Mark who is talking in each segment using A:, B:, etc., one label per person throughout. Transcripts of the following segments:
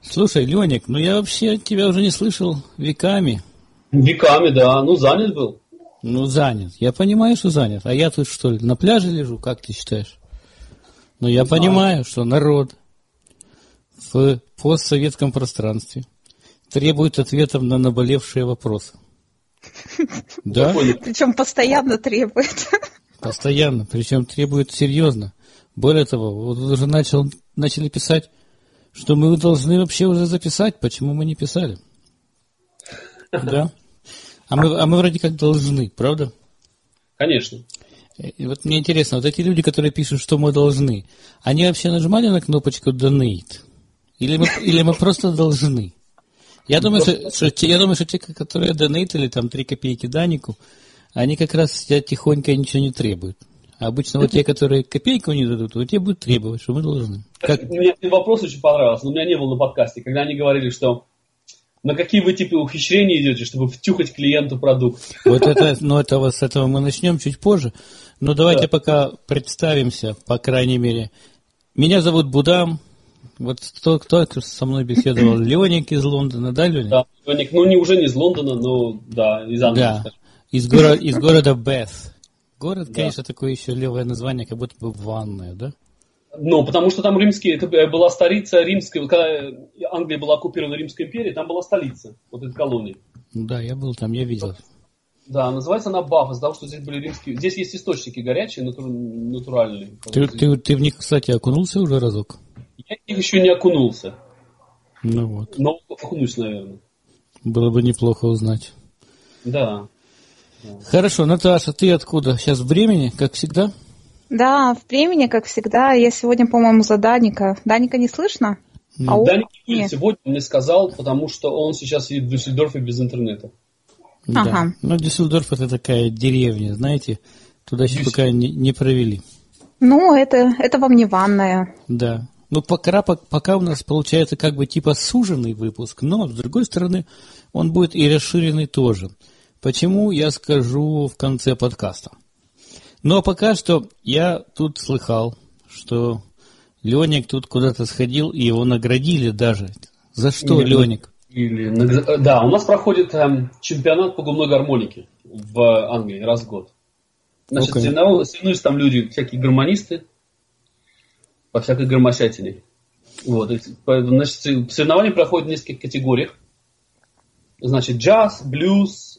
A: Слушай, Леник, ну я вообще тебя уже не слышал веками.
B: Веками, да. Ну, занят был.
A: Ну, занят. Я понимаю, что занят. А я тут, что ли, на пляже лежу, как ты считаешь? Но я понимаю, что народ в постсоветском пространстве требует ответов на наболевшие вопросы. Да?
C: Причем постоянно требует.
A: Постоянно, причем требует серьезно. Более того, вот уже начали писать, что мы должны вообще уже записать, почему мы не писали. Да? А мы вроде как должны, правда?
B: Конечно.
A: И вот мне интересно, вот эти люди, которые пишут, что мы должны, они вообще нажимали на кнопочку «Donate»? Или мы просто должны? Я думаю, что те, которые донейтили там 3 копейки Данику, они как раз сидят тихонько и ничего не требуют. А обычно вот те, которые копейку не дадут, вот те будут требовать, что мы должны.
B: Мне один вопрос очень понравился, но у меня не был на подкасте, когда они говорили, что на какие вы типы ухищрения идете, чтобы втюхать клиенту продукт.
A: Вот это, с этого мы начнем чуть позже. Но давайте пока представимся, по крайней мере. Меня зовут Будам. Вот кто со мной беседовал? Леник из Лондона, да, Леник?
B: Да, Леник, уже не из Лондона, но да, из Англии. Да,
A: из города Бэт. Город, конечно, такое еще левое название, как будто бы ванная, да?
B: Ну, потому что там это была столица римская, когда Англия была оккупирована Римской империей, там была столица, вот этой колонии.
A: Да, я был там, я видел.
B: Да, называется она Баф, из-за того, что здесь были римские... Здесь есть источники горячие, натуральные.
A: Ты в них, кстати, окунулся уже разок?
B: Я в них еще не окунулся.
A: Ну вот.
B: Но окунусь, наверное.
A: Было бы неплохо узнать.
B: Да.
A: Хорошо, Наташа, ты откуда? Сейчас в Бремени, как всегда?
C: Да, в Бремени, как всегда. Я сегодня, по-моему, за Даника. Даника не слышно?
B: Даник сегодня мне сказал, потому что он сейчас сидит в Дюссельдорфе без интернета.
A: Да. Ага. Ну, Дюссельдорф это такая деревня, знаете, туда еще пока не провели.
C: Ну, это вам не ванная.
A: Да. Ну, пока у нас получается как бы типа суженный выпуск, но, с другой стороны, он будет и расширенный тоже. Почему, я скажу в конце подкаста. Ну, а пока что я тут слыхал, что Леник тут куда-то сходил, и его наградили даже. За что, Леник?
B: Да, у нас проходит чемпионат по губной гармонике в Англии раз в год. Значит, соревнуются там люди, всякие гармонисты, по всякой гармосятине. Вот. Значит, соревнования проходят в нескольких категориях. Значит, джаз, блюз,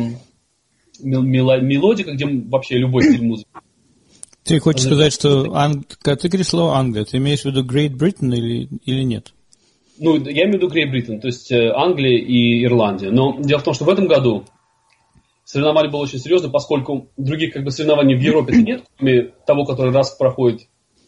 B: мелодика, где вообще любой стиль музыки.
A: Ты хочешь сказать, что когда ты говоришь слово Англия, ты имеешь в виду Great Britain или нет?
B: Ну, я имею в виду Great Britain, то есть Англия и Ирландия. Но дело в том, что в этом году соревнование было очень серьезно, поскольку других соревнований в Европе нет, кроме того, который раз проходит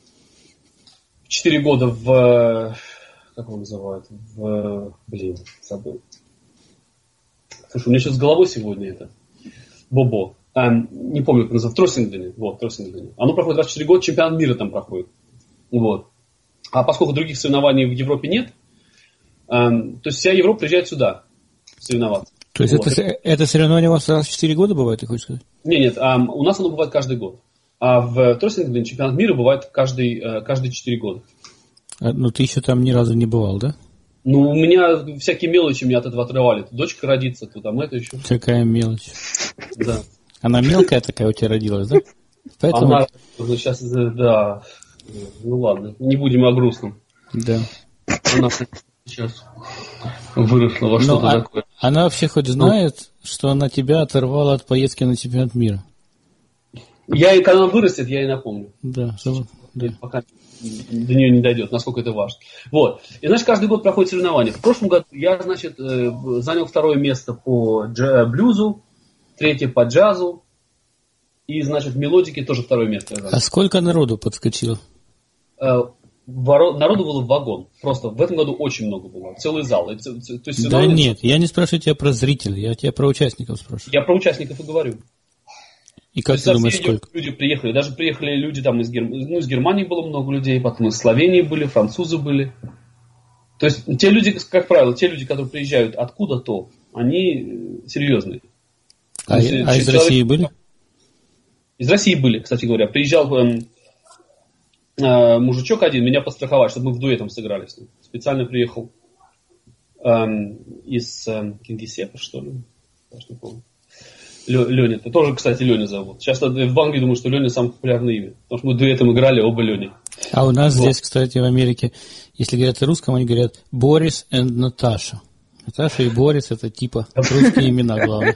B: 4 года в... Как его называют? Забыл. Слушай, у меня сейчас с головой сегодня это. Бобо. Не помню, как называется. Троссингдене. Вот, Троссингдене. Оно проходит раз в 4 года, чемпионат мира там проходит. Вот. А поскольку других соревнований в Европе нет, то есть вся Европа приезжает сюда соревноваться.
A: То есть это соревнование у вас раз в 4 года бывает, ты хочешь сказать?
B: Нет, у нас оно бывает каждый год. А в Троссингдене чемпионат мира бывает каждые 4 года.
A: Ну, ты еще там ни разу не бывал, да?
B: Ну, у меня всякие мелочи меня от этого отрывали. Тут дочка родится, тут там это еще.
A: Какая мелочь.
B: Да.
A: Она мелкая такая у тебя родилась, да?
B: Поэтому... Она сейчас, да. Ну ладно, не будем о грустном.
A: Да.
B: Она сейчас выросла во что-то такое.
A: Она вообще хоть знает, что она тебя оторвала от поездки на чемпионат мира?
B: Когда она вырастет, я ей напомню.
A: Да.
B: Пока до нее не дойдет, насколько это важно. Вот. И, значит, каждый год проходит соревнования. В прошлом году я, значит, занял 2 место по блюзу, 3 по джазу. И, значит, в мелодике тоже 2 место.
A: А сколько народу подскочило?
B: Народу было в вагон. Просто в этом году очень много было. Целый зал. То есть,
A: да нет, я не спрашиваю тебя про зрителей, я тебя про участников спрашиваю.
B: Я про участников и говорю.
A: И как ты думаешь, сколько?
B: Люди приехали. Даже приехали люди там из Германии было много людей, потом из Словении были, французы были. То есть те люди, как правило, которые приезжают откуда-то, они серьезные.
A: А из России были?
B: Из России были, кстати говоря. Приезжал мужичок один, меня подстраховать, чтобы мы в дуэтом сыграли с ним. Специально приехал. из Кингисеппа, что ли? Даже не помню. Леня. Это тоже, кстати, Леня зовут. Сейчас в Англии думаю, что Леня самое популярное имя. Потому что мы дуэтом играли оба Лени.
A: А у нас здесь, кстати, в Америке, если говорят о русском, они говорят Борис и Наташа. Наташа и Борис — это типа русские имена, главное.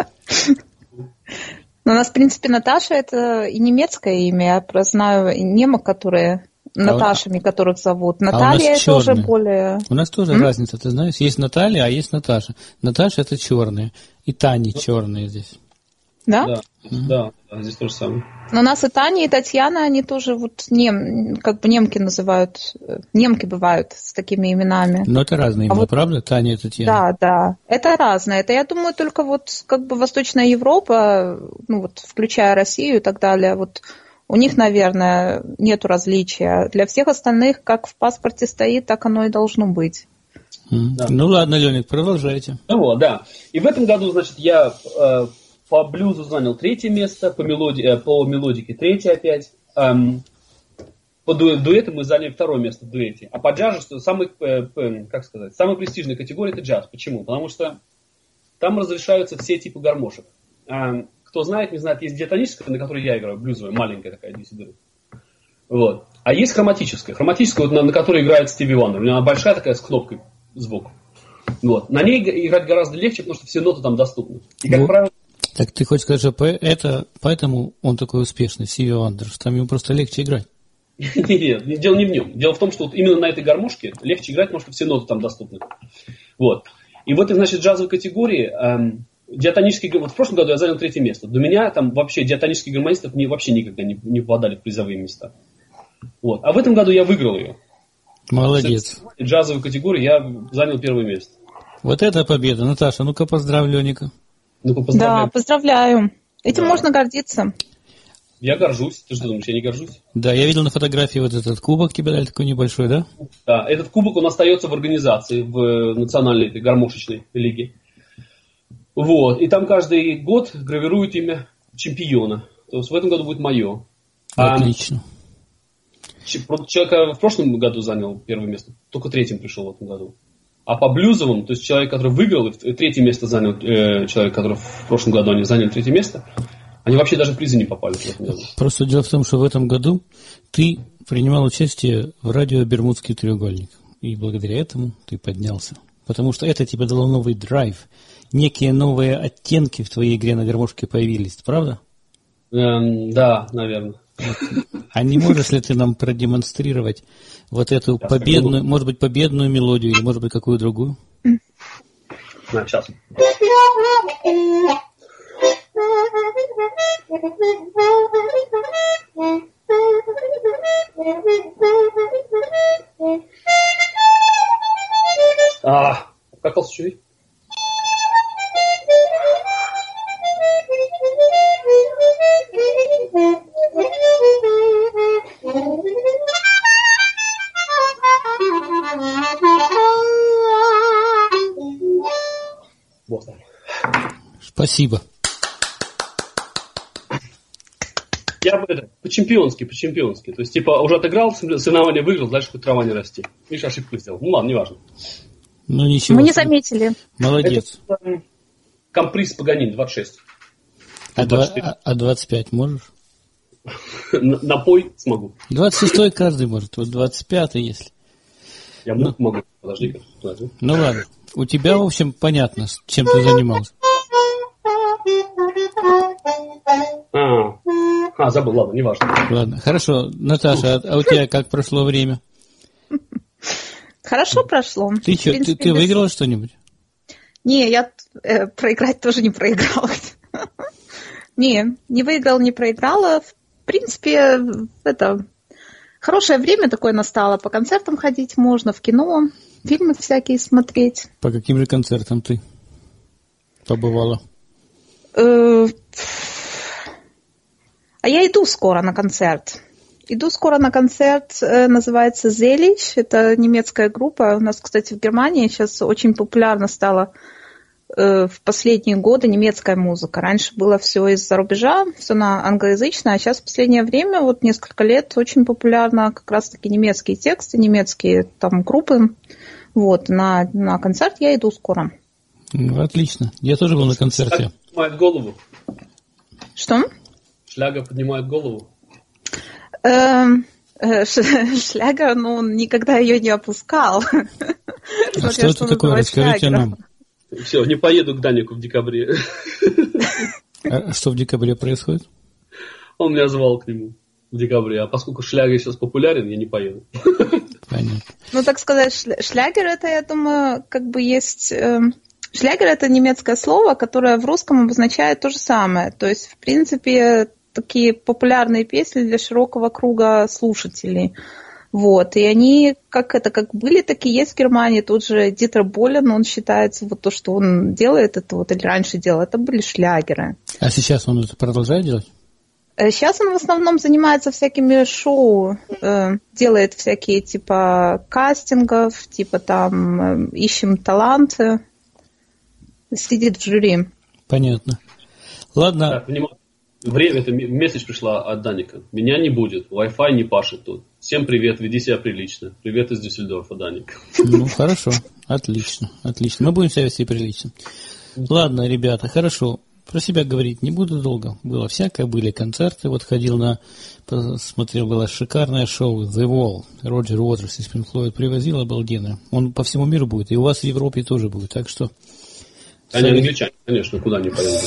C: Но у нас, в принципе, Наташа — это и немецкое имя. Я знаю немок, которые Наташами, которых зовут. Наталья — это уже более...
A: У нас тоже разница, ты знаешь. Есть Наталья, а есть Наташа. Наташа — это черные. И Тани черные здесь.
C: Да?
B: Да, здесь то же самое.
C: Но у нас и Таня, и Татьяна, они тоже вот как бы немки называют. Немки бывают с такими именами.
A: Но это разные имена, правда? Таня и Татьяна. Да.
C: Это разное. Это, я думаю, только вот как бы Восточная Европа, ну вот включая Россию и так далее, вот у них, наверное, нету различия. Для всех остальных, как в паспорте стоит, так оно и должно быть.
A: Да. Ну ладно, Леник, продолжайте.
B: Ну вот, да. И в этом году, значит, я по блюзу занял 3 место, по мелодике 3 опять. По дуэту мы заняли 2 место в дуэте. А по джазу самая престижная категория — это джаз. Почему? Потому что там разрешаются все типы гармошек. Кто знает, не знает, есть диатоническая, на которой я играю, блюзовая, маленькая такая, 10 дырок. Вот. А есть хроматическая. Хроматическая, вот, на которой играет Стиви Вандер. У нее она большая такая, с кнопкой сбоку. Вот. На ней играть гораздо легче, потому что все ноты там доступны. И, как правило...
A: Так ты хочешь сказать, что поэтому он такой успешный, Стиви Вандер, что там ему просто легче играть?
B: Нет, дело не в нем. Дело в том, что вот именно на этой гармошке легче играть, потому что все ноты там доступны. Вот. И в этой, значит, джазовой категории диатонический, вот в прошлом году я занял 3 место. До меня там вообще диатонических гармонистов вообще никогда не попадали в призовые места. Вот. А в этом году я выиграл ее.
A: Молодец.
B: В джазовой категории я занял 1 место.
A: Вот это победа. Наташа, ну-ка поздравь Леника.
B: Ну-ка поздравляю.
C: Да, поздравляю. Этим можно гордиться.
B: Я горжусь. Ты что думаешь, я не горжусь?
A: Да, я видел на фотографии вот этот кубок тебе дали, такой небольшой, да?
B: Да, этот кубок, он остается в организации, в национальной этой гармошечной лиге. Вот. И там каждый год гравируют имя чемпиона. То есть в этом году будет мое.
A: Отлично.
B: Человек в прошлом году занял 1 место, только 3 пришел в этом году. А по блюзовым, то есть человек, который выиграл, 3 место занял человек, который в прошлом году они заняли 3 место, они вообще даже в призы не попали в этом году.
A: Просто дело в том, что в этом году ты принимал участие в радио «Бермудский треугольник». И благодаря этому ты поднялся. Потому что это тебе дало новый драйв. Некие новые оттенки в твоей игре на гармошке появились, правда?
B: Да, наверное.
A: А не можешь ли ты нам продемонстрировать вот эту победную, может быть, победную мелодию, или, может быть, какую другую?
B: Сейчас. Как толстый? Вот.
A: Спасибо.
B: Я бы по-чемпионски. То есть, типа, уже отыграл, соревнование выиграл, дальше хоть трава не расти. Видишь, ошибку сделал. Ну ладно, неважно.
A: Ну ничего.
C: Мы не заметили.
A: Молодец.
B: Это комприз Паганини, 26.
A: А 25 можешь?
B: Напой смогу.
A: 26-й каждый может, вот 25-й если.
B: Я могу. Подожди-ка.
A: Ну ладно. У тебя, в общем, понятно, чем ты занимался.
B: Забыл, ладно, неважно.
A: Ладно, хорошо. Наташа, а у тебя как прошло время?
C: Хорошо прошло.
A: Ты что, ты выиграла что-нибудь?
C: Не, я проиграть тоже не проиграла. Не выиграла, не проиграла. В принципе, это хорошее время такое настало. По концертам ходить можно, в кино, фильмы всякие смотреть.
A: По каким же концертам ты побывала?
C: А я иду скоро на концерт. Называется «Зелич». Это немецкая группа. У нас, кстати, в Германии сейчас очень популярна стала в последние годы немецкая музыка. Раньше было все из-за рубежа, все на англоязычное, а сейчас в последнее время, вот несколько лет, очень популярно как раз-таки немецкие тексты, немецкие там группы Вот, на концерт я иду скоро.
A: Отлично. Я тоже был на концерте.
B: Шляга поднимает голову.
C: Что?
B: Шляга поднимает голову.
C: Шляга, но он никогда ее не опускал.
A: А что это такое? Расскажите нам.
B: Все, не поеду к Данику в декабре.
A: А что в декабре происходит?
B: Он меня звал к нему в декабре, а поскольку Шляга сейчас популярен, я не поеду.
A: Понятно.
C: Ну, так сказать, шлягер это, я думаю, как бы есть... Шлягер это немецкое слово, которое в русском обозначает то же самое. То есть, в принципе, такие популярные песни для широкого круга слушателей. Вот. И они как были, так и есть в Германии. Тот же Дитер Болен, он считается, вот то, что он делает, это вот, или раньше делал, это были шлягеры.
A: А сейчас он это продолжает делать?
C: Сейчас он в основном занимается всякими шоу, делает всякие типа кастингов, типа там ищем таланты, сидит в жюри.
A: Понятно. Ладно.
B: Так, время, это месседж пришла от Даника. Меня не будет, Wi-Fi не пашет тут. Всем привет, веди себя прилично. Привет из Дюссельдорфа, Даник.
A: Ну, хорошо, отлично, отлично. Мы будем себя вести прилично. Ладно, ребята, хорошо. Про себя говорить не буду долго. Было всякое, были концерты. Вот смотрел, было шикарное шоу The Wall. Роджер Уотерс из Pink Floyd привозил, обалденно. Он по всему миру будет. И у вас в Европе тоже будет. Так что...
B: Они англичане, конечно, куда они поедут.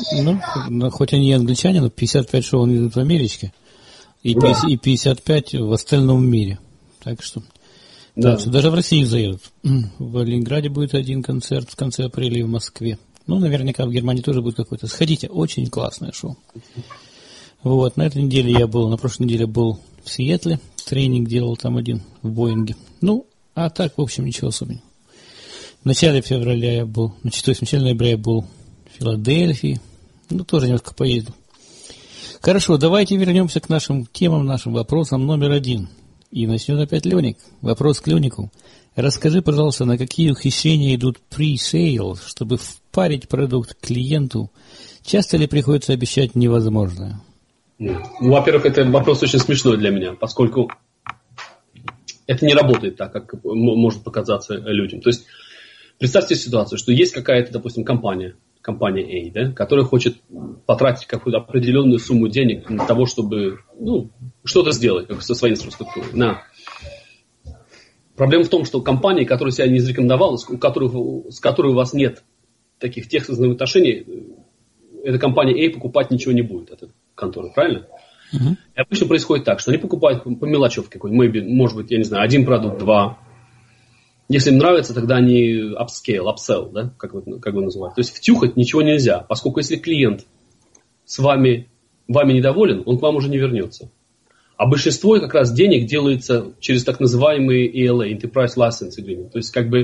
A: Ну, хоть они и англичане, но 55 шоу они идут в Америке. И 55 в остальном мире. Так что... Да. Так что даже в Россию заедут. В Ленинграде будет один концерт в конце апреля и в Москве. Ну, наверняка в Германии тоже будет какой-то. Сходите, очень классное шоу. Вот, на этой неделе на прошлой неделе был в Сиэтле, тренинг делал там один в Боинге. Ну, а так, в общем, ничего особенного. В начале февраля я был, в начале ноября я был в Филадельфии. Ну, тоже немножко поездил. Хорошо, давайте вернемся к нашим темам, нашим вопросам номер 1. И начнет опять Леник. Вопрос к Ленику. Расскажи, пожалуйста, на какие ухищрения идут pre-sale, чтобы впарить продукт клиенту? Часто ли приходится обещать невозможное?
B: Ну, во-первых, это вопрос очень смешной для меня, поскольку это не работает так, как может показаться людям. То есть, представьте ситуацию, что есть какая-то, допустим, компания A, да, которая хочет потратить какую-то определенную сумму денег для того, чтобы что-то сделать как со своей инфраструктурой. Проблема в том, что компании, которая себя не зарекомендовала, с которой у вас нет таких технических взаимоотношений, эта компания A покупать ничего не будет от этой конторы, правильно? Uh-huh. И обычно происходит так, что они покупают по мелочевке какой-нибудь, может быть, я не знаю, один продукт, два. Если им нравится, тогда они upsell, да, как вы называете. То есть втюхать ничего нельзя, поскольку если клиент вами недоволен, он к вам уже не вернется. А большинство как раз денег делается через так называемые ELA, Enterprise License Agreement. То есть как бы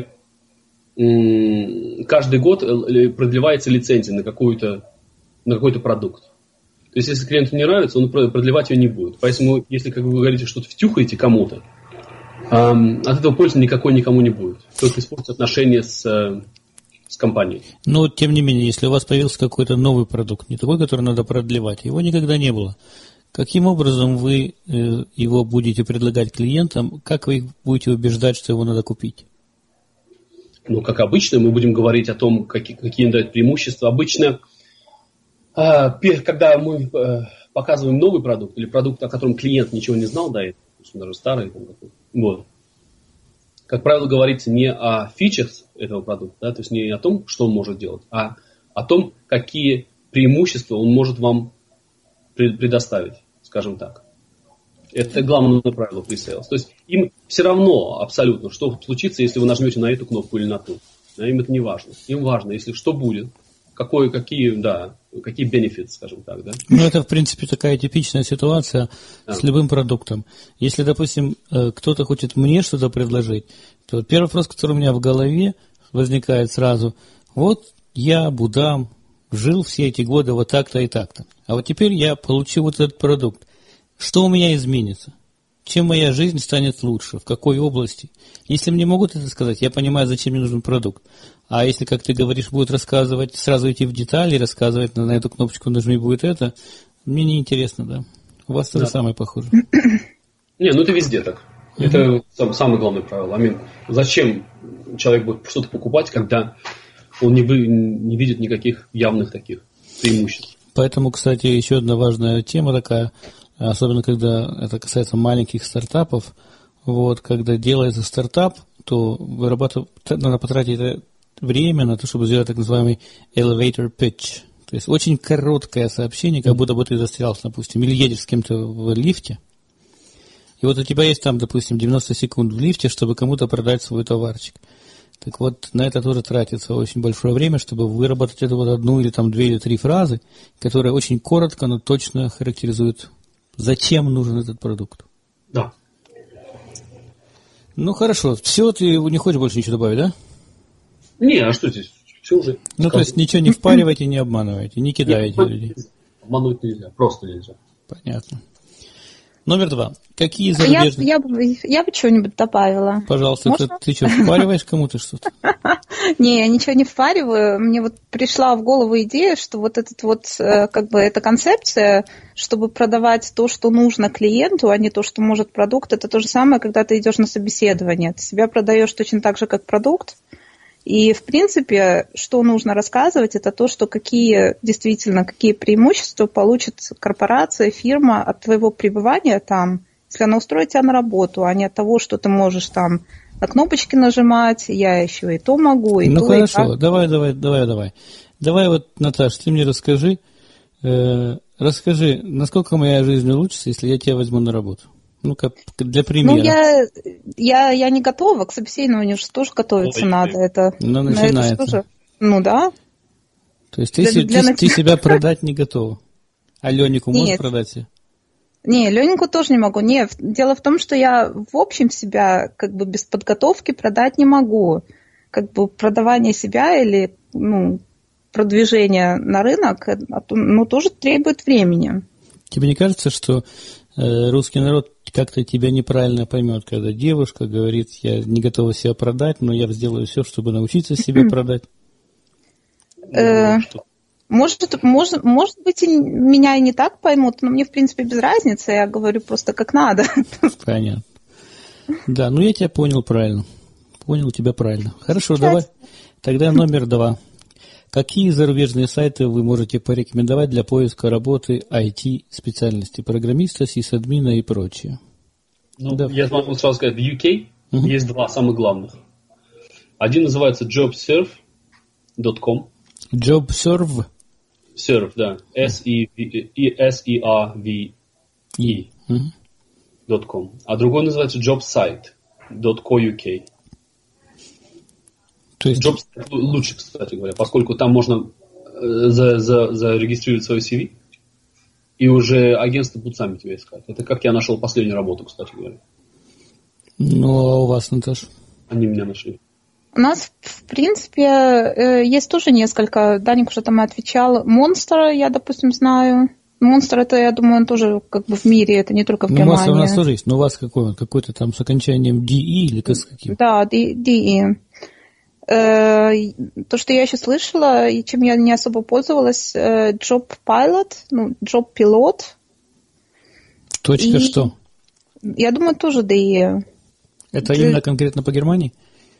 B: каждый год продлевается лицензия на какой-то продукт. То есть если клиенту не нравится, он продлевать ее не будет. Поэтому если, как вы говорите, что-то втюхаете кому-то, от этого пользы никакой никому не будет. Только испортить отношения с компанией.
A: Но, тем не менее, если у вас появился какой-то новый продукт, не такой, который надо продлевать, его никогда не было, каким образом вы его будете предлагать клиентам, как вы их будете убеждать, что его надо купить?
B: Ну, как обычно, мы будем говорить о том, какие им дают преимущества. Обычно, когда мы показываем новый продукт, или продукт, о котором клиент ничего не знал до этого, даже старый, вот. Как правило, говорится не о фичах этого продукта, да, то есть не о том, что он может делать, а о том, какие преимущества он может вам предоставить, скажем так. Это главное правило pre-sales. То есть им все равно абсолютно, что случится, если вы нажмете на эту кнопку или на ту. Да, им это не важно. Им важно, если что будет, какие benefits, скажем так. Да?
A: Ну, это, в принципе, такая типичная ситуация с любым продуктом. Если, допустим, кто-то хочет мне что-то предложить, то первый вопрос, который у меня в голове возникает сразу, вот я, Будам, жил все эти годы вот так-то и так-то. А вот теперь я получу вот этот продукт. Что у меня изменится? Чем моя жизнь станет лучше? В какой области? Если мне могут это сказать, я понимаю, зачем мне нужен продукт. А если, как ты говоришь, будут рассказывать, сразу идти в детали, рассказывать, на эту кнопочку нажми, будет это, мне неинтересно, да? У вас то же самое похоже.
B: Не, ну это везде так. Это самое главное правило. Зачем человек будет что-то покупать, когда он не видит никаких явных таких преимуществ.
A: Поэтому, кстати, еще одна важная тема такая, особенно когда это касается маленьких стартапов, вот, когда делается стартап, то надо потратить время на то, чтобы сделать так называемый elevator pitch. То есть очень короткое сообщение, как будто бы ты застрялся, допустим, или едешь с кем-то в лифте, и вот у тебя есть там, допустим, 90 секунд в лифте, чтобы кому-то продать свой товарчик. Так вот, на это тоже тратится очень большое время, чтобы выработать эту вот одну или там 2 или 3 фразы, которые очень коротко, но точно характеризуют, зачем нужен этот продукт.
B: Да.
A: Ну, хорошо. Все, ты не хочешь больше ничего добавить, да?
B: Не, а что здесь? Все уже.
A: Ну, то есть ничего не впаривайте, не обманывайте, не кидаете людей.
B: Обмануть нельзя, просто нельзя.
A: Понятно. Номер 2. Какие зарубежные...
C: Я бы что-нибудь добавила.
A: Пожалуйста, ты что, впариваешь кому-то что-то?
C: Не, я ничего не впариваю. Мне вот пришла в голову идея, что вот этот вот, как бы, эта концепция, чтобы продавать то, что нужно клиенту, а не то, что может продукт, это то же самое, когда ты идешь на собеседование. Ты себя продаешь точно так же, как продукт. И, в принципе, что нужно рассказывать, это то, что какие преимущества получит корпорация, фирма от твоего пребывания там, если она устроит тебя на работу, а не от того, что ты можешь там на кнопочки нажимать, я еще и то могу, и
A: ну,
C: то,
A: хорошо,
C: и так.
A: Давай. Давай вот, Наташа, ты мне расскажи, насколько моя жизнь улучшится, если я тебя возьму на работу. Ну-ка, для примера.
C: Ну, я не готова, к собеседованию же тоже готовиться надо. Это,
A: ну, начинается.
C: Это тоже, ну, да.
A: То есть ты себя продать не готова? А Ленику можешь продать себя?
C: Не, Ленику тоже не могу. Нет, дело в том, что я в общем себя как бы без подготовки продать не могу. Как бы продавание себя или продвижение на рынок, тоже требует времени.
A: Тебе не кажется, что русский народ как-то тебя неправильно поймет, когда девушка говорит, я не готова себя продать, но я сделаю все, чтобы научиться себя продать?
C: Может быть, меня и не так поймут, но мне, в принципе, без разницы, я говорю просто как надо.
A: Понятно. Да, я тебя понял правильно. Понял тебя правильно. Хорошо, давай. Тогда номер 2. Какие зарубежные сайты вы можете порекомендовать для поиска работы IT-специальности, программиста, сисадмина и прочее?
B: Я могу сразу сказать, в UK есть 2 самых главных. Один называется jobserve.com.
A: Jobserve?
B: Serve, да. SERVE.com. А другой называется jobsite.co.uk.
A: То есть...
B: Jobsite лучше, кстати говоря, поскольку там можно зарегистрировать свой CV, и уже агентства будут сами тебя искать. Это как я нашел последнюю работу, кстати говоря.
A: Ну, а у вас, Наташа?
B: Они меня нашли.
C: У нас, в принципе, есть тоже несколько. Даник уже там отвечал. Monster, я, допустим, знаю. Monster, это, я думаю, он тоже как бы в мире, это не только в Германии.
A: Monster у нас тоже есть, но у вас какой-то там с окончанием DE или с каким?
C: Да, DE. То, что я еще слышала, и чем я не особо пользовалась, Job Pilot, Job Pilot.
A: Точка что?
C: Я думаю, тоже DE.
A: Это именно конкретно по Германии?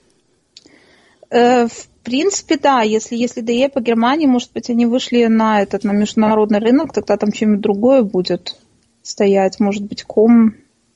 C: В принципе, да. Если DE по Германии, может быть, они вышли на международный рынок, тогда там что-нибудь другое будет стоять. Может быть, ком.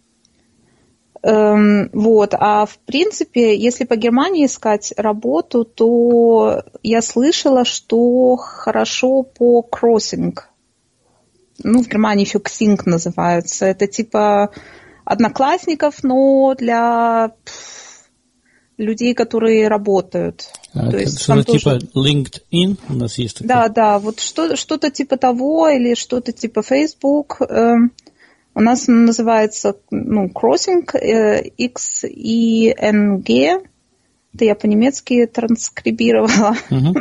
C: Вот. А в принципе, если по Германии искать работу, то я слышала, что хорошо по Crossing. В Германии еще Xing называется. Это типа Одноклассников, но для людей, которые работают.
A: То есть что-то типа LinkedIn у нас есть такое?
C: Да, вот что-то типа того, или что-то типа Facebook. У нас называется Crossing, XENG. Это я по-немецки транскрибировала.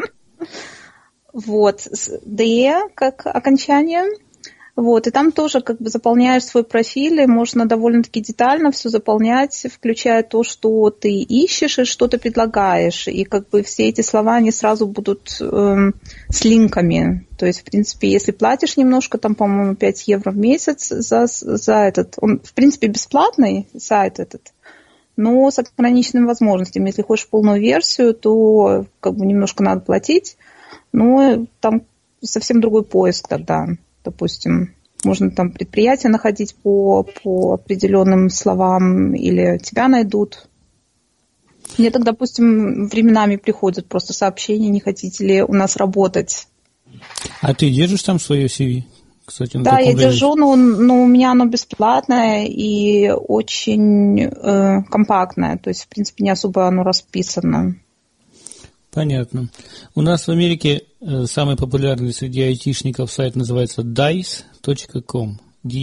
C: Вот. DE как окончание. Вот, и там тоже как бы заполняешь свой профиль, и можно довольно-таки детально все заполнять, включая то, что ты ищешь и что ты предлагаешь. И как бы все эти слова, они сразу будут с линками. То есть, в принципе, если платишь немножко, там, по-моему, 5 евро в месяц за этот, он, в принципе, бесплатный сайт этот, но с ограниченными возможностями. Если хочешь полную версию, то как бы немножко надо платить, но там совсем другой поиск тогда. Допустим, можно там предприятие находить по определенным словам или тебя найдут. Мне так, допустим, временами приходят просто сообщения, не хотите ли у нас работать.
A: А ты держишь там свое CV? Кстати,
C: да, я держу, но у меня оно бесплатное и очень компактное. То есть, в принципе, не особо оно расписано.
A: Понятно. У нас в Америке самый популярный среди айтишников сайт называется dice.com.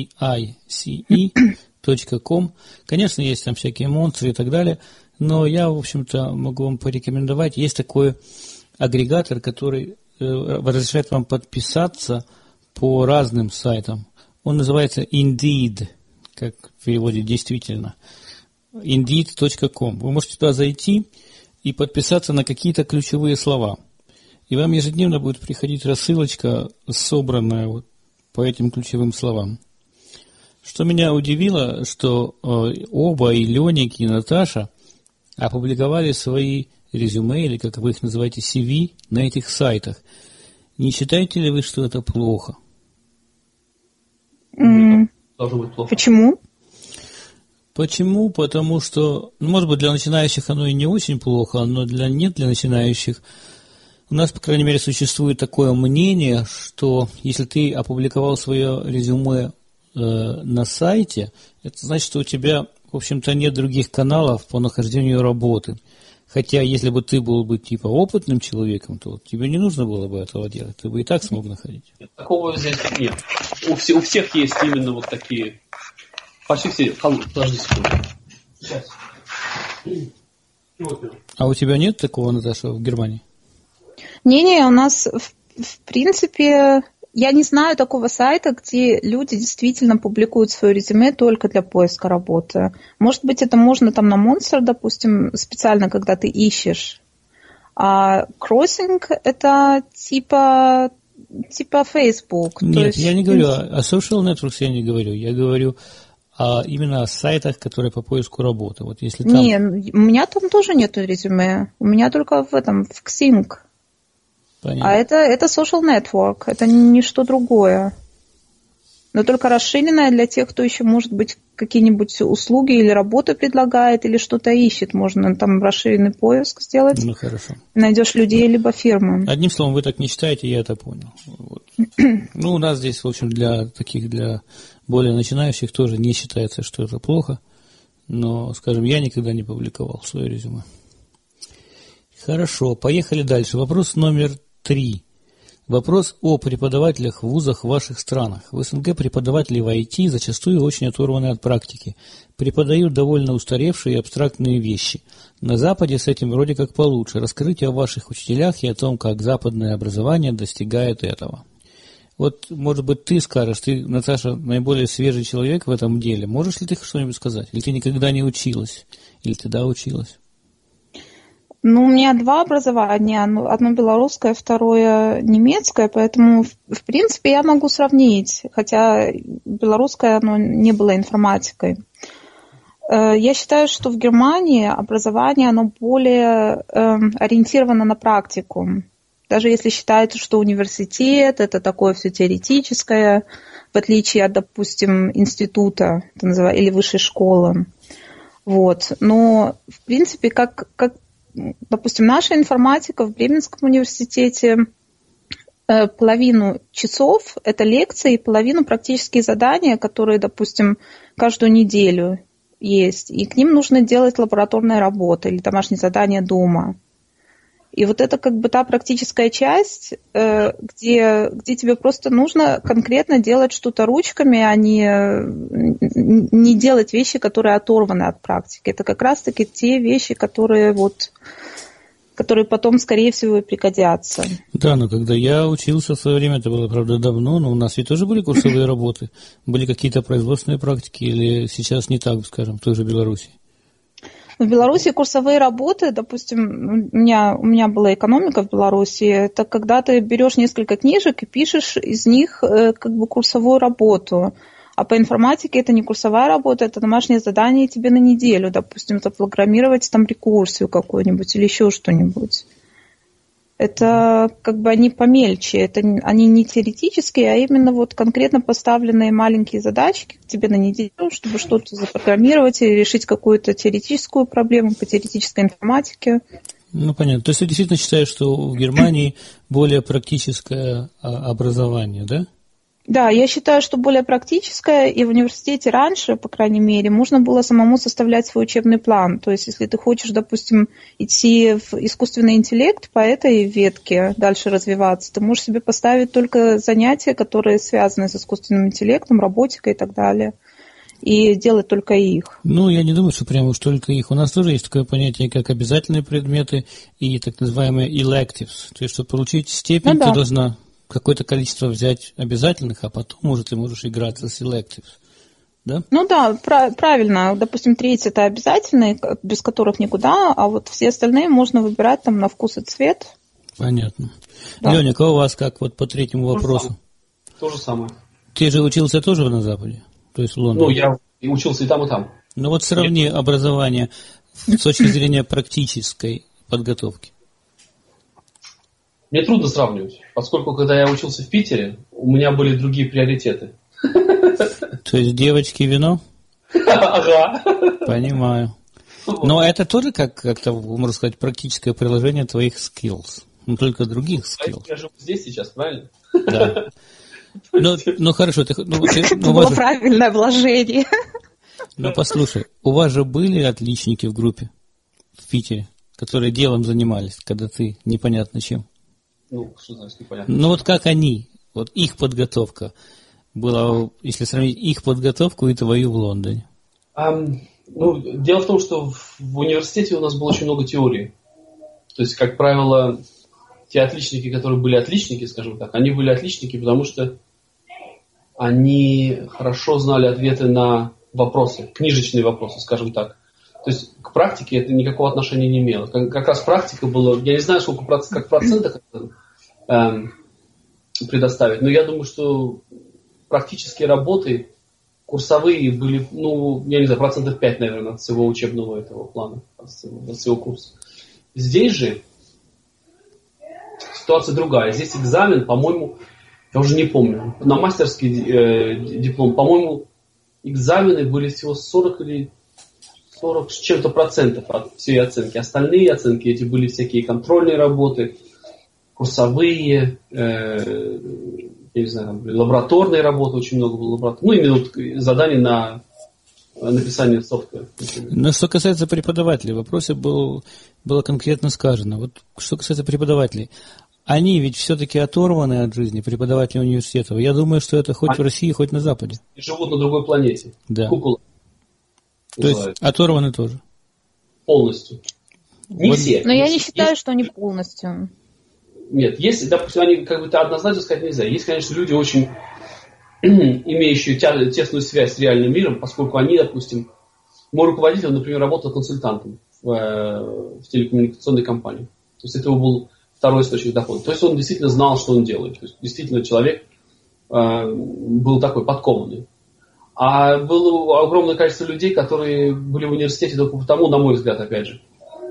A: dice.com. Конечно, есть там всякие монстры и так далее, но я, в общем-то, могу вам порекомендовать. Есть такой агрегатор, который разрешает вам подписаться по разным сайтам. Он называется Indeed, как в переводе действительно. Indeed.com. Вы можете туда зайти и подписаться на какие-то ключевые слова. И вам ежедневно будет приходить рассылочка, собранная вот по этим ключевым словам. Что меня удивило, что оба, и Леник, и Наташа, опубликовали свои резюме, или как вы их называете, CV, на этих сайтах. Не считаете ли вы, что это плохо?
B: Должно быть плохо.
C: Почему?
A: Почему? Потому что, может быть, для начинающих оно и не очень плохо, но для начинающих. У нас, по крайней мере, существует такое мнение, что если ты опубликовал свое резюме на сайте, это значит, что у тебя, в общем-то, нет других каналов по нахождению работы. Хотя, если бы ты был бы типа опытным человеком, то тебе не нужно было бы этого делать, ты бы и так смог находить.
B: Нет, такого здесь нет. У всех есть именно вот такие. Почти все. Подожди секунду. Сейчас.
A: А у тебя нет такого, Наташа, в Германии?
C: Не, у нас, в принципе, я не знаю такого сайта, где люди действительно публикуют свое резюме только для поиска работы. Может быть, это можно там на Monster, допустим, специально, когда ты ищешь. А Crossing – это типа Facebook.
A: Нет,
C: то есть,
A: я не говорю о social networks, я не говорю. Я говорю именно о сайтах, которые по поиску работы. Вот если там...
C: Не, у меня там тоже нету резюме. У меня только в Xing.
A: Понятно.
C: А это social network, это ничто другое. Но только расширенное для тех, кто еще, может быть, какие-нибудь услуги или работы предлагает, или что-то ищет. Можно там расширенный поиск сделать.
A: Ну, хорошо.
C: Найдешь людей, либо фирмы.
A: Одним словом, вы так не считаете, я это понял. Вот. Ну, у нас здесь, в общем, для более начинающих тоже не считается, что это плохо. Но, скажем, я никогда не публиковал свое резюме. Хорошо, поехали дальше. Вопрос номер 3. Вопрос о преподавателях в вузах в ваших странах. В СНГ преподаватели в IT зачастую очень оторваны от практики. Преподают довольно устаревшие и абстрактные вещи. На Западе с этим вроде как получше. Расскажите о ваших учителях и о том, как западное образование достигает этого. Вот, может быть, ты скажешь, ты, Наташа, наиболее свежий человек в этом деле. Можешь ли ты что-нибудь сказать? Или ты никогда не училась? Или ты училась?
C: Ну, у меня два образования, одно белорусское, второе немецкое, поэтому, в принципе, я могу сравнить, хотя белорусское, оно не было информатикой. Я считаю, что в Германии образование, оно более ориентировано на практику. Даже если считается, что университет – это такое все теоретическое, в отличие от, допустим, института или высшей школы. Вот. Но, в принципе, как допустим, наша информатика в Бременском университете, половину часов – это лекции, и половину практические задания, которые, допустим, каждую неделю есть. И к ним нужно делать лабораторные работы или домашние задания дома. И вот это как бы та практическая часть, где тебе просто нужно конкретно делать что-то ручками, а не делать вещи, которые оторваны от практики. Это как раз-таки те вещи, которые потом, скорее всего, и пригодятся.
A: Да, но когда я учился в свое время, это было, правда, давно, но у нас ведь тоже были курсовые работы. Были какие-то производственные практики, или сейчас не так, скажем, в той же Беларуси?
C: В Беларуси курсовые работы, допустим, у меня была экономика в Беларуси, это когда ты берешь несколько книжек и пишешь из них как бы курсовую работу. А по информатике это не курсовая работа, это домашнее задание тебе на неделю, допустим, запрограммировать там рекурсию какую-нибудь или еще что-нибудь. Это как бы они помельче, это они не теоретические, а именно вот конкретно поставленные маленькие задачки к тебе на неделю, чтобы что-то запрограммировать или решить какую-то теоретическую проблему по теоретической информатике.
A: Ну, понятно. То есть ты действительно считаешь, что в Германии более практическое образование, да?
C: Да, я считаю, что более практическое, и в университете раньше, по крайней мере, можно было самому составлять свой учебный план. То есть, если ты хочешь, допустим, идти в искусственный интеллект по этой ветке, дальше развиваться, ты можешь себе поставить только занятия, которые связаны с искусственным интеллектом, роботикой и так далее, и делать только их.
A: Ну, я не думаю, что прямо уж только их. У нас тоже есть такое понятие, как обязательные предметы и так называемые electives. То есть, чтобы получить степень, ты должна какое-то количество взять обязательных, а потом уже ты можешь играться с electives. Да?
C: Ну да, правильно. Допустим, треть это обязательные, без которых никуда, а вот все остальные можно выбирать там на вкус и цвет.
A: Понятно.
C: Да.
A: Леник, а у вас как вот по третьему вопросу?
B: То же самое.
A: Ты же учился тоже на Западе? То есть в Лондоне?
B: Ну, я и учился и там, и там.
A: Ну вот сравни образование с точки зрения практической подготовки.
B: Мне трудно сравнивать, поскольку, когда я учился в Питере, у меня были другие приоритеты.
A: То есть девочки вино?
B: Ага.
A: Понимаю. Но это тоже как-то, можно сказать, практическое приложение твоих skills. Но только других skills.
B: Я живу здесь сейчас, правильно?
A: Да. Ну хорошо.
C: Это было правильное вложение.
A: Ну послушай, у вас же были отличники в группе в Питере, которые делом занимались, когда ты непонятно чем.
B: Ну, что значит непонятно?
A: Ну вот как они, вот их подготовка была, если сравнить их подготовку и твою в Лондоне?
B: Ну, дело в том, что в университете у нас было очень много теории. То есть, как правило, те отличники, которые были отличники, скажем так, они были отличники, потому что они хорошо знали ответы на вопросы, книжечные вопросы, скажем так. То есть к практике это никакого отношения не имело. Как раз практика была, я не знаю, сколько как в процентах это предоставить, но я думаю, что практические работы, курсовые были, ну, я не знаю, 5%, наверное, от всего учебного этого плана, от всего курса. Здесь же ситуация другая. Здесь экзамен, по-моему, я уже не помню, на мастерский диплом, по-моему, экзамены были всего 40 с чем-то процентов от всей оценки. Остальные оценки эти были всякие контрольные работы, курсовые, я не знаю, лабораторные работы, очень много было лабораторных. Ну, именно вот заданий на написание софтвера.
A: Но что касается преподавателей, в вопросе было конкретно сказано. Вот что касается преподавателей, они ведь все-таки оторваны от жизни, преподаватели университетов. Я думаю, что это хоть в России, хоть на Западе.
B: И живут на другой планете.
A: Да.
B: Кукула.
A: То есть оторваны тоже.
B: Полностью. Не
A: вот.
B: все.
C: Но я не считаю, что они полностью.
B: Нет, если, допустим, они как бы однозначно сказать нельзя. Есть, конечно, люди очень имеющие тесную связь с реальным миром, поскольку они, допустим, мой руководитель, например, работал консультантом в телекоммуникационной компании. То есть это его был второй источник дохода. То есть он действительно знал, что он делает. То есть действительно человек был такой подкованный. А было огромное количество людей, которые были в университете только потому, на мой взгляд, опять же,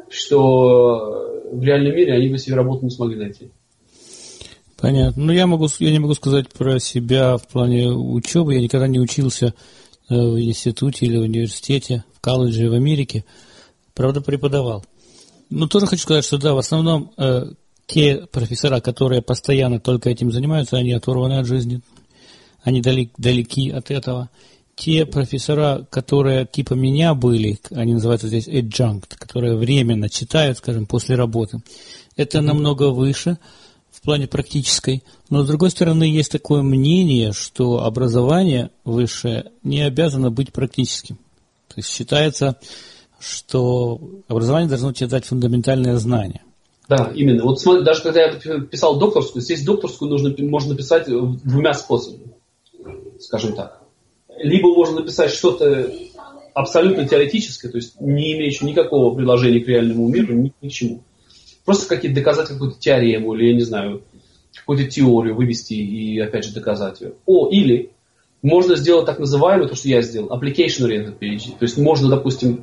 B: что в реальном мире они бы себе работу не смогли найти.
A: Понятно. Ну, я не могу сказать про себя в плане учебы. Я никогда не учился в институте или в университете, в колледже в Америке. Правда, преподавал. Но тоже хочу сказать, что да, в основном те профессора, которые постоянно только этим занимаются, они оторваны от жизни. Они далеки от этого. Те профессора, которые типа меня были, они называются здесь adjunct, которые временно читают, скажем, после работы, это намного выше в плане практической. Но, с другой стороны, есть такое мнение, что образование высшее не обязано быть практическим. То есть считается, что образование должно тебе дать фундаментальные знания.
B: Да, именно. Вот смотри, даже когда я писал докторскую, здесь докторскую можно написать двумя способами, скажем так. Либо можно написать что-то абсолютно теоретическое, то есть не имеющее никакого приложения к реальному миру, ни к чему. Просто какие-то доказать какую-то теорему или, я не знаю, какую-то теорию вывести и опять же доказать ее. Или можно сделать так называемый, то, что я сделал, application-oriented PhD. То есть можно, допустим,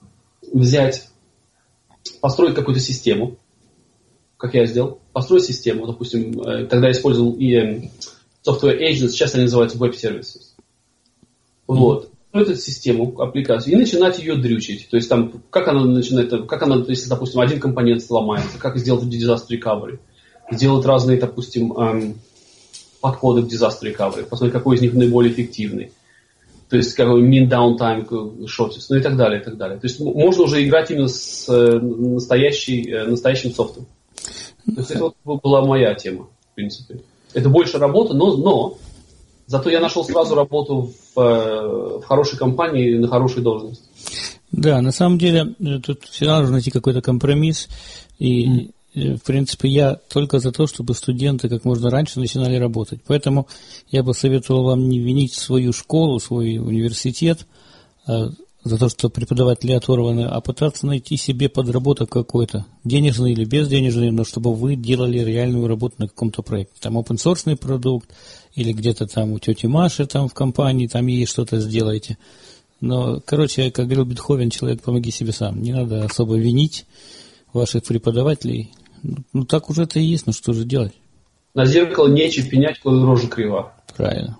B: построить какую-то систему, как я сделал, построить систему, допустим, тогда я использовал и software agents, сейчас они называются web services. Вот. Эту систему, аппликацию, и начинать ее дрючить. То есть там, как она начинает, если, допустим, один компонент сломается, как сделать disaster recovery, сделать разные, допустим, подходы к disaster recovery, посмотреть, какой из них наиболее эффективный. То есть, какой mean downtime, shortest, ну и так далее, и так далее. То есть, можно уже играть именно с настоящим софтом. То есть, это вот была моя тема, в принципе. Это больше работа, но зато я нашел сразу работу в хорошей компании, на хорошей должности.
A: Да, на самом деле, тут всегда нужно найти какой-то компромисс, и в принципе, я только за то, чтобы студенты как можно раньше начинали работать. Поэтому я бы советовал вам не винить свою школу, свой университет за то, что преподаватели оторваны, а пытаться найти себе подработок какой-то, денежный или безденежный, но чтобы вы делали реальную работу на каком-то проекте. Там open-source продукт, или где-то там у тети Маши там в компании, там ей что-то сделаете. Но, короче, как говорил Бетховен, человек, помоги себе сам. Не надо особо винить ваших преподавателей. Ну, так уже это и есть, ну что же делать?
B: На зеркало нечего пенять, коли рожа крива.
A: Правильно.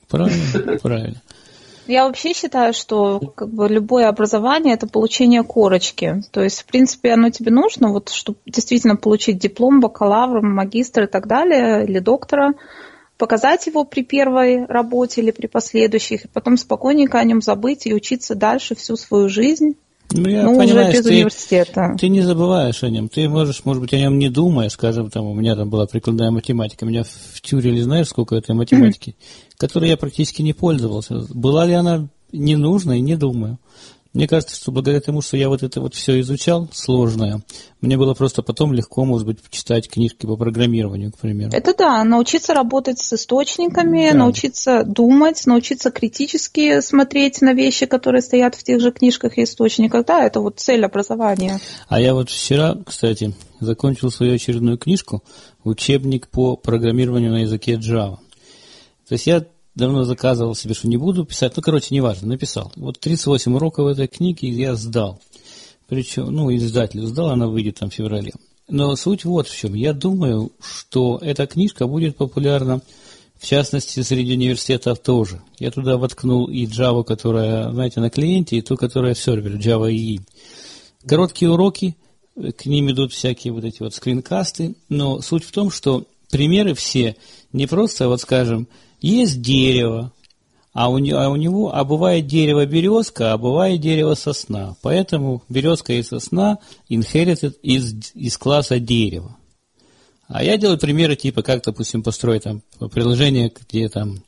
C: Я вообще считаю, что как бы любое образование – это получение корочки. То есть, в принципе, оно тебе нужно, вот, чтобы действительно получить диплом, бакалавр, магистр и так далее, или доктора, показать его при первой работе или при последующих, и потом спокойненько о нем забыть и учиться дальше всю свою жизнь. Уже без университета.
A: Ты не забываешь о нем. Ты можешь, может быть, о нем не думаешь. Скажем, там у меня там была прикладная математика. Меня втюрили, знаешь, сколько этой математики, которой я практически не пользовался. Была ли она ненужной, не думаю. Мне кажется, что благодаря тому, что я вот это вот все изучал, сложное, мне было просто потом легко, может быть, читать книжки по программированию, к примеру.
C: Это да, научиться работать с источниками, да. Научиться думать, научиться критически смотреть на вещи, которые стоят в тех же книжках и источниках. Да, это вот цель образования.
A: А я вот вчера, кстати, закончил свою очередную книжку, учебник по программированию на языке Java. То есть я давно заказывал себе, что не буду писать. Ну, короче, неважно, написал. Вот 38 уроков этой книги я сдал. Причем, издателю сдал, она выйдет там в феврале. Но суть вот в чем. Я думаю, что эта книжка будет популярна, в частности, среди университетов тоже. Я туда воткнул и Java, которая, знаете, на клиенте, и ту, которая в сервере, Java EE. Короткие уроки, к ним идут всякие вот эти вот скринкасты. Но суть в том, что примеры все не просто, вот скажем, есть дерево, а бывает дерево березка, а бывает дерево сосна. Поэтому березка и сосна inherited из класса дерева. А я делаю примеры типа, как, допустим, построить там приложение, где там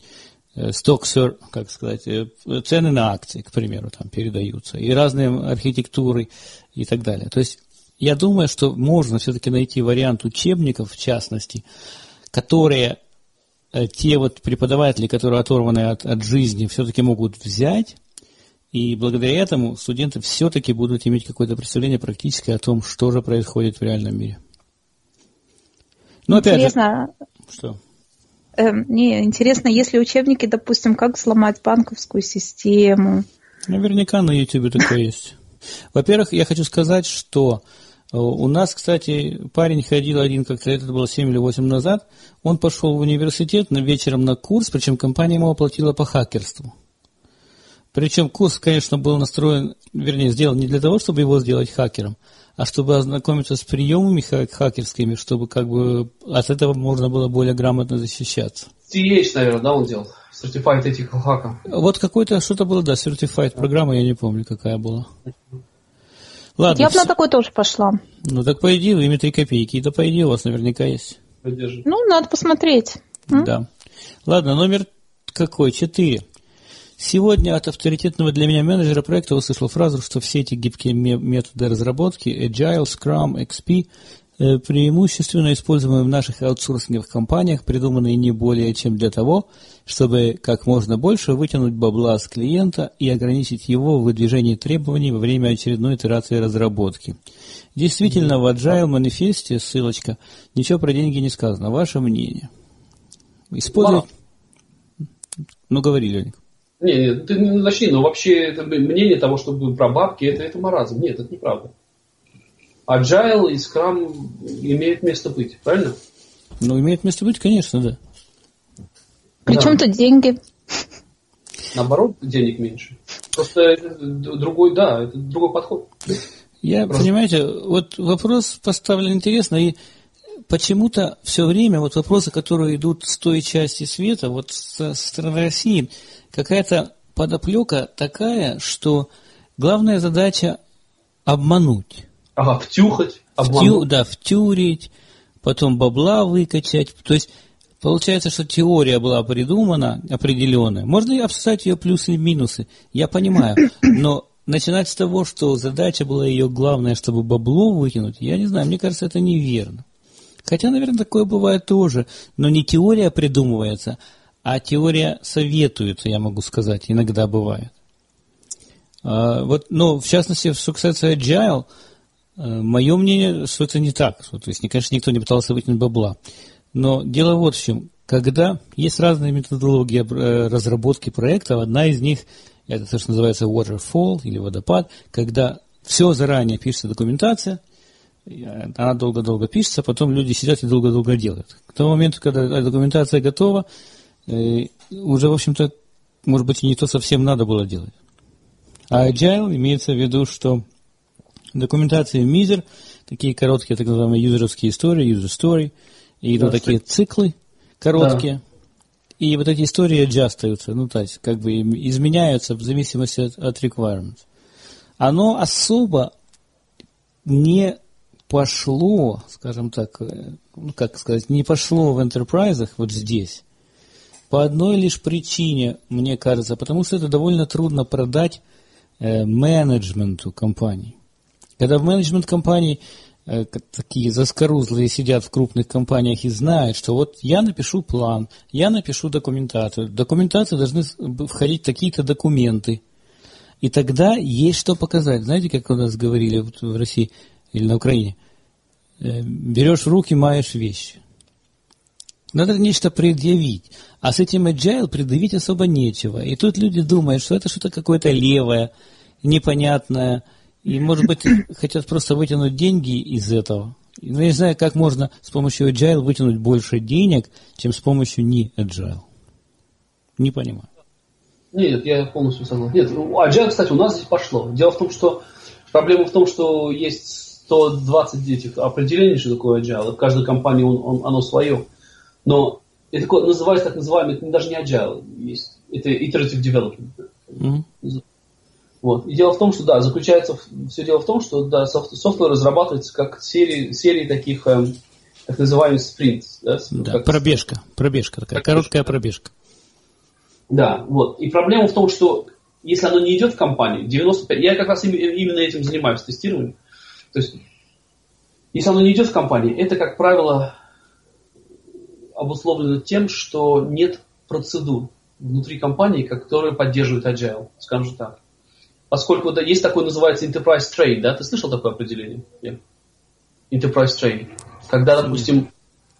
A: цены на акции, к примеру, там передаются, и разные архитектуры и так далее. То есть я думаю, что можно все-таки найти вариант учебников, в частности, которые те вот преподаватели, которые оторваны от жизни, все-таки могут взять, и благодаря этому студенты все-таки будут иметь какое-то представление практическое о том, что же происходит в реальном мире. Но опять
C: интересно,
A: же, что?
C: Интересно, если учебники, допустим, как взломать банковскую систему.
A: Наверняка на YouTube такое есть. Во-первых, я хочу сказать, что у нас, кстати, парень ходил один как-то, это было 7 или 8 назад, он пошел в университет вечером на курс, причем компания ему оплатила по хакерству. Причем курс, конечно, был сделан не для того, чтобы его сделать хакером, а чтобы ознакомиться с приемами хакерскими, чтобы как бы от этого можно было более грамотно защищаться.
B: CEH, наверное, да, он делал? Certified Ethical Hacker.
A: Вот что-то было, да, Certified программа, я не помню, какая была. Ладно,
C: я бы на такой тоже пошла.
A: Ну так пойди, вы ими 3 копейки, и да пойди, у вас наверняка есть.
B: Поддержи.
C: Надо посмотреть.
A: Да. Ладно, номер какой? 4. Сегодня от авторитетного для меня менеджера проекта услышал фразу, что все эти гибкие методы разработки, Agile, Scrum, XP, преимущественно используемые в наших аутсорсинговых компаниях, придуманные не более чем для того, чтобы как можно больше вытянуть бабла с клиента и ограничить его в выдвижении требований во время очередной итерации разработки. Действительно, в Agile манифесте, ссылочка, ничего про деньги не сказано. Ваше мнение? Ну, говори, Леник.
B: Не, ты не начни, но вообще это мнение того, что про бабки, это маразм. Нет, это неправда. Agile и Scrum имеют место быть, правильно?
A: Ну, имеет место быть, конечно, да.
C: Причем тут деньги?
B: Наоборот, денег меньше. Просто это другой подход.
A: Понимаете, вот вопрос поставлен интересно, и почему-то все время вот вопросы, которые идут с той части света, вот со стороны России, какая-то подоплека такая, что главная задача обмануть.
B: Ага, втюхать, обмануть.
A: Втюрить, потом бабла выкачать. То есть получается, что теория была придумана определенная. Можно и обсуждать ее плюсы и минусы, я понимаю. Но начинать с того, что задача была ее главная, чтобы бабло выкинуть, я не знаю, мне кажется, это неверно. Хотя, наверное, такое бывает тоже. Но не теория придумывается, а теория советуется, я могу сказать, иногда бывает. В частности, в сукцессии Agile, мое мнение, что это не так. То есть, конечно, никто не пытался выкинуть бабла. Но дело вот в чем. Когда есть разные методологии разработки проектов, одна из них, это то, что называется waterfall или водопад, когда все заранее пишется документация, она долго-долго пишется, потом люди сидят и долго-долго делают. К тому моменту, когда документация готова, уже, в общем-то, может быть, и не то совсем надо было делать. А Agile имеется в виду, что документация мизер, такие короткие, так называемые юзеровские истории, user story, и идут такие циклы короткие, да. И вот эти истории adjustаются, то есть как бы изменяются в зависимости от requirements. Оно особо не пошло, скажем так, не пошло в энтерпрайзах вот здесь, по одной лишь причине, мне кажется, потому что это довольно трудно продать менеджменту компаний. Когда в менеджмент компаний такие заскорузлые сидят в крупных компаниях и знают, что вот я напишу план, я напишу документацию. В документацию должны входить какие-то документы. И тогда есть что показать. Знаете, как у нас говорили в России или на Украине? Берешь в руки, маешь вещи. Надо нечто предъявить. А с этим agile предъявить особо нечего. И тут люди думают, что это что-то какое-то левое, непонятное. И, может быть, хотят просто вытянуть деньги из этого. Но я не знаю, как можно с помощью agile вытянуть больше денег, чем с помощью не agile. Не понимаю.
B: Нет, я полностью согласен. Нет, agile, кстати, у нас здесь пошло. Дело в том, что проблема в том, что есть 120 этих определений, что такое agile. В каждой компании оно свое. Но это называется так называемый, это даже не agile, это iterative development. Mm-hmm. Вот. И дело в том, что все дело в том, что софтвер разрабатывается как серии таких так называемых спринтов. Да,
A: пробежка такая, короткая пробежка.
B: Да, вот. И проблема в том, что если оно не идет в компанию, 95%, я как раз именно этим занимаюсь, тестированием. То есть, если оно не идет в компании, это, как правило, обусловлено тем, что нет процедур внутри компании, которые поддерживают agile, скажем так. Поскольку есть такое, называется enterprise training, да? Ты слышал такое определение? Enterprise training. Когда, допустим,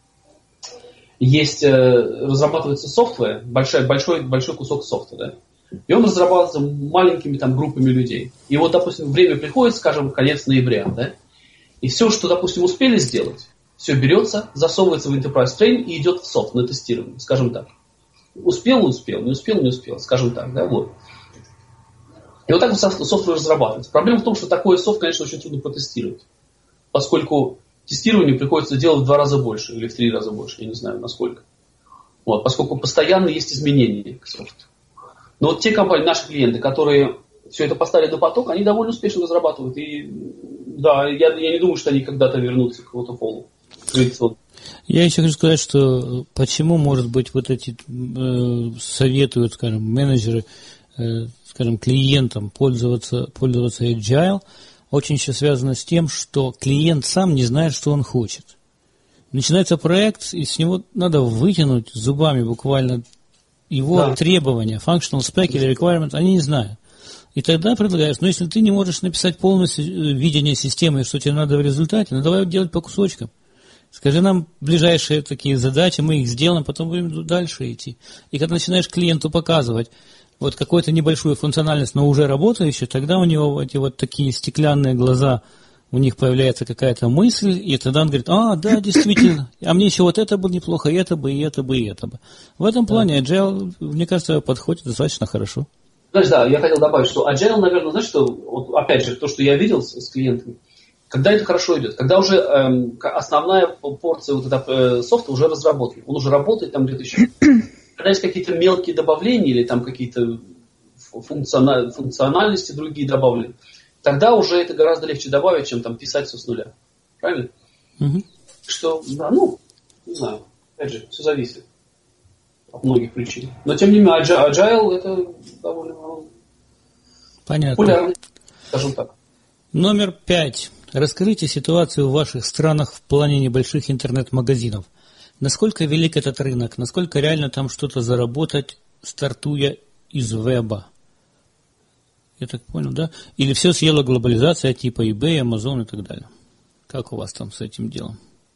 B: разрабатывается софтвер, большой кусок софта, да? И он разрабатывается маленькими группами людей. И вот, допустим, время приходит, скажем, конец ноября, да? И все, что, допустим, успели сделать, все берется, засовывается в enterprise training и идет в софт на тестирование, скажем так. Успел, не успел, скажем так, да, вот. И вот так вот софтвер разрабатывается. Проблема в том, что такой софт, конечно, очень трудно протестировать, поскольку тестированию приходится делать в 2 раза больше или в 3 раза больше, я не знаю насколько. Вот, поскольку постоянно есть изменения к софту. Но вот те компании, наши клиенты, которые все это поставили на поток, они довольно успешно разрабатывают. И да, я не думаю, что они когда-то вернутся к waterfall.
A: Я еще хочу сказать, что почему, может быть, вот эти советуют, скажем, менеджеры, скажем, клиентам пользоваться agile, очень еще связано с тем, что клиент сам не знает, что он хочет. Начинается проект, и с него надо вытянуть зубами буквально его требования, functional spec или requirement, они не знают. И тогда предлагаешь, если ты не можешь написать полностью видение системы, что тебе надо в результате, давай делать по кусочкам. Скажи нам ближайшие такие задачи, мы их сделаем, потом будем дальше идти. И когда начинаешь клиенту показывать вот какую-то небольшую функциональность, но уже работающую, тогда у него эти вот такие стеклянные глаза, у них появляется какая-то мысль, и тогда он говорит, да, действительно, а мне еще вот это было неплохо, и это бы, и это бы, и это бы. В этом плане Agile, мне кажется, подходит достаточно хорошо.
B: Знаешь, да, я хотел добавить, что Agile, наверное, знаешь, что, вот, опять же, то, что я видел с клиентами, когда это хорошо идет, когда уже основная порция вот этого софта уже разработана, он уже работает там где-то еще. Когда есть какие-то мелкие добавления или там какие-то функциональности другие добавлены, тогда уже это гораздо легче добавить, чем там писать все с нуля. Правильно?
A: Угу.
B: Что, да, не знаю, опять же, все зависит от многих причин. Но тем не менее, Agile это довольно популярный, скажем так.
A: Номер 5. Расскажите ситуацию в ваших странах в плане небольших интернет-магазинов. Насколько велик этот рынок? Насколько реально там что-то заработать, стартуя из веба? Я так понял, да? Или все съела глобализация типа eBay, Amazon и так далее? Как у вас там с этим делом?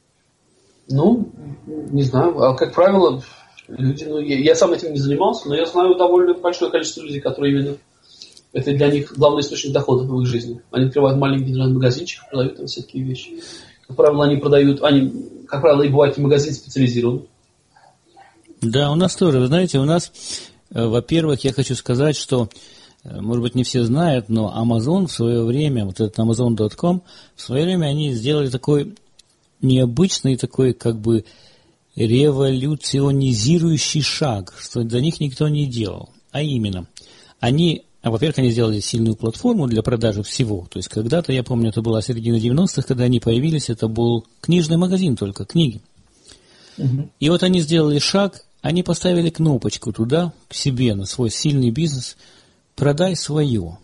B: Не знаю. А как правило, люди, я сам этим не занимался, но я знаю довольно большое количество людей, которые именно это для них главный источник дохода в их жизни. Они открывают маленький интернет-магазинчик, продают там всякие вещи. Как правило, как правило, и бывает магазин специализированный. Да,
A: у нас тоже. Вы знаете, у нас, во-первых, я хочу сказать, что, может быть, не все знают, но Amazon в свое время, вот этот Amazon.com, в свое время они сделали такой необычный, такой как бы революционизирующий шаг, что до них никто не делал. А именно, во-первых, они сделали сильную платформу для продажи всего. То есть когда-то, я помню, это была середина 90-х, когда они появились, это был книжный магазин только, книги. Угу. И вот они сделали шаг, они поставили кнопочку туда, к себе, на свой сильный бизнес, продай свое.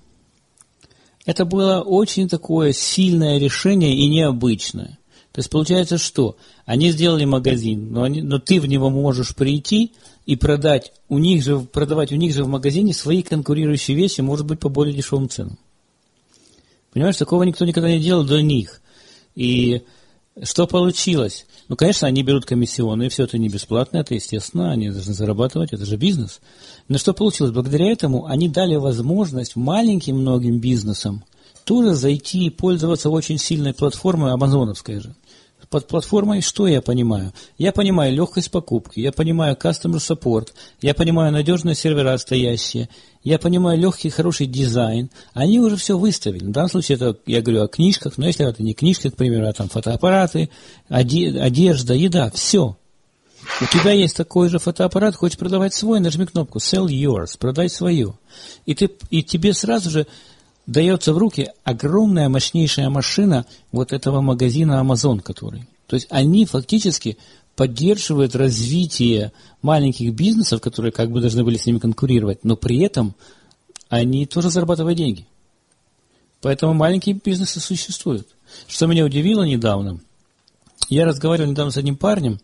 A: Это было очень такое сильное решение и необычное. То есть получается, что они сделали магазин, но ты в него можешь прийти и продавать у них же в магазине свои конкурирующие вещи, может быть, по более дешевым ценам. Понимаешь, такого никто никогда не делал до них. И что получилось? Конечно, они берут комиссионные, все это не бесплатно, это естественно, они должны зарабатывать, это же бизнес. Но что получилось? Благодаря этому они дали возможность маленьким многим бизнесам тоже зайти и пользоваться очень сильной платформой, амазоновской же. Под платформой что я понимаю? Я понимаю легкость покупки, я понимаю customer support, я понимаю надежные сервера стоящие, я понимаю легкий, хороший дизайн. Они уже все выставили. В данном случае это я говорю о книжках, но если это не книжки, к примеру, а там фотоаппараты, одежда, еда, все. У тебя есть такой же фотоаппарат, хочешь продавать свой, нажми кнопку Sell Yours, продай свое. И тебе сразу же дается в руки огромная, мощнейшая машина вот этого магазина Amazon, который. То есть они фактически поддерживают развитие маленьких бизнесов, которые как бы должны были с ними конкурировать, но при этом они тоже зарабатывают деньги. Поэтому маленькие бизнесы существуют. Что меня удивило недавно, я разговаривал недавно с одним парнем,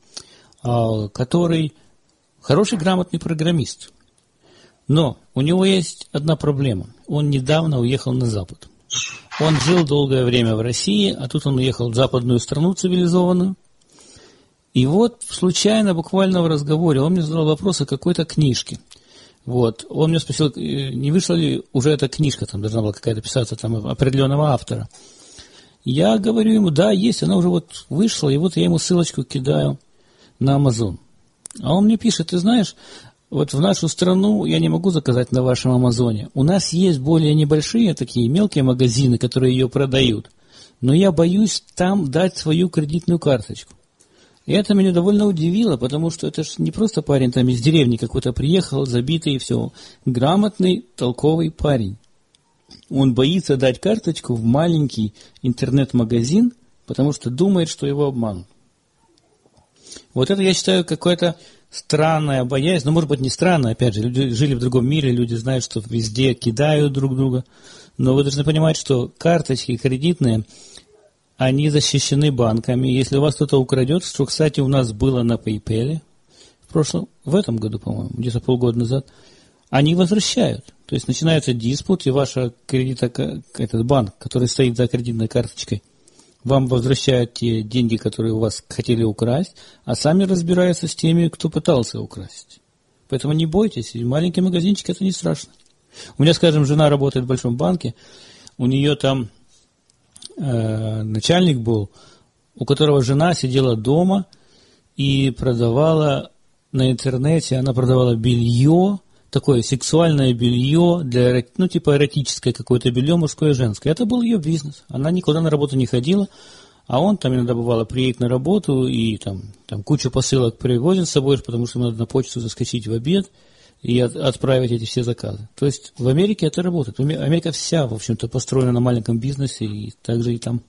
A: который хороший, грамотный программист. Но у него есть одна проблема. Он недавно уехал на Запад. Он жил долгое время в России, а тут он уехал в западную страну цивилизованную. И вот случайно, буквально в разговоре, он мне задал вопрос о какой-то книжке. Вот. Он меня спросил, не вышла ли уже эта книжка, там должна была какая-то писаться там определенного автора. Я говорю ему, да, есть, она уже вот вышла, и вот я ему ссылочку кидаю на Amazon. А он мне пишет, ты знаешь, вот в нашу страну я не могу заказать на вашем Амазоне. У нас есть более небольшие такие мелкие магазины, которые ее продают. Но я боюсь там дать свою кредитную карточку. И это меня довольно удивило, потому что это же не просто парень там из деревни какой-то приехал, забитый и все. Грамотный, толковый парень. Он боится дать карточку в маленький интернет-магазин, потому что думает, что его обманут. Вот это, я считаю, какое-то странная боязнь, но может быть не странная, опять же, люди жили в другом мире, люди знают, что везде кидают друг друга, но вы должны понимать, что карточки кредитные, они защищены банками. Если у вас кто-то украдет, что, кстати, у нас было на PayPal в этом году, по-моему, где-то полгода назад, они возвращают. То есть начинается диспут, и ваша этот банк, который стоит за кредитной карточкой, вам возвращают те деньги, которые у вас хотели украсть, а сами разбираются с теми, кто пытался украсть. Поэтому не бойтесь, маленький магазинчик это не страшно. У меня, скажем, жена работает в большом банке, у нее там начальник был, у которого жена сидела дома и продавала на интернете, она продавала белье, такое сексуальное белье, для, ну, типа эротическое какое-то белье, мужское и женское. Это был ее бизнес. Она никуда на работу не ходила, а он там иногда бывало приедет на работу и там кучу посылок привозит с собой, потому что надо на почту заскочить в обед и отправить эти все заказы. То есть в Америке это работает. Америка вся, в общем-то, построена на маленьком бизнесе, и также и там.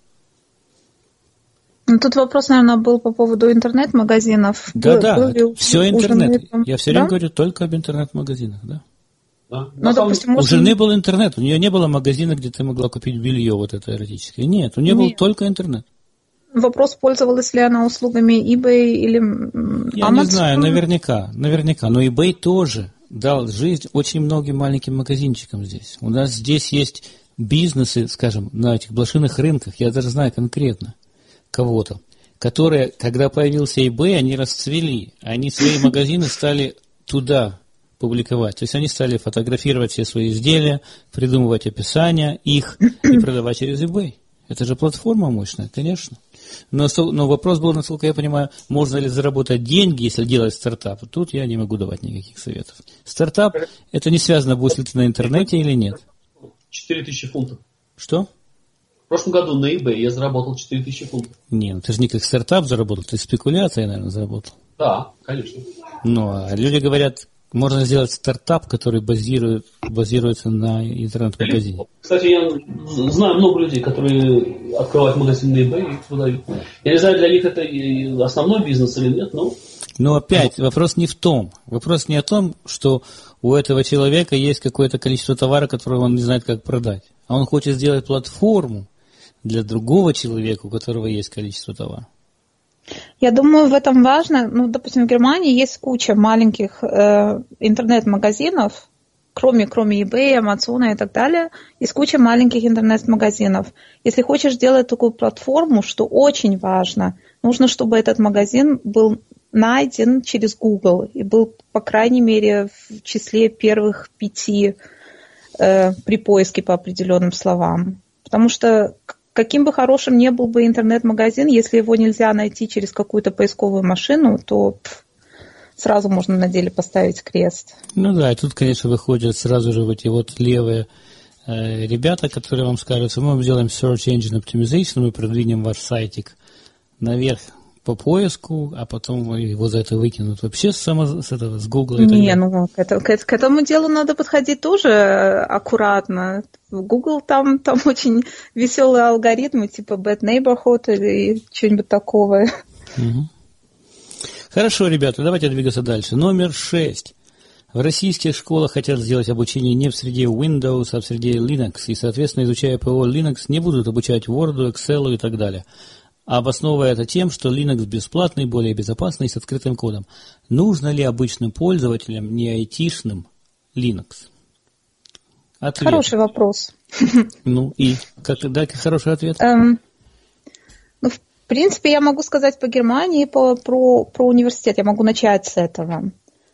C: Ну, тут вопрос, наверное, был по поводу интернет-магазинов.
A: Да, все интернет. Я все время
C: да?
A: говорю только об интернет-магазинах, да.
B: Да.
C: Ну, допустим,
A: у жены был интернет, у нее не было магазина, где ты могла купить белье вот это эротическое. Нет, у нее был только интернет.
C: Вопрос, пользовалась ли она услугами eBay или Amazon?
A: Я не знаю, наверняка. Но eBay тоже дал жизнь очень многим маленьким магазинчикам здесь. У нас здесь есть бизнесы, скажем, на этих блошиных рынках, я даже знаю конкретно кого-то, которые, когда появился eBay, они расцвели. Они свои магазины стали туда публиковать. То есть они стали фотографировать все свои изделия, придумывать описания их и продавать через eBay. Это же платформа мощная, конечно. Но вопрос был, насколько я понимаю, можно ли заработать деньги, если делать стартап. Тут я не могу давать никаких советов. Стартап, это не связано, будешь ли ты на интернете или нет.
B: 4000 фунтов.
A: Что?
B: В прошлом году на eBay я заработал 4000 фунтов.
A: Не, ну ты же не как стартап заработал, ты спекуляцией, наверное, заработал.
B: Да, конечно.
A: Ну, а люди говорят, можно сделать стартап, который базируется на интернет-магазине.
B: Кстати, я знаю много людей, которые открывают магазин на eBay и продают. Я не знаю, для них это основной бизнес или нет, но...
A: Но опять, вопрос не в том. Вопрос не о том, что у этого человека есть какое-то количество товара, которое он не знает, как продать. А он хочет сделать платформу для другого человека, у которого есть количество товара.
C: Я думаю, в этом важно, ну, допустим, в Германии есть куча маленьких интернет-магазинов, кроме eBay, Amazon и так далее, есть куча маленьких интернет-магазинов. Если хочешь сделать такую платформу, что очень важно, нужно, чтобы этот магазин был найден через Google и был, по крайней мере, в числе первых 5 при поиске по определенным словам. Потому что каким бы хорошим ни был бы интернет-магазин, если его нельзя найти через какую-то поисковую машину, то сразу можно на деле поставить крест.
A: Ну да, и тут, конечно, выходят сразу же эти вот левые ребята, которые вам скажут, мы сделаем Search Engine Optimization, мы продвинем ваш сайтик наверх по поиску, а потом его за это выкинут вообще с Google.
C: Не, ну к этому делу надо подходить тоже аккуратно. В Google там очень веселые алгоритмы, типа Bad Neighborhood или что-нибудь такого.
A: Угу. Хорошо, ребята, давайте двигаться дальше. Номер 6. В российских школах хотят сделать обучение не в среде Windows, а в среде Linux, и, соответственно, изучая ПО Linux, не будут обучать Word, Excel и так далее. Обосновывая это тем, что Linux бесплатный, более безопасный и с открытым кодом. Нужно ли обычным пользователям, не айтишным, Linux? Ответ.
C: Хороший вопрос.
A: Ну и дай хороший ответ.
C: Ну, в принципе, я могу сказать по Германии, про университет. Я могу начать с этого.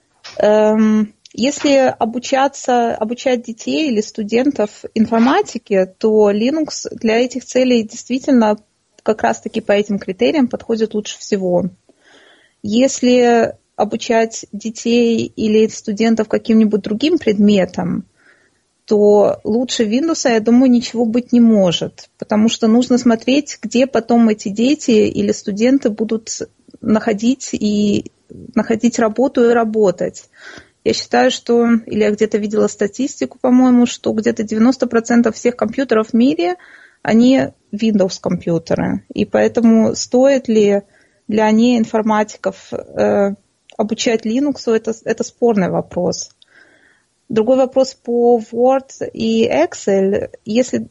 C: Если обучать детей или студентов информатике, то Linux для этих целей действительно как раз-таки по этим критериям подходит лучше всего. Если обучать детей или студентов каким-нибудь другим предметом, то лучше Windows, я думаю, ничего быть не может, потому что нужно смотреть, где потом эти дети или студенты будут находить работу и работать. Я считаю, что, или я где-то видела статистику, по-моему, что где-то 90% всех компьютеров в мире они Windows компьютеры. И поэтому стоит ли для неинформатиков обучать Linux, это спорный вопрос. Другой вопрос по Word и Excel. Если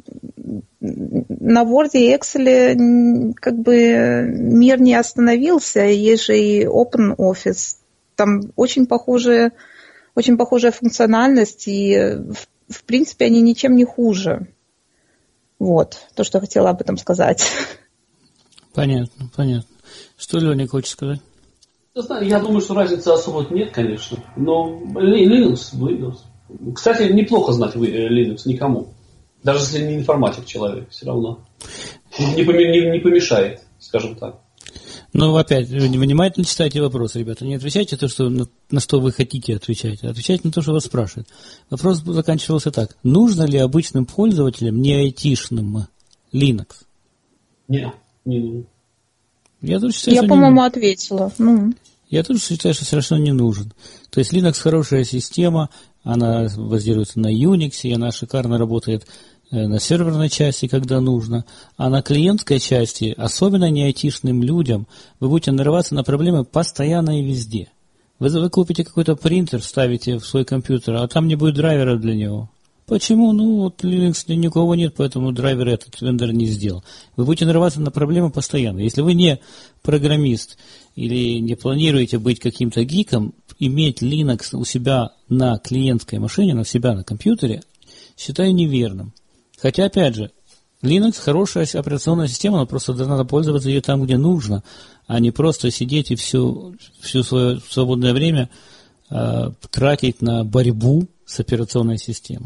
C: на Word и Excel как бы мир не остановился, есть же и OpenOffice. Там очень похожая функциональность, и в принципе они ничем не хуже. Вот, то, что я хотела об этом сказать.
A: Понятно. Что Леня хочет сказать?
B: Я думаю, что разницы особо нет, конечно. Но Linux, Windows. Кстати, неплохо знать Linux никому. Даже если не информатик человек, все равно. Не помешает, скажем так.
A: Ну, опять, внимательно читайте вопросы, ребята. Не отвечайте то, что, на что вы хотите отвечать, а отвечайте на то, что вас спрашивают. Вопрос заканчивался так. Нужно ли обычным пользователям, не айтишным, Linux?
B: Не нужно.
A: Я тоже считаю,
C: Я, по-моему, ответила.
A: Я тоже считаю, что совершенно не нужен. То есть Linux хорошая система, она базируется на Unix, и она шикарно работает на серверной части, когда нужно, а на клиентской части, особенно не айтишным людям, вы будете нарываться на проблемы постоянно и везде. Вы купите какой-то принтер, ставите в свой компьютер, а там не будет драйвера для него. Почему? Вот Linux никого нет, поэтому драйвер этот вендор не сделал. Вы будете нарываться на проблемы постоянно. Если вы не программист или не планируете быть каким-то гиком, иметь Linux у себя на клиентской машине, на себя на компьютере, считаю неверным. Хотя, опять же, Linux хорошая операционная система, но просто надо пользоваться ее там, где нужно, а не просто сидеть и все свое свободное время тратить на борьбу с операционной системой.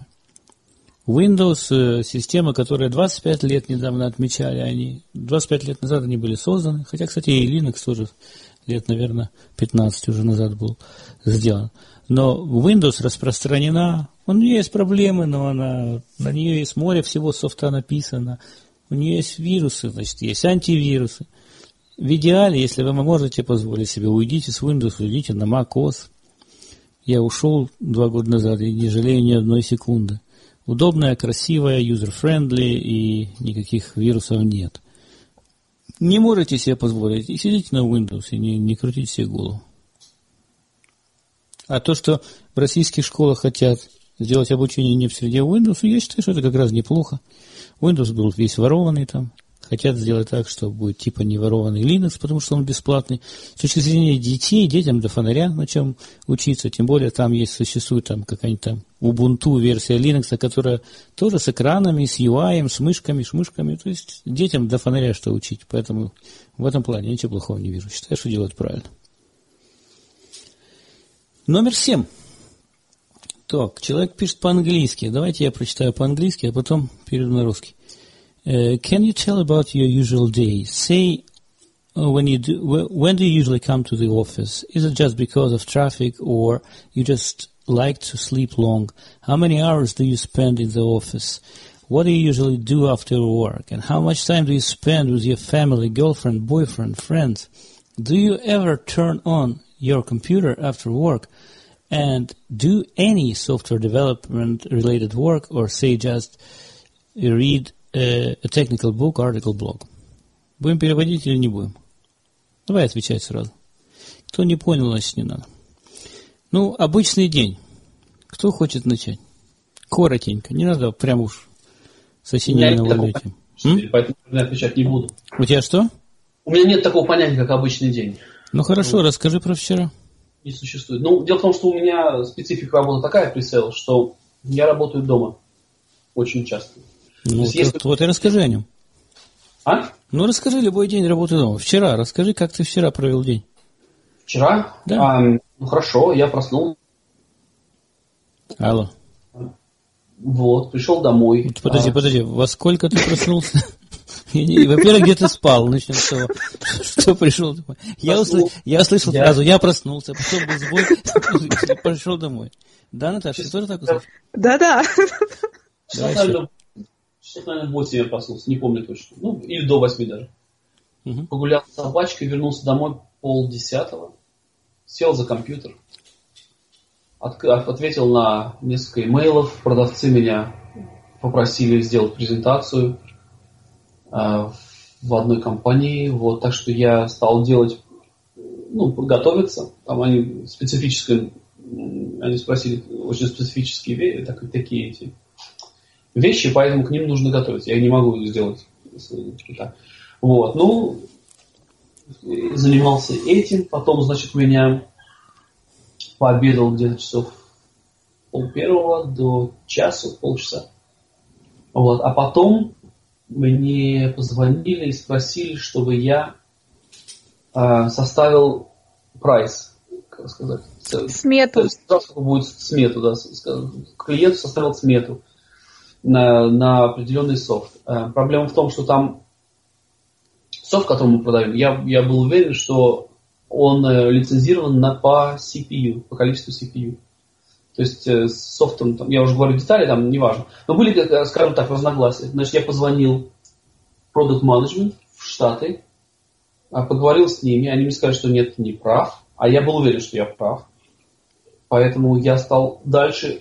A: Windows система, которая 25 лет недавно отмечали, 25 лет назад они были созданы, хотя, кстати, и Linux тоже лет, наверное, 15 уже назад был сделан. Но Windows распространена, у нее есть проблемы, но на нее есть море всего софта написано, у нее есть вирусы, значит, есть антивирусы. В идеале, если вы можете позволить себе, уйдите с Windows, уйдите на macOS. Я ушел 2 года назад и не жалею ни одной секунды. Удобная, красивая, user-friendly и никаких вирусов нет. Не можете себе позволить, и сидите на Windows, и не крутите себе голову. А то, что в российских школах хотят сделать обучение не в среде Windows, я считаю, что это как раз неплохо. Windows был весь ворованный там. Хотят сделать так, что будет типа не ворованный Linux, потому что он бесплатный. С точки зрения детей, детям до фонаря на чем учиться. Тем более там существует там какая-нибудь там Ubuntu версия Linux, которая тоже с экранами, с UI, с мышками, шмышками. То есть детям до фонаря что учить. Поэтому в этом плане ничего плохого не вижу. Считаю, что делать правильно. Номер 7. Так, человек пишет по-английски. Давайте я прочитаю по-английски, а потом перейду на русский. Can you tell about your usual day? Say, when do you usually come to the office? Is it just because of traffic or you just like to sleep long? How many hours do you spend in the office? What do you usually do after work? And how much time do you spend with your family, girlfriend, boyfriend, friends? Do you ever turn on your computer after work and do any software development related work or say just read a technical book, article, blog? Будем переводить или не будем? Давай отвечать сразу. Кто не понял, значит не надо. Ну, обычный день. Кто хочет начать? Коротенько. Не надо прям уж с осеннего летия.
B: Поэтому я отвечать не буду.
A: У тебя что?
B: У меня нет такого понятия, как обычный день.
A: Ну хорошо, расскажи про вчера.
B: Не существует. Ну, дело в том, что у меня специфика работы такая, пресейл, что я работаю дома очень часто.
A: Ну, вот и расскажи о нем.
B: А?
A: Ну, расскажи любой день работы дома. Вчера, расскажи, как ты вчера провел день.
B: Вчера?
A: Да.
B: Ну, хорошо, я проснулся.
A: Алло.
B: Вот, пришел домой.
A: Подожди, во сколько ты проснулся? Во-первых, где ты спал? Начнем с того, что пришел домой. Я услышал фразу «я проснулся», потом был сбой, пришел домой. Да, Наташа, ты тоже так услышал?
C: Да-да.
B: Часов, наверное, 8 я проснулся, не помню точно. Ну, или до 8 даже. Погулял с собачкой, вернулся домой 9:30, сел за компьютер, ответил на несколько имейлов, продавцы меня попросили сделать презентацию в одной компании, вот, так что я стал делать, подготовиться, там они спросили очень специфические такие эти вещи, поэтому к ним нужно готовиться, я не могу сделать так. Вот, занимался этим, потом, значит, меня пообедал где-то часов 12:30 до часа, полчаса. Вот, а потом мне позвонили и спросили, чтобы я составил прайс, как сказать.
C: Смету.
B: Сколько будет смету, да. Клиент составил смету на определенный софт. Проблема в том, что там софт, который мы продаем, я был уверен, что он лицензирован по CPU, по количеству CPU. То есть с софтом, там, я уже говорю детали, там неважно. Но были, скажем так, разногласия. Значит, я позвонил в Product Management в Штаты, поговорил с ними, они мне сказали, что нет, не прав, а я был уверен, что я прав. Поэтому я стал дальше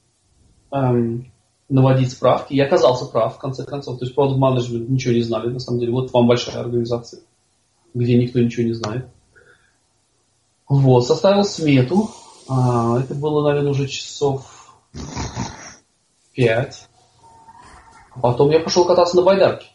B: наводить справки. Я оказался прав, в конце концов. То есть Product Management ничего не знали, на самом деле. Вот вам большая организация, где никто ничего не знает. Вот, составил смету. Это было, наверное, уже часов 5. А потом я пошел кататься на байдарке.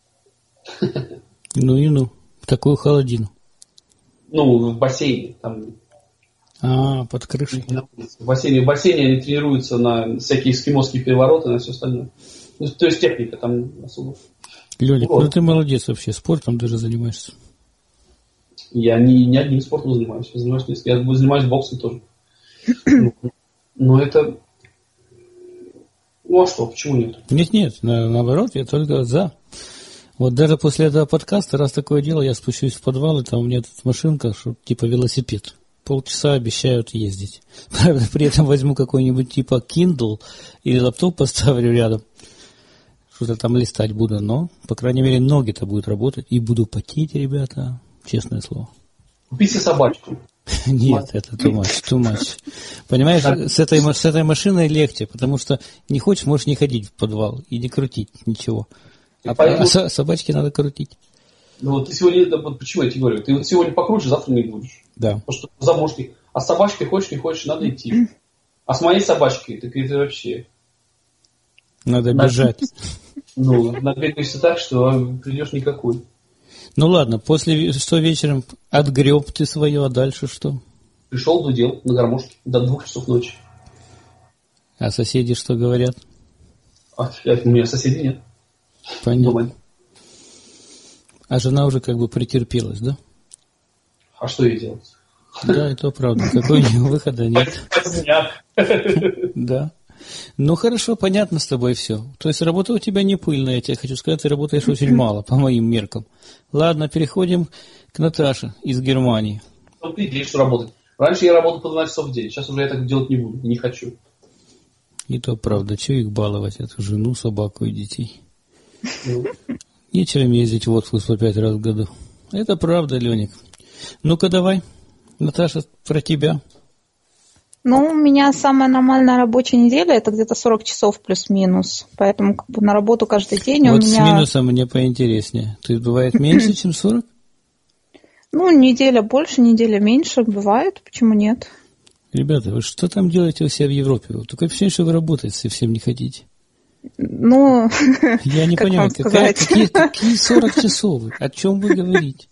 A: Ну и ну, в такую холодину.
B: Ну, в бассейне. Там,
A: под крышей.
B: В бассейне они тренируются на всякие эскимосские перевороты, на все остальное. Ну, то есть техника там особо.
A: Леник,
B: вот.
A: Ну ты молодец вообще, спортом даже занимаешься.
B: Я не одним спортом занимаюсь. Я занимаюсь боксом тоже. Но это... Ну а что, почему нет?
A: Нет, наоборот, я только за. Вот даже после этого подкаста, раз такое дело, я спущусь в подвал, и там у меня тут машинка, что типа велосипед. Полчаса обещают ездить. Правда, при этом возьму какой-нибудь типа Kindle или лаптоп поставлю рядом. Что-то там листать буду, но, по крайней мере, ноги-то будут работать. И буду потеть, ребята, честное слово.
B: Купите собачку.
A: Нет, это too much. Понимаешь, с этой машиной легче, потому что не хочешь, можешь не ходить в подвал и не крутить ничего. А собачки надо крутить.
B: Ну вот ты сегодня, вот почему я тебе говорю, ты вот сегодня покрутишь, завтра не будешь.
A: Да.
B: Потому что заморский. А с собачкой хочешь, не хочешь, надо идти. А с моей собачкой, так это вообще...
A: Надо бежать.
B: Ну, набегаешься так, что придешь никакой.
A: Ну ладно, после что вечером отгреб ты свое, а дальше что?
B: Пришел, дудел на гармошке до 2 часов ночи.
A: А соседи что говорят?
B: У меня соседей нет.
A: Понятно.
B: Дома.
A: А жена уже как бы претерпелась, да?
B: А что ей делать?
A: Да, это правда. Какой у нее выхода нет. Да. Ну хорошо, понятно с тобой все. То есть работа у тебя не пыльная, я тебе хочу сказать, ты работаешь очень мало, по моим меркам. Ладно, переходим к Наташе из Германии.
B: Ну, ты видишь, что работать. Раньше я работал по 12 часов в день, сейчас уже я так делать не буду, не хочу.
A: И то правда, что их баловать, эту жену, собаку и детей. Нечего им ездить в отпуск по 5 раз в году. Это правда, Леник. Ну-ка давай, Наташа, про тебя.
C: Ну, у меня самая нормальная рабочая неделя, это где-то 40 часов плюс-минус. Поэтому как бы на работу каждый день
A: вот
C: у меня...
A: с минусом мне поинтереснее. Ты бывает меньше, чем 40?
C: Ну, неделя больше, неделя меньше бывает. Почему нет?
A: Ребята, вы что там делаете у себя в Европе? Такое ощущение, что вы работаете совсем не хотите.
C: Ну,
A: я не понимаю, какие 40 часов? О чем вы говорите?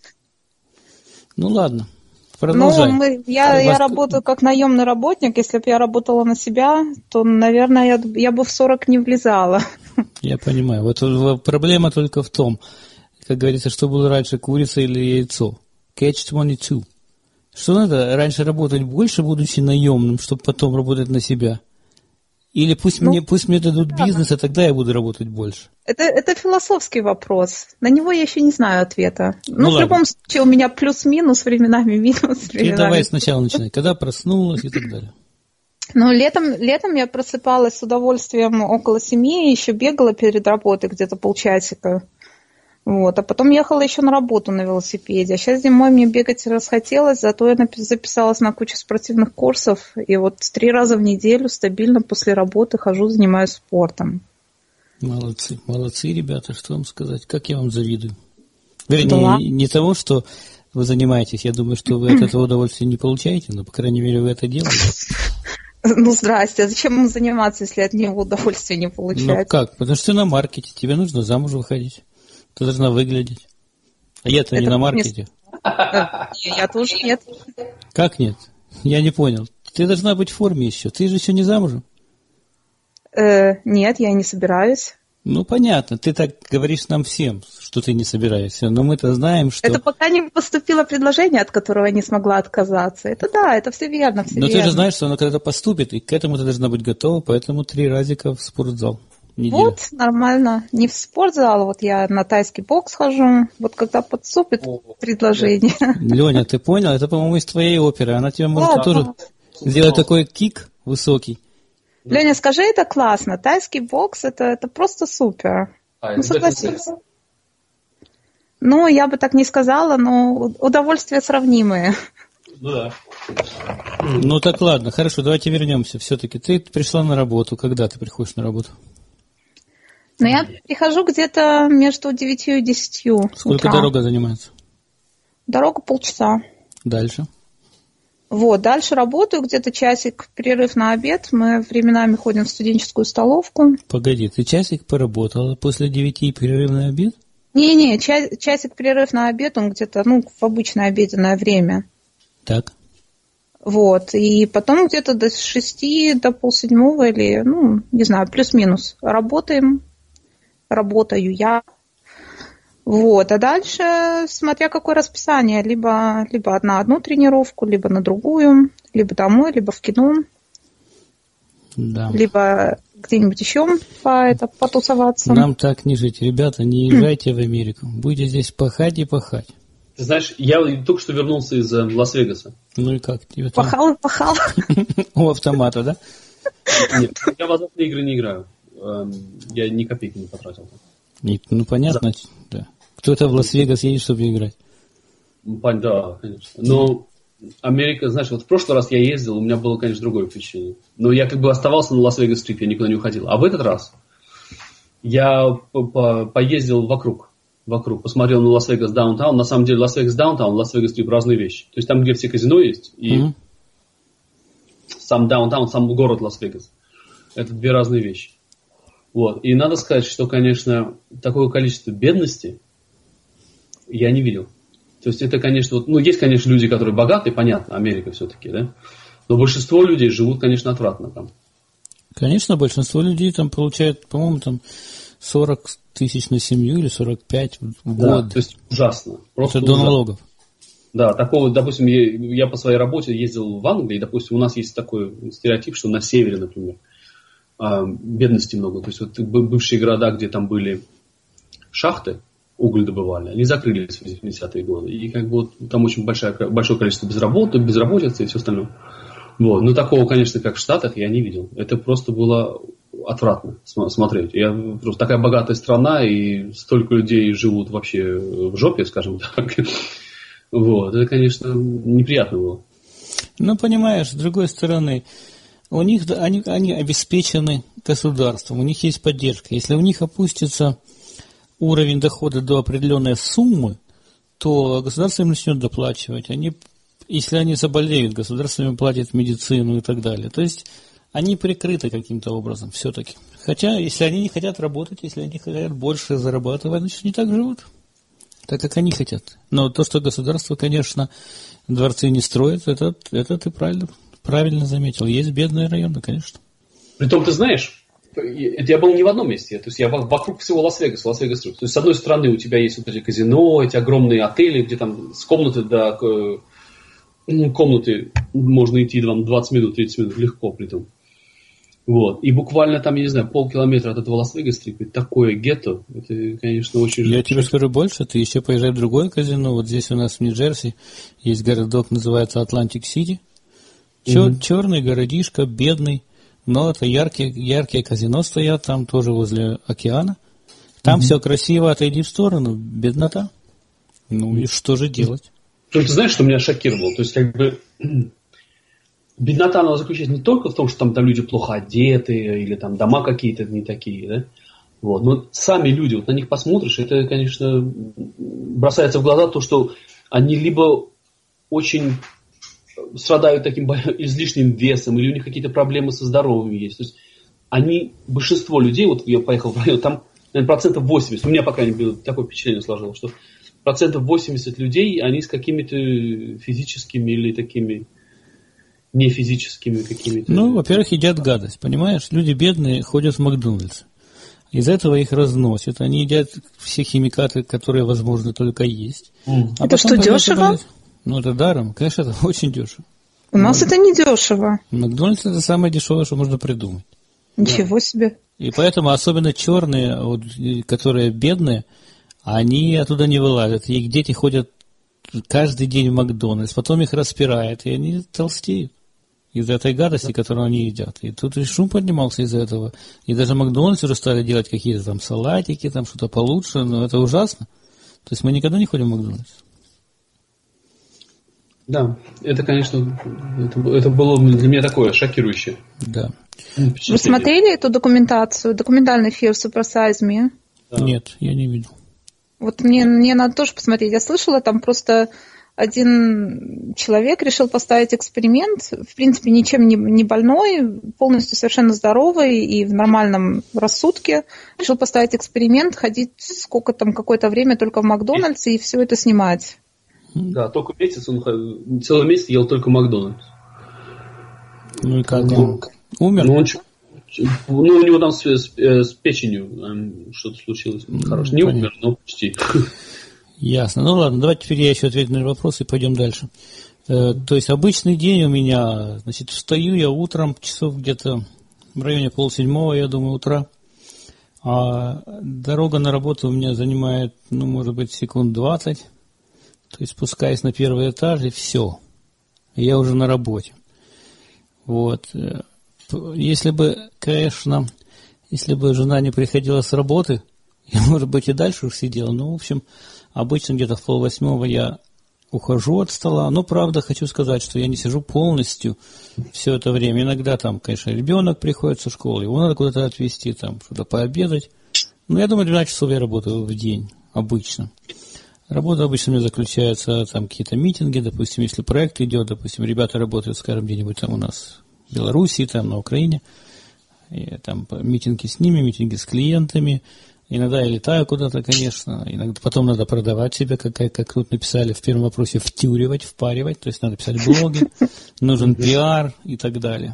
A: Ну, ладно. Продолжай.
C: Ну, я работаю как наемный работник. Если бы я работала на себя, то, наверное, я бы в 40 не влезала.
A: Я понимаю. Вот проблема только в том, как говорится, что было раньше, курица или яйцо. Catch-22. Что надо раньше работать больше, будучи наемным, чтобы потом работать на себя? Или пусть мне дадут бизнес, а тогда я буду работать больше.
C: Это философский вопрос. На него я еще не знаю ответа. Ну, в любом случае, у меня плюс-минус, временами минус.
A: Ты давай сначала начинай. Когда проснулась и так далее.
C: Ну, летом я просыпалась с удовольствием около 7, еще бегала перед работой где-то полчасика. Вот. А потом ехала еще на работу на велосипеде. А сейчас зимой мне бегать расхотелось, зато я записалась на кучу спортивных курсов. И вот 3 раза в неделю стабильно после работы хожу, занимаюсь спортом.
A: Молодцы, ребята, что вам сказать. Как я вам завидую. Вернее, не того, что вы занимаетесь. Я думаю, что вы от этого удовольствия не получаете, но, по крайней мере, вы это делаете.
C: Ну, здрасте. А зачем ему заниматься, если от него удовольствия не получается?
A: Ну, как? Потому что ты на маркете. Тебе нужно замуж выходить. Ты должна выглядеть. А я-то не на маркете.
C: Я тоже нет.
A: Как нет? Я не понял. Ты должна быть в форме еще. Ты же еще не замужем?
C: Нет, я не собираюсь.
A: Ну, понятно, ты так говоришь нам всем, что ты не собираешься, но мы-то знаем, что...
C: Это пока не поступило предложение, от которого я не смогла отказаться. Это да, это все верно, все
A: Но
C: верно.
A: ты же знаешь, что оно когда-то поступит, и к этому ты должна быть готова, поэтому 3 разика в спортзал. Неделю.
C: Вот, нормально. Не в спортзал, вот я на тайский бокс хожу, вот когда подступит предложение.
A: Леня, ты понял? Это, по-моему, из твоей оперы. Она тебе может тоже сделать такой кик высокий.
C: Леня, скажи, это классно. Тайский бокс это просто супер. Ну, согласись. Ну, я бы так не сказала, но удовольствия сравнимые.
B: Ну да.
A: Ну так ладно, хорошо, давайте вернемся. Все-таки ты пришла на работу. Когда ты приходишь на работу?
C: Ну, я прихожу где-то между 9 и 10
A: Сколько
C: утра.
A: дорога занимается?
C: Дорога полчаса.
A: Дальше?
C: Вот, дальше работаю, где-то часик, перерыв на обед. Мы временами ходим в студенческую столовку.
A: Погоди, ты часик поработала, после 9 перерыв на обед?
C: Не-не, часик перерыв на обед, он где-то, в обычное обеденное время.
A: Так.
C: Вот, и потом где-то до 6, до 6:30 или, не знаю, плюс-минус работаю я. Вот, а дальше, смотря какое расписание, либо на одну тренировку, либо на другую, либо домой, либо в кино,
A: да.
C: Либо где-нибудь еще потусоваться.
A: Нам так не жить. Ребята, не езжайте в Америку. Будете здесь пахать и пахать.
B: Ты знаешь, я только что вернулся из Лас-Вегаса.
A: Ну и как тебе там?
C: Пахал и пахал.
A: У автомата, да?
B: Нет, я в азартные игры не играю. Я ни копейки не потратил.
A: Ну понятно, да. Кто-то в Лас-Вегас едет, чтобы играть.
B: Да, конечно. Но Америка, знаешь, вот в прошлый раз я ездил, у меня было, конечно, другое впечатление. Но я как бы оставался на Лас-Вегас-стрип, я никуда не уходил. А в этот раз я поездил вокруг, посмотрел на Лас-Вегас даунтаун. На самом деле Лас-Вегас даунтаун, Лас-Вегас-стрип разные вещи. То есть там, где все казино есть, и сам даунтаун, сам город Лас-Вегас. Это 2 разные вещи. Вот. И надо сказать, что, конечно, такое количество бедности я не видел. То есть это, конечно, есть, конечно, люди, которые богатые, понятно, Америка все-таки, да? Но большинство людей живут, конечно, отвратно там.
A: Конечно, большинство людей там получает, по-моему, там 40 тысяч на семью или 45 в год.
B: Да, то есть ужасно. Просто
A: это до
B: ужасно.
A: налогов.
B: Да, такого, допустим, я по своей работе ездил в Англии, и, допустим, у нас есть такой стереотип, что на севере, например, бедности много. То есть вот бывшие города, где там были шахты, уголь добывали, они закрылись в 80-е годы. И как бы там очень большое количество безработицы и все остальное. Вот. Но такого, конечно, как в Штатах, я не видел. Это просто было отвратно смотреть. Просто такая богатая страна, и столько людей живут вообще в жопе, скажем так. Вот. Это, конечно, неприятно было.
A: Ну, понимаешь, с другой стороны, у них, они обеспечены государством, у них есть поддержка. Если у них опустится уровень дохода до определенной суммы, то государство им начнет доплачивать. Если они заболеют, государство им платит медицину и так далее. То есть они прикрыты каким-то образом все-таки. Хотя, если они не хотят работать, если они хотят больше зарабатывать, значит, они так живут, так как они хотят. Но то, что государство, конечно, дворцы не строит, это ты правильно заметил. Есть бедные районы, конечно.
B: Притом, ты знаешь, я был не в одном месте, то есть я вокруг всего Лас-Вегаса. То есть, с одной стороны, у тебя есть вот эти казино, эти огромные отели, где там с комнаты до комнаты можно идти 20 минут, 30 минут, легко притом. Вот. И буквально там, я не знаю, полкилометра от этого Лас-Вегас-стрип, такое гетто, это, конечно, очень
A: Я тебе скажу больше, ты еще поезжай в другое казино. Вот здесь у нас в Нью-Джерси есть городок, называется Атлантик-Сити. Черный городишко, бедный, но это яркие казино стоят, там тоже возле океана. Там все красиво, отойди в сторону, беднота. Ну и что же делать?
B: Ты знаешь, что меня шокировало? То есть, как бы, беднота, она заключается не только в том, что там люди плохо одеты, или там дома какие-то не такие, да? Вот. Но сами люди, вот на них посмотришь, это, конечно, бросается в глаза то, что они либо очень страдают таким излишним весом, или у них какие-то проблемы со здоровьем есть. То есть большинство людей, вот я поехал в район, там, наверное, 80%, у меня, по крайней мере, такое впечатление сложилось, что 80% людей, они с какими-то физическими или такими нефизическими какими-то...
A: Ну, во-первых, едят гадость, понимаешь? Люди бедные ходят в Макдональдс. Из-за этого их разносят. Они едят все химикаты, которые, возможно, только есть. А
C: это что, дешево?
A: Ну, это даром. Конечно, это очень дешево.
C: У нас это не дешево.
A: Макдональдс – это самое дешевое, что можно придумать.
C: Ничего себе.
A: И поэтому особенно черные, вот, которые бедные, они оттуда не вылазят. Их дети ходят каждый день в Макдональдс, потом их распирает, и они толстеют из-за этой гадости, которую они едят. И тут и шум поднимался из-за этого. И даже Макдональдс уже стали делать какие-то там салатики, там что-то получше, но это ужасно. То есть мы никогда не ходим в Макдональдс.
B: Да, это, конечно, это было для меня такое шокирующее.
A: Да.
C: Вы смотрели эту документацию, документальный фильм Super Size Me?
B: Да.
A: Нет, я не видел.
C: Вот мне надо тоже посмотреть. Я слышала, там просто один человек решил поставить эксперимент, в принципе, ничем не больной, полностью совершенно здоровый и в нормальном рассудке. Решил поставить эксперимент, ходить сколько там, какое-то время только в Макдональдс и все это снимать.
B: Да, только месяц он целый месяц ел только Макдональдс.
A: Ну и как он? Умер?
B: У него там с печенью что-то случилось. Хорошо. Не умер, но почти.
A: Ясно. Ну ладно, давайте теперь я еще отвечу на вопрос и пойдем дальше. То есть обычный день у меня, значит, встаю я утром, часов где-то в районе 6:30, я думаю, утра. А дорога на работу у меня занимает, ну, может быть, секунд 20. То есть спускаюсь на первый этаж, и все. Я уже на работе. Вот. Если бы, конечно, если бы жена не приходила с работы, я, может быть, и дальше уж сидел. Ну, в общем, обычно где-то в 7:30 я ухожу от стола. Но, правда, хочу сказать, что я не сижу полностью все это время. Иногда там, конечно, ребенок приходит со школы, его надо куда-то отвезти, там, что-то пообедать. Но я думаю, 12 часов я работаю в день, обычно. Работа обычно у меня заключается, там, какие-то митинги, допустим, если проект идет, допустим, ребята работают, скажем, где-нибудь там у нас в Белоруссии, там, на Украине, и, там, митинги с ними, митинги с клиентами. Иногда я летаю куда-то, конечно, иногда потом надо продавать себя, как тут написали в первом вопросе, втюривать, впаривать, то есть надо писать блоги, нужен пиар и так далее.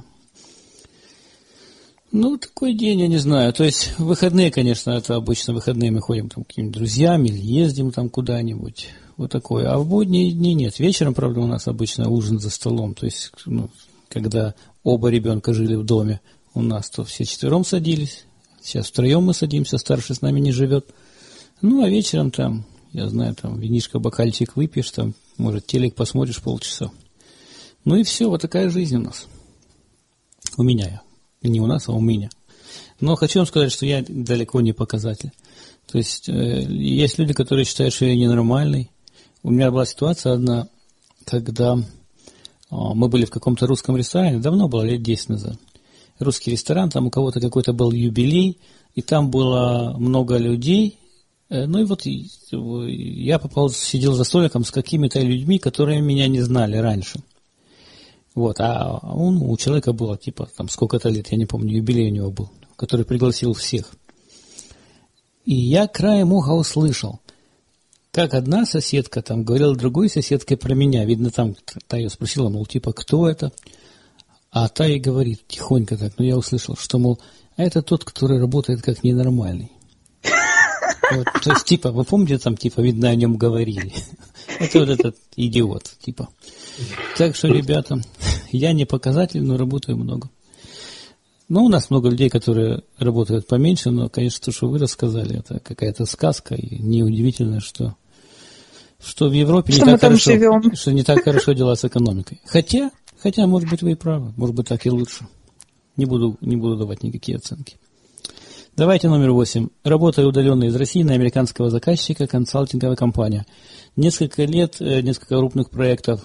A: Ну, такой день, я не знаю. То есть в выходные, конечно, это обычно выходные мы ходим там к каким-то друзьям или ездим там куда-нибудь. Вот такое. А в будние дни нет. Вечером, правда, у нас обычно ужин за столом. То есть, ну, когда оба ребенка жили в доме у нас, то все четвером садились. Сейчас втроем мы садимся, старший с нами не живет. Ну, а вечером там, я знаю, там винишко, бокальчик выпьешь, там, может, телек посмотришь полчаса. Ну и все, вот такая жизнь у нас. У меня. Не у нас, а у меня. Но хочу вам сказать, что я далеко не показатель. То есть, есть люди, которые считают, что я ненормальный. У меня была ситуация одна, когда мы были в каком-то русском ресторане, давно было, лет 10 назад. Русский ресторан, там у кого-то какой-то был юбилей, и там было много людей. Ну и вот я сидел за столиком с какими-то людьми, которые меня не знали раньше. Вот, а у человека было, типа, там, сколько-то лет, я не помню, юбилей у него был, который пригласил всех. И я краем уха услышал, как одна соседка там говорила другой соседке про меня. Видно, там та ее спросила, мол, типа, кто это? А та ей говорит, тихонько так, но я услышал, что, мол, а это тот, который работает как ненормальный. Вот, то есть, типа, вы помните, там, типа, видно, о нем говорили. Это вот этот идиот, типа. Так что, ребята, я не показатель, но работаю много. Ну, у нас много людей, которые работают поменьше, но, конечно, то, что вы рассказали, это какая-то сказка, и неудивительно, что в Европе не так хорошо дела с экономикой. Хотя, может быть, вы и правы, может быть, так и лучше. Не буду давать никакие оценки. Давайте номер 8. Работаю удаленно из России на американского заказчика, консалтинговая компания. Несколько лет, несколько крупных проектов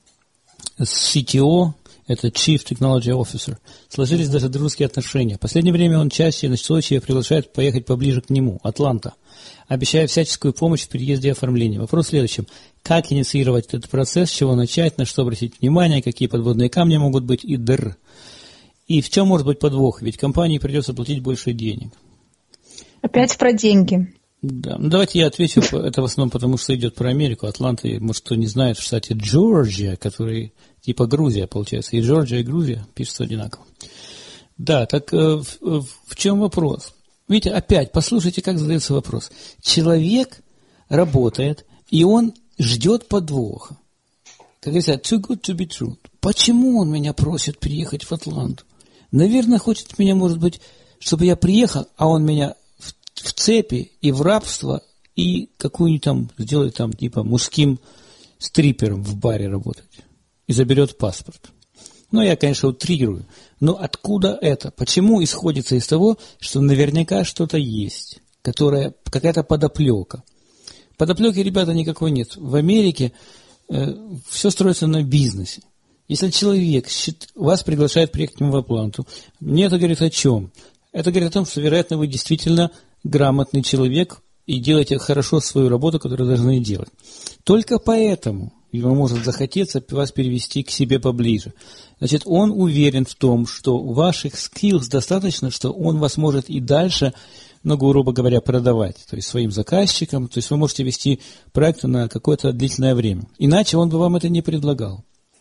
A: с CTO, это Chief Technology Officer. Сложились даже дружеские отношения. В последнее время он чаще и настойчиво приглашает поехать поближе к нему, Атланта, обещая всяческую помощь в переезде и оформлении. Вопрос в следующем. Как инициировать этот процесс, с чего начать, на что обратить внимание, какие подводные камни могут быть и дыр. И в чем может быть подвох? Ведь компании придется платить больше денег.
C: Опять про деньги.
A: Да. Ну, давайте я отвечу. Это в основном потому, что идет про Америку. Атланта, может, кто не знает, в штате Джорджия, который типа Грузия, получается. И Джорджия, и Грузия пишутся одинаково. Да, так в чем вопрос? Видите, опять, послушайте, как задается вопрос. Человек работает, и он ждет подвоха. Как говорится, too good to be true. Почему он меня просит приехать в Атланту? Наверное, хочет меня, может быть, чтобы я приехал, а он меня в цепи и в рабство, и какую-нибудь там сделает там, типа, мужским стрипером в баре работать. И заберет паспорт. Ну, я, конечно, утрирую. Но откуда это? Почему исходится из того, что наверняка что-то есть, какая-то подоплека? Подоплеки, ребята, никакой нет. В Америке все строится на бизнесе. Если человек вас приглашает приехать к нему в Атланту, мне это говорит о чем? Это говорит о том, что, вероятно, вы действительно грамотный человек и делаете хорошо свою работу, которую должны делать. Только поэтому ему может захотеться вас перевести к себе поближе. Значит, он уверен в том, что ваших skills достаточно, что он вас может и дальше, ну, грубо говоря, продавать, то есть своим заказчикам, то есть вы можете вести проекты на какое-то длительное время. Иначе он бы вам это не предлагал.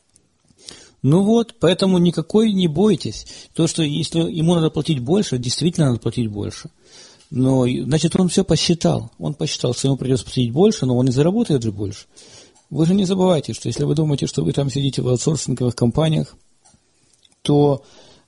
A: Ну вот, поэтому никакой не бойтесь. То, что если ему надо платить больше, действительно надо платить больше. Но, значит, он все посчитал. Он посчитал, что ему придется платить больше, но он и заработает же больше. Вы же не забывайте, что если вы думаете, что вы там сидите в аутсорсинговых компаниях, то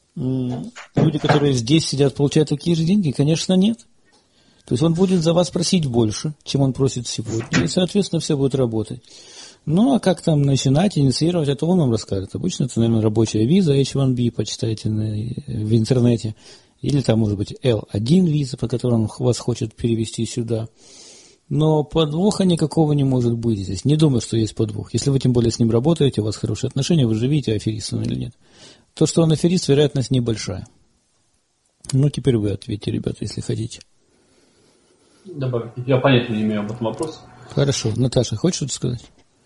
A: люди, которые здесь сидят, получают такие же деньги? Конечно, нет. То есть он будет за вас просить больше, чем он просит сегодня, и, соответственно, все будет работать. Ну, а как там начинать, инициировать, это он вам расскажет. Обычно это, наверное, рабочая виза H1B, почитайте в интернете. Или там, может быть, L1 виза, по которой он вас хочет перевести сюда. Но подвоха никакого не может быть здесь. Не думаю, что есть подвох. Если вы тем более с ним работаете, у вас хорошие отношения, вы же видите, аферист он или нет. То, что он аферист, вероятность небольшая. Ну, теперь вы ответьте, ребята, если хотите.
B: Добавить. Я понятия не имею об этом вопросе.
A: Хорошо. Наташа, хочешь что-то сказать?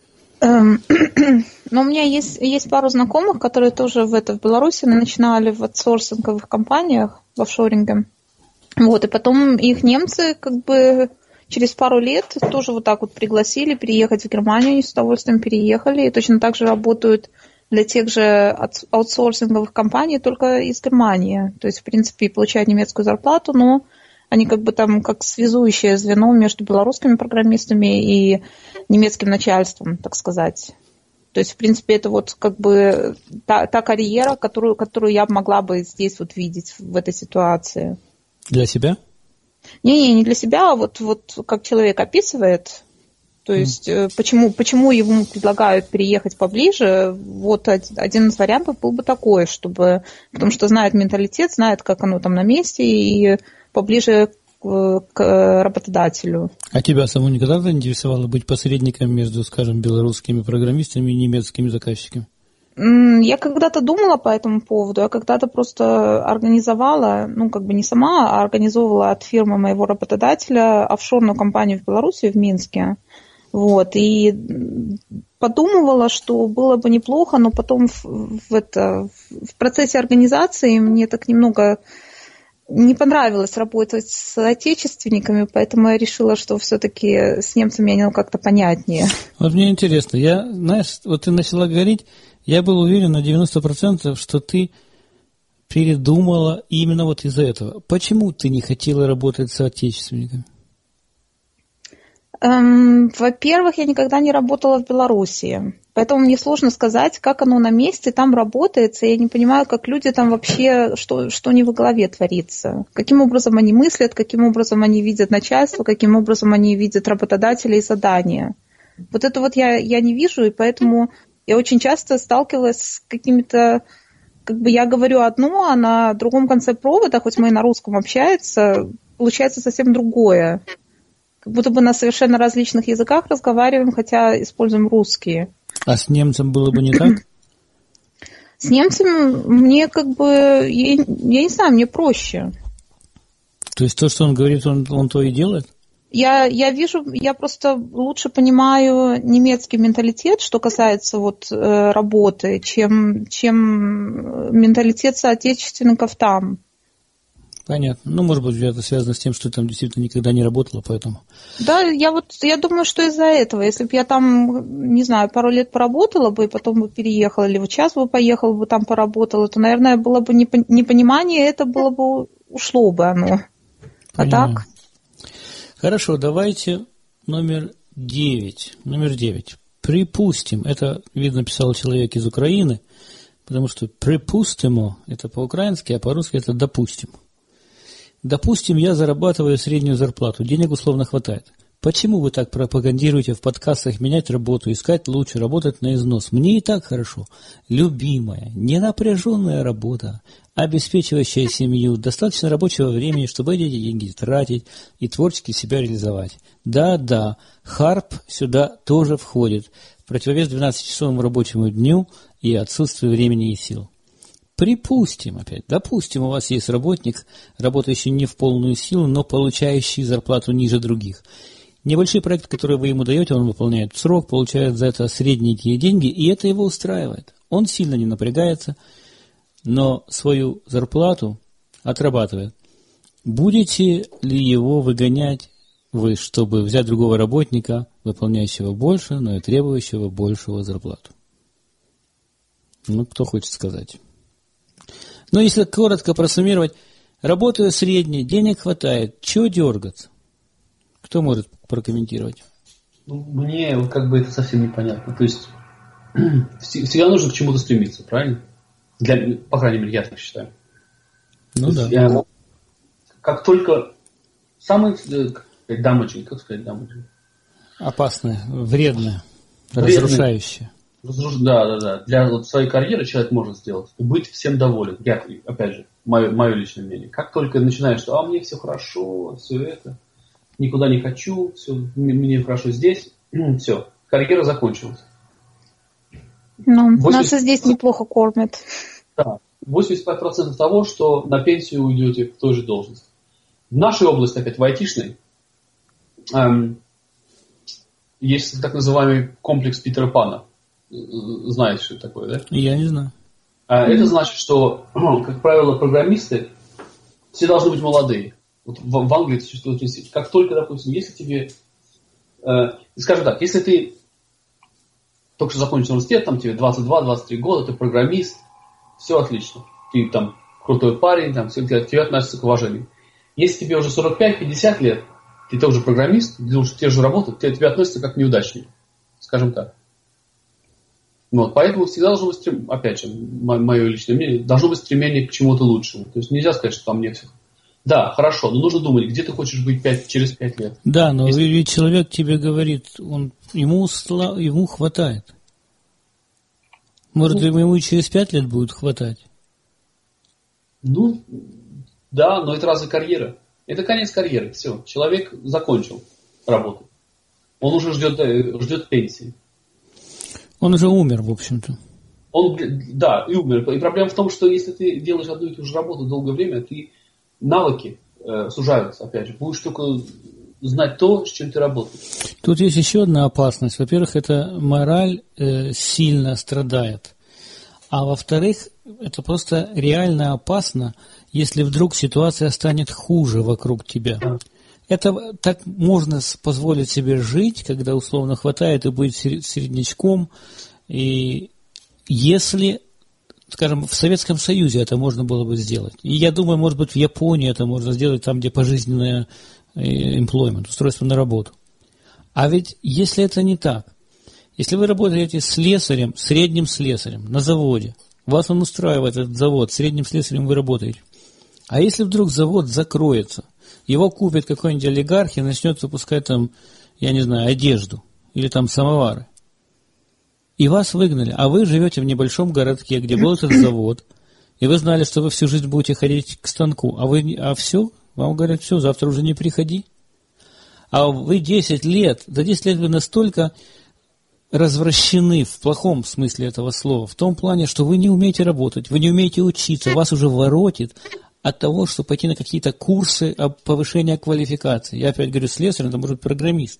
C: Но у меня есть пару знакомых, которые тоже в Беларуси начинали в аутсорсинговых компаниях, в офшоринге. Вот, и потом их немцы как бы через пару лет тоже вот так вот пригласили переехать в Германию, они с удовольствием переехали, и точно так же работают для тех же аутсорсинговых компаний, только из Германии. То есть, в принципе, получают немецкую зарплату, но они как бы там как связующее звено между белорусскими программистами и немецким начальством, так сказать. То есть, в принципе, это вот как бы та карьера, которую я могла бы здесь вот видеть в этой ситуации.
A: Для себя?
C: Не для себя, а вот как человек описывает. То есть, почему ему предлагают переехать поближе, вот один из вариантов был бы такой, потому что знает менталитет, знает, как оно там на месте, и поближе к работодателю.
A: А тебя саму никогда заинтересовало быть посредником между, скажем, белорусскими программистами и немецкими заказчиками?
C: Я когда-то думала по этому поводу, я когда-то просто организовала, ну, как бы не сама, а организовывала от фирмы моего работодателя офшорную компанию в Беларуси, в Минске. Вот, и подумывала, что было бы неплохо, но потом в процессе организации мне так немного не понравилось работать с отечественниками, поэтому я решила, что все-таки с немцами они как-то понятнее.
A: Вот мне интересно, вот ты начала говорить, я был уверен на 90%, что ты передумала именно вот из-за этого. Почему ты не хотела работать с отечественниками?
C: Во-первых, я никогда не работала в Беларуси, поэтому мне сложно сказать, как оно на месте там работает, и я не понимаю, как люди там вообще, что у них в голове творится, каким образом они мыслят, каким образом они видят начальство, каким образом они видят работодателя и задания. Вот это вот я не вижу, и поэтому я очень часто сталкивалась с какими-то, как бы я говорю одно, а на другом конце провода, хоть мы и на русском общаются, получается совсем другое. Как будто бы на совершенно различных языках разговариваем, хотя используем русские.
A: А с немцем было бы не так?
C: С немцем мне как бы, я не знаю, мне проще.
A: То есть то, что он говорит, он то и делает?
C: Я вижу, я просто лучше понимаю немецкий менталитет, что касается вот работы, чем менталитет соотечественников там.
A: Понятно. Ну, может быть, это связано с тем, что ты там действительно никогда не работала, поэтому...
C: Да, я думаю, что из-за этого. Если бы я там, не знаю, пару лет поработала бы, и потом бы переехала, или вот сейчас бы поехала бы там поработала, то, наверное, было бы непонимание, это было бы, ушло бы оно. А так?
A: Хорошо, давайте номер 9. Номер 9. Припустим, это, видно, писал человек из Украины, потому что «припустимо» – это по-украински, а по-русски это «допустим». Допустим, я зарабатываю среднюю зарплату, денег условно хватает. Почему вы так пропагандируете в подкастах менять работу, искать лучше, работать на износ? Мне и так хорошо. Любимая, ненапряженная работа, обеспечивающая семью, достаточно рабочего времени, чтобы эти деньги тратить и творчески себя реализовать. Да, харп сюда тоже входит, в противовес 12-часовому рабочему дню и отсутствию времени и сил. Припустим опять, допустим, у вас есть работник, работающий не в полную силу, но получающий зарплату ниже других. Небольшой проект, который вы ему даете, он выполняет в срок, получает за это средненькие деньги, и это его устраивает. Он сильно не напрягается, но свою зарплату отрабатывает. Будете ли его выгонять вы, чтобы взять другого работника, выполняющего больше, но и требующего большего зарплату? Ну, кто хочет сказать? Но если коротко просуммировать, работаю средне, денег хватает, чего дергаться? Кто может прокомментировать?
B: Мне как бы это совсем непонятно. То есть всегда нужно к чему-то стремиться, правильно? По крайней мере, я так считаю.
A: Ну да.
B: Как только самый дамагing, как сказать дамагing?
A: Опасное, вредное, разрушающее.
B: Да. Для вот своей карьеры человек может сделать. Быть всем доволен. Я, опять же, мое личное мнение. Как только начинаешь, что мне все хорошо, все это, никуда не хочу, все, мне хорошо здесь, все, карьера закончилась.
C: Ну, нас и здесь неплохо кормят.
B: Да, 85% того, что на пенсию уйдете в той же должности. В нашей области, опять в айтишной, есть так называемый комплекс Питера Пана. Знаете, что это такое, да?
A: Я не знаю.
B: Это значит, что, как правило, программисты все должны быть молодые. Вот в Англии это существует. Как только, допустим, если тебе, скажем так, если ты только что закончил университет, там тебе 22-23 года, ты программист, все отлично. Ты там крутой парень, там, все, к тебе относятся к уважению. Если тебе уже 45-50 лет, ты тоже программист, ты делаешь те же работы, к тебе относятся как к неудачнику. Скажем так. Вот, поэтому всегда должно быть, опять же, мое личное мнение, должно быть стремление к чему-то лучшему. То есть нельзя сказать, что там мне все. Да, хорошо, но нужно думать, где ты хочешь быть через 5 лет.
A: Да, но ведь человек тебе говорит, ему хватает. Может, ему и через 5 лет будет хватать?
B: Ну, да, но это разве карьера? Это конец карьеры, все. Человек закончил работу. Он уже ждет пенсии.
A: Он уже умер, в общем-то.
B: Да, и умер. И проблема в том, что если ты делаешь одну и ту же работу долгое время, навыки сужаются, опять же. Будешь только знать то, с чем ты работаешь.
A: Тут есть еще одна опасность. Во-первых, это мораль сильно страдает. А во-вторых, это просто реально опасно, если вдруг ситуация станет хуже вокруг тебя. Да. Это так можно позволить себе жить, когда условно хватает и быть середнячком. И если, скажем, в Советском Союзе это можно было бы сделать. И я думаю, может быть, в Японии это можно сделать, там, где пожизненное employment, устройство на работу. А ведь если это не так, если вы работаете слесарем, средним слесарем на заводе, вас он устраивает, этот завод, средним слесарем вы работаете. А если вдруг завод закроется, его купит какой-нибудь олигарх и начнет выпускать там, я не знаю, одежду или там самовары. И вас выгнали, а вы живете в небольшом городке, где был этот завод, и вы знали, что вы всю жизнь будете ходить к станку, а все, вам говорят, все, завтра уже не приходи. А вы 10 лет, за 10 лет вы настолько развращены в плохом смысле этого слова, в том плане, что вы не умеете работать, вы не умеете учиться, вас уже воротит от того, чтобы пойти на какие-то курсы повышения квалификации. Я опять говорю, слесарь, это может быть программист.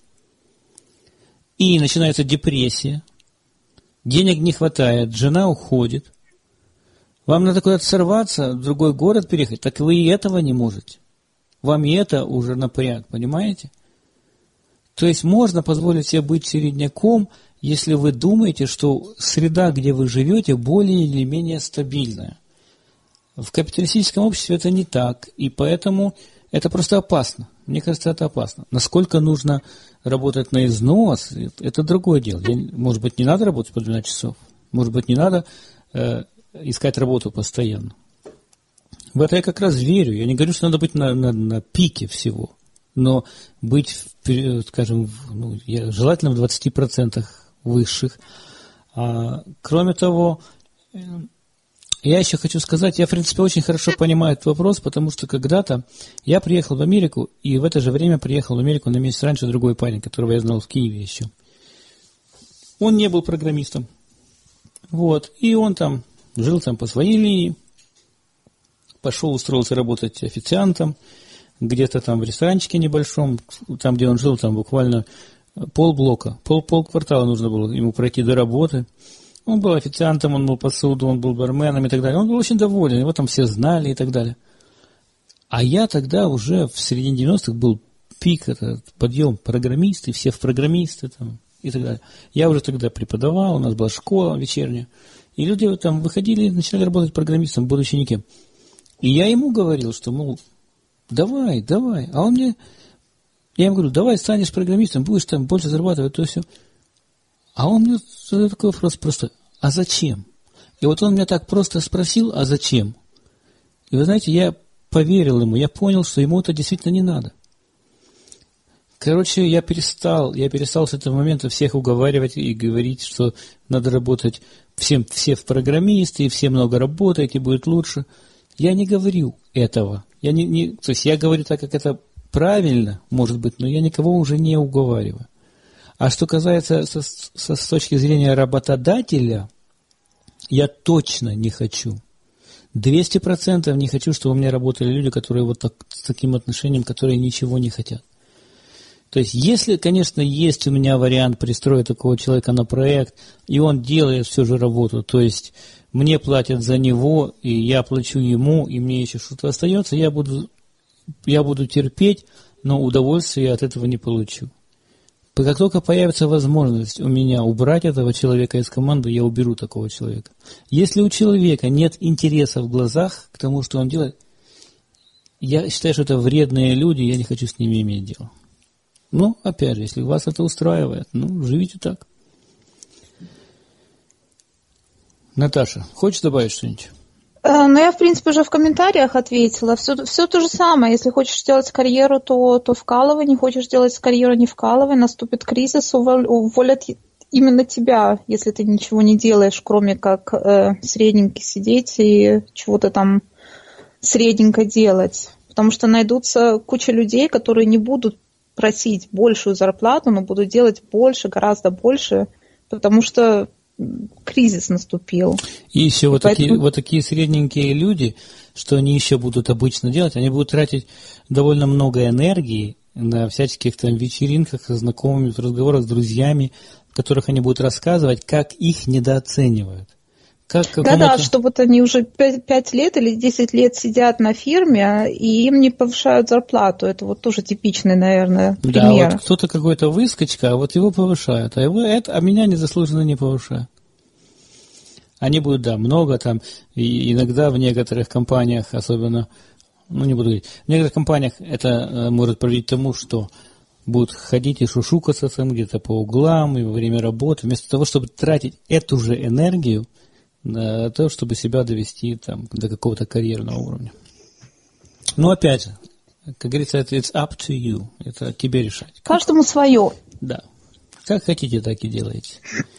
A: И начинается депрессия, денег не хватает, жена уходит. Вам надо куда-то сорваться, в другой город переехать, так вы и этого не можете. Вам и это уже напряг, понимаете? То есть можно позволить себе быть середняком, если вы думаете, что среда, где вы живете, более или менее стабильная. В капиталистическом обществе это не так, и поэтому Это просто опасно. Мне кажется, это опасно. Насколько нужно работать на износ, это другое дело. Может быть, не надо работать по 12 часов. Может быть, не надо искать работу постоянно. В это я как раз верю. Я не говорю, что надо быть на пике всего. Но быть, скажем, желательно в 20% высших. Кроме того, я еще хочу сказать, я, в принципе, очень хорошо понимаю этот вопрос, потому что когда-то я приехал в Америку, и в это же время приехал в Америку на месяц раньше другой парень, которого я знал в Киеве еще. Он не был программистом. Вот. И он там жил там по своей линии, пошел, устроился работать официантом, где-то там в ресторанчике небольшом, там, где он жил, там буквально полблока, полквартала нужно было ему пройти до работы. Он был официантом, он был посуду, он был барменом и так далее. Он был очень доволен, его там все знали и так далее. А я тогда уже в середине 90-х был пик, это подъем программисты, все в программисты там, и так далее. Я уже тогда преподавал, у нас была школа вечерняя. И люди там выходили и начинали работать программистом, будучи никем. И я ему говорил, что, мол, давай. А он мне, я ему говорю, давай станешь программистом, будешь там больше зарабатывать, то все. А он мне задает такой вопрос просто, а зачем? И вот он меня так просто спросил, а зачем? И вы знаете, я поверил ему, я понял, что ему это действительно не надо. Короче, я перестал с этого момента всех уговаривать и говорить, что надо работать все в программисты, и все много работать, и будет лучше. Я не говорю этого. То есть я говорю так, как это правильно, может быть, но я никого уже не уговариваю. А что касается с точки зрения работодателя, я точно не хочу. 200% не хочу, чтобы у меня работали люди, которые вот так, с таким отношением, которые ничего не хотят. То есть, если, конечно, есть у меня вариант пристроить такого человека на проект, и он делает всю же работу, то есть мне платят за него, и я плачу ему, и мне еще что-то остается, я буду терпеть, но удовольствия я от этого не получу. Как только появится возможность у меня убрать этого человека из команды, я уберу такого человека. Если у человека нет интереса в глазах к тому, что он делает, я считаю, что это вредные люди, я не хочу с ними иметь дело. Но, опять же, если вас это устраивает, живите так. Наташа, хочешь добавить что-нибудь?
C: Я, в принципе, уже в комментариях ответила. Все то же самое. Если хочешь делать карьеру, то вкалывай. Не хочешь делать карьеру, не вкалывай. Наступит кризис, уволят именно тебя, если ты ничего не делаешь, кроме как средненько сидеть и чего-то там средненько делать. Потому что найдутся куча людей, которые не будут просить большую зарплату, но будут делать больше, гораздо больше, потому что кризис наступил.
A: И еще вот такие средненькие люди, что они еще будут обычно делать, они будут тратить довольно много энергии на всяческих там вечеринках, со знакомыми, в разговорах с друзьями, в которых они будут рассказывать, как их недооценивают. Да,
C: что вот они уже 5 лет или 10 лет сидят на фирме, и им не повышают зарплату. Это вот тоже типичный, наверное, пример.
A: Да, вот кто-то какой-то выскочка, а вот его повышают, а меня незаслуженно не повышают. Они будут, много там, и иногда в некоторых компаниях, особенно, не буду говорить, в некоторых компаниях это может приводить к тому, что будут ходить и шушукаться там где-то по углам и во время работы, вместо того, чтобы тратить эту же энергию на то, чтобы себя довести там, до какого-то карьерного уровня. Но опять же, как говорится, it's up to you. Это тебе решать.
C: Каждому свое.
A: Да. Как хотите, так и делайте.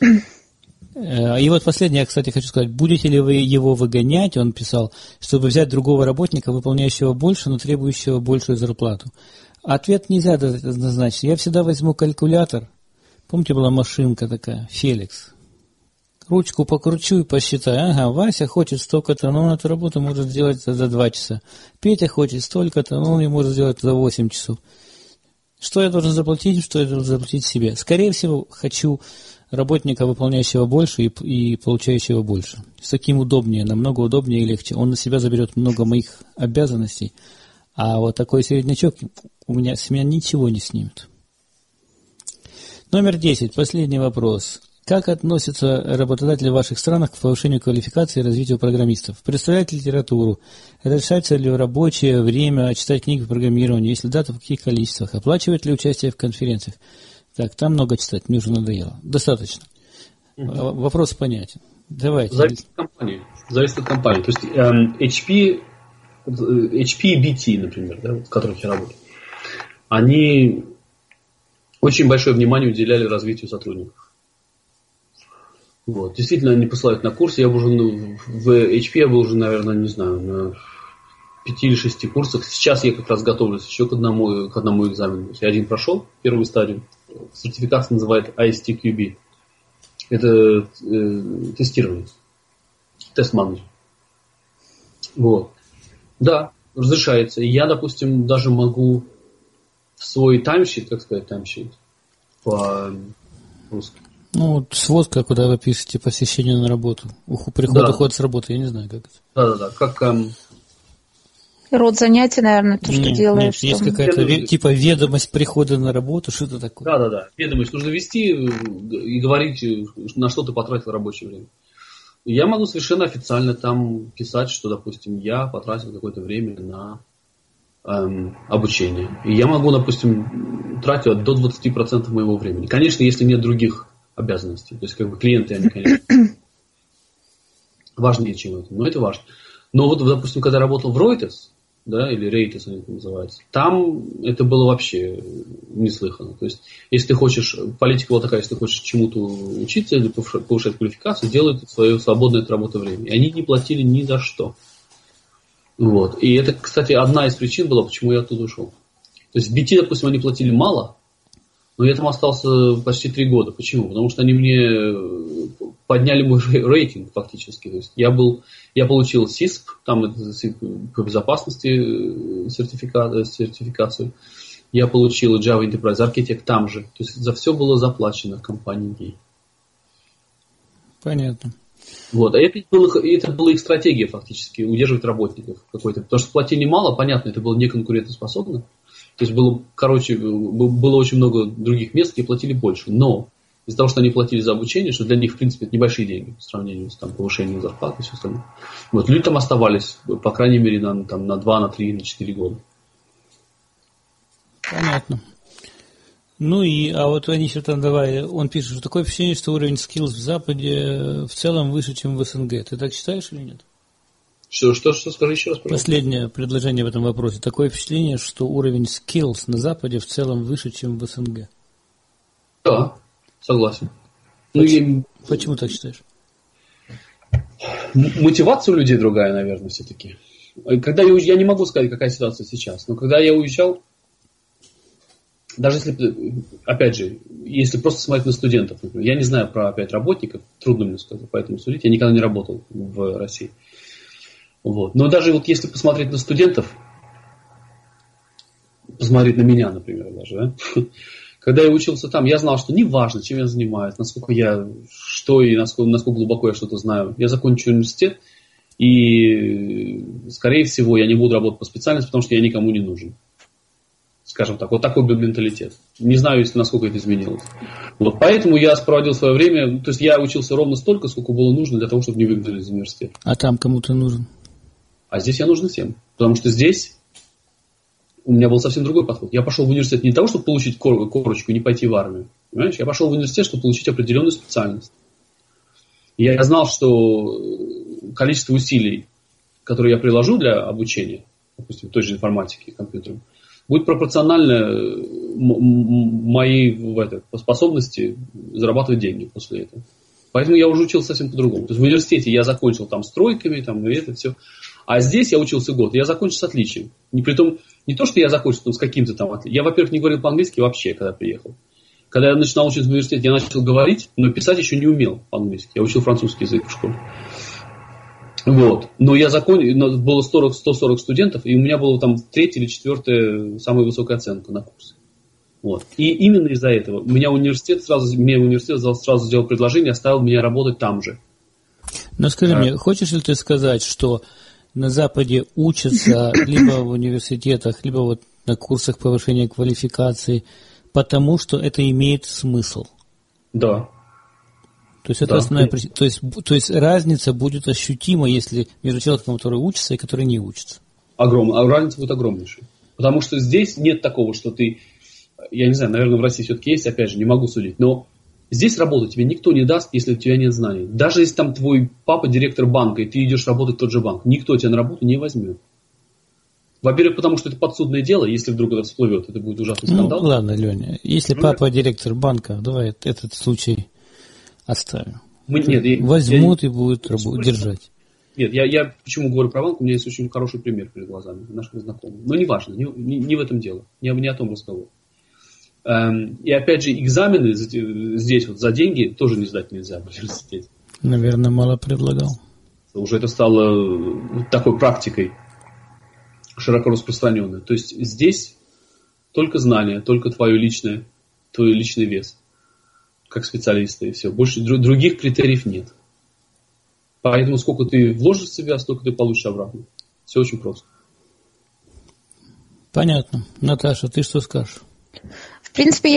A: И вот последнее, я, кстати, хочу сказать. Будете ли вы его выгонять, он писал, чтобы взять другого работника, выполняющего больше, но требующего большую зарплату? Ответ нельзя дать однозначно. Я всегда возьму калькулятор. Помните, была машинка такая, Феликс. Ручку покручу и посчитаю. Ага, Вася хочет столько-то, но он эту работу может сделать за 2 часа. Петя хочет столько-то, но он ее может сделать за 8 часов. Что я должен заплатить, что я должен заплатить себе? Скорее всего, хочу работника, выполняющего больше и получающего больше. С таким удобнее, намного удобнее и легче. Он на себя заберет много моих обязанностей, а вот такой середнячок с меня ничего не снимет. Номер 10. Последний вопрос. Как относятся работодатели в ваших странах к повышению квалификации и развитию программистов? Представляют литературу? Разрешается ли в рабочее время читать книги по программированию? Если да, то в каких количествах? Оплачивает ли участие в конференциях? Так, там много читать, мне уже надоело. Достаточно. Вопрос понятен. Давайте.
B: Зависит от компании. То есть HP и BT, например, да, в которых я работаю, они очень большое внимание уделяли развитию сотрудников. Вот. Действительно, они посылают на курсы. Я был уже в HP, я был уже, наверное, не знаю, на 5 или 6 курсах. Сейчас я как раз готовлюсь еще к одному экзамену. Я один прошел, первую стадию. Сертификат называется ISTQB. Это тестирование. Тест-менеджер. Вот. Да, разрешается. И я, допустим, даже могу в свой таймшит, как сказать, таймшит по-русски.
A: Ну, вот сводка, куда вы пишете посещение на работу. Приход, уход с работы, я не знаю, как это.
B: Да. Как...
C: Род занятий, наверное, то, что делаешь.
A: Нет, есть какая-то типа ведомость прихода на работу, что-то такое.
B: Да. Ведомость нужно вести и говорить, на что ты потратил рабочее время. Я могу совершенно официально там писать, что, допустим, я потратил какое-то время на обучение. И я могу, допустим, тратить до 20% моего времени. Конечно, если нет других обязанностей. То есть, как бы клиенты, они, конечно, важнее, чем это. Но это важно. Но вот, допустим, когда я работал в Reuters, да, или Reuters они это называются, там это было вообще неслыханно. То есть, если ты хочешь, политика была такая, если ты хочешь чему-то учиться или повышать квалификацию, делай свое свободное от работы время. И они не платили ни за что. Вот. И это, кстати, одна из причин была, почему я оттуда ушел. То есть в BT, допустим, они платили мало, но я там остался почти 3 года. Почему? Потому что они мне подняли мой рейтинг фактически. То есть я получил CISP, там это по безопасности сертификацию. Я получил Java Enterprise Architect там же. То есть за все было заплачено компанией.
A: Понятно.
B: Вот. А это была их стратегия фактически, удерживать работников какой-то. Потому что платили мало, понятно, это было неконкурентоспособно. То есть было очень много других мест, где платили больше. Но из-за того, что они платили за обучение, что для них, в принципе, это небольшие деньги по сравнению с повышением зарплаты и все остальное. Вот, люди там оставались, по крайней мере, на 2, на 3, на 4 года.
A: Понятно. Ну а вот они еще там он пишет, что такое впечатление, что уровень skills в Западе в целом выше, чем в СНГ. Ты так считаешь или нет?
B: Что, скажи еще раз, пожалуйста.
A: Последнее предложение в этом вопросе. Такое впечатление, что уровень skills на Западе в целом выше, чем в СНГ.
B: Да, согласен.
A: Почему так считаешь?
B: Мотивация у людей другая, наверное, все-таки. Когда я не могу сказать, какая ситуация сейчас, но когда я уезжал, даже если, опять же, если просто смотреть на студентов, например, я не знаю про опять работников, трудно мне сказать, поэтому судить, я никогда не работал в России. Вот. Но даже вот если посмотреть на студентов, посмотреть на меня, например, даже, да? Когда я учился там, я знал, что не важно, чем я занимаюсь, насколько глубоко я что-то знаю. Я закончу университет, и, скорее всего, я не буду работать по специальности, потому что я никому не нужен. Скажем так, вот такой был менталитет. Не знаю, насколько это изменилось. Вот, поэтому я проводил свое время, то есть я учился ровно столько, сколько было нужно для того, чтобы не выгнали из университета.
A: А там кому ты нужен?
B: А здесь я нужен всем. Потому что здесь у меня был совсем другой подход. Я пошел в университет не для того, чтобы получить корочку и не пойти в армию. Понимаешь? Я пошел в университет, чтобы получить определенную специальность. И я знал, что количество усилий, которые я приложу для обучения, допустим, той же информатике, компьютерам, будет пропорционально моей способности зарабатывать деньги после этого. Поэтому я уже учился совсем по-другому. То есть в университете я закончил там с тройками, там, и это все. А здесь я учился год, я закончил с отличием. Не то, что я закончил с каким-то там отличием. Я, во-первых, не говорил по-английски вообще, когда приехал. Когда я начинал учиться в университете, я начал говорить, но писать еще не умел по-английски. Я учил французский язык в школе. Вот. Но я закончил, было 140 студентов, и у меня была там 3-я или 4-я самая высокая оценка на курсе. Вот. И именно из-за этого мне университет сразу сделал предложение, оставил меня работать там же.
A: Но скажи мне, хочешь ли ты сказать, что на Западе учатся либо в университетах, либо вот на курсах повышения квалификации, потому что это имеет смысл?
B: Да.
A: То есть это основная причина. То есть разница будет ощутима, если между человеком, который учится и который не учится.
B: Разница будет огромнейшая. Потому что здесь нет такого, что ты, я не знаю, наверное, в России все-таки есть, опять же, не могу судить, но здесь работу тебе никто не даст, если у тебя нет знаний. Даже если там твой папа директор банка, и ты идешь работать в тот же банк, никто тебя на работу не возьмет. Во-первых, потому что это подсудное дело, если вдруг это всплывет, это будет ужасный скандал.
A: Ну, ладно, Леня, если папа директор банка, давай этот случай оставим. Возьмут и будут держать.
B: Нет, я почему говорю про банк, у меня есть очень хороший пример перед глазами нашего знакомого. Но неважно, не в этом дело, не о том разговор. И опять же, экзамены здесь вот за деньги тоже не сдать нельзя в университете.
A: Наверное, мало предлагал.
B: Уже это стало такой практикой, широко распространенной. То есть здесь только знания, только твой личный вес, как специалиста, и все. Больше других критериев нет. Поэтому сколько ты вложишь в себя, столько ты получишь обратно. Все очень просто.
A: Понятно. Наташа, ты что скажешь?
C: В принципе,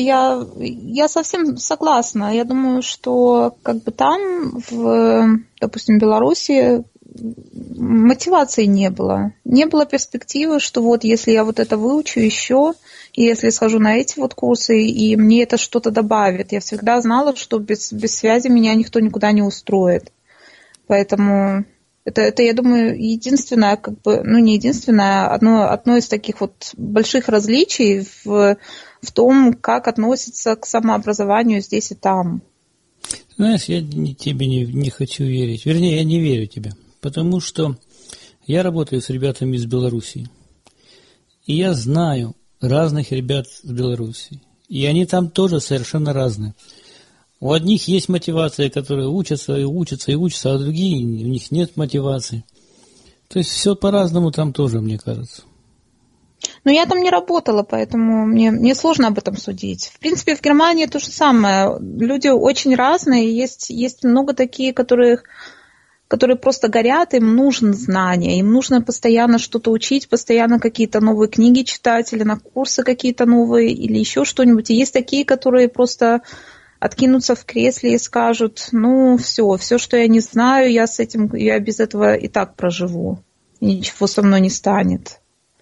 C: я совсем согласна. Я думаю, что как бы там, допустим, в Беларуси, мотивации не было. Не было перспективы, что вот если я вот это выучу еще, и если схожу на эти вот курсы, и мне это что-то добавит. Я всегда знала, что без связи меня никто никуда не устроит. Поэтому это, я думаю, единственное, как бы, ну не единственное, одно из таких вот больших различий в том, как относятся к самообразованию здесь и там.
A: Знаешь, я тебе не хочу верить. Вернее, я не верю тебе. Потому что я работаю с ребятами из Белоруссии. И я знаю разных ребят из Белоруссии. И они там тоже совершенно разные. У одних есть мотивация, которые учатся, а другие, у них нет мотивации. То есть все по-разному там тоже, мне кажется.
C: Но я там не работала, поэтому мне сложно об этом судить. В принципе, в Германии то же самое. Люди очень разные. Есть много таких, которые просто горят, им нужны знания, им нужно постоянно что-то учить, постоянно какие-то новые книги читать, или на курсы какие-то новые, или еще что-нибудь. И есть такие, которые просто откинутся в кресле и скажут, ну, все, что я не знаю, я без этого и так проживу, и ничего со мной не станет.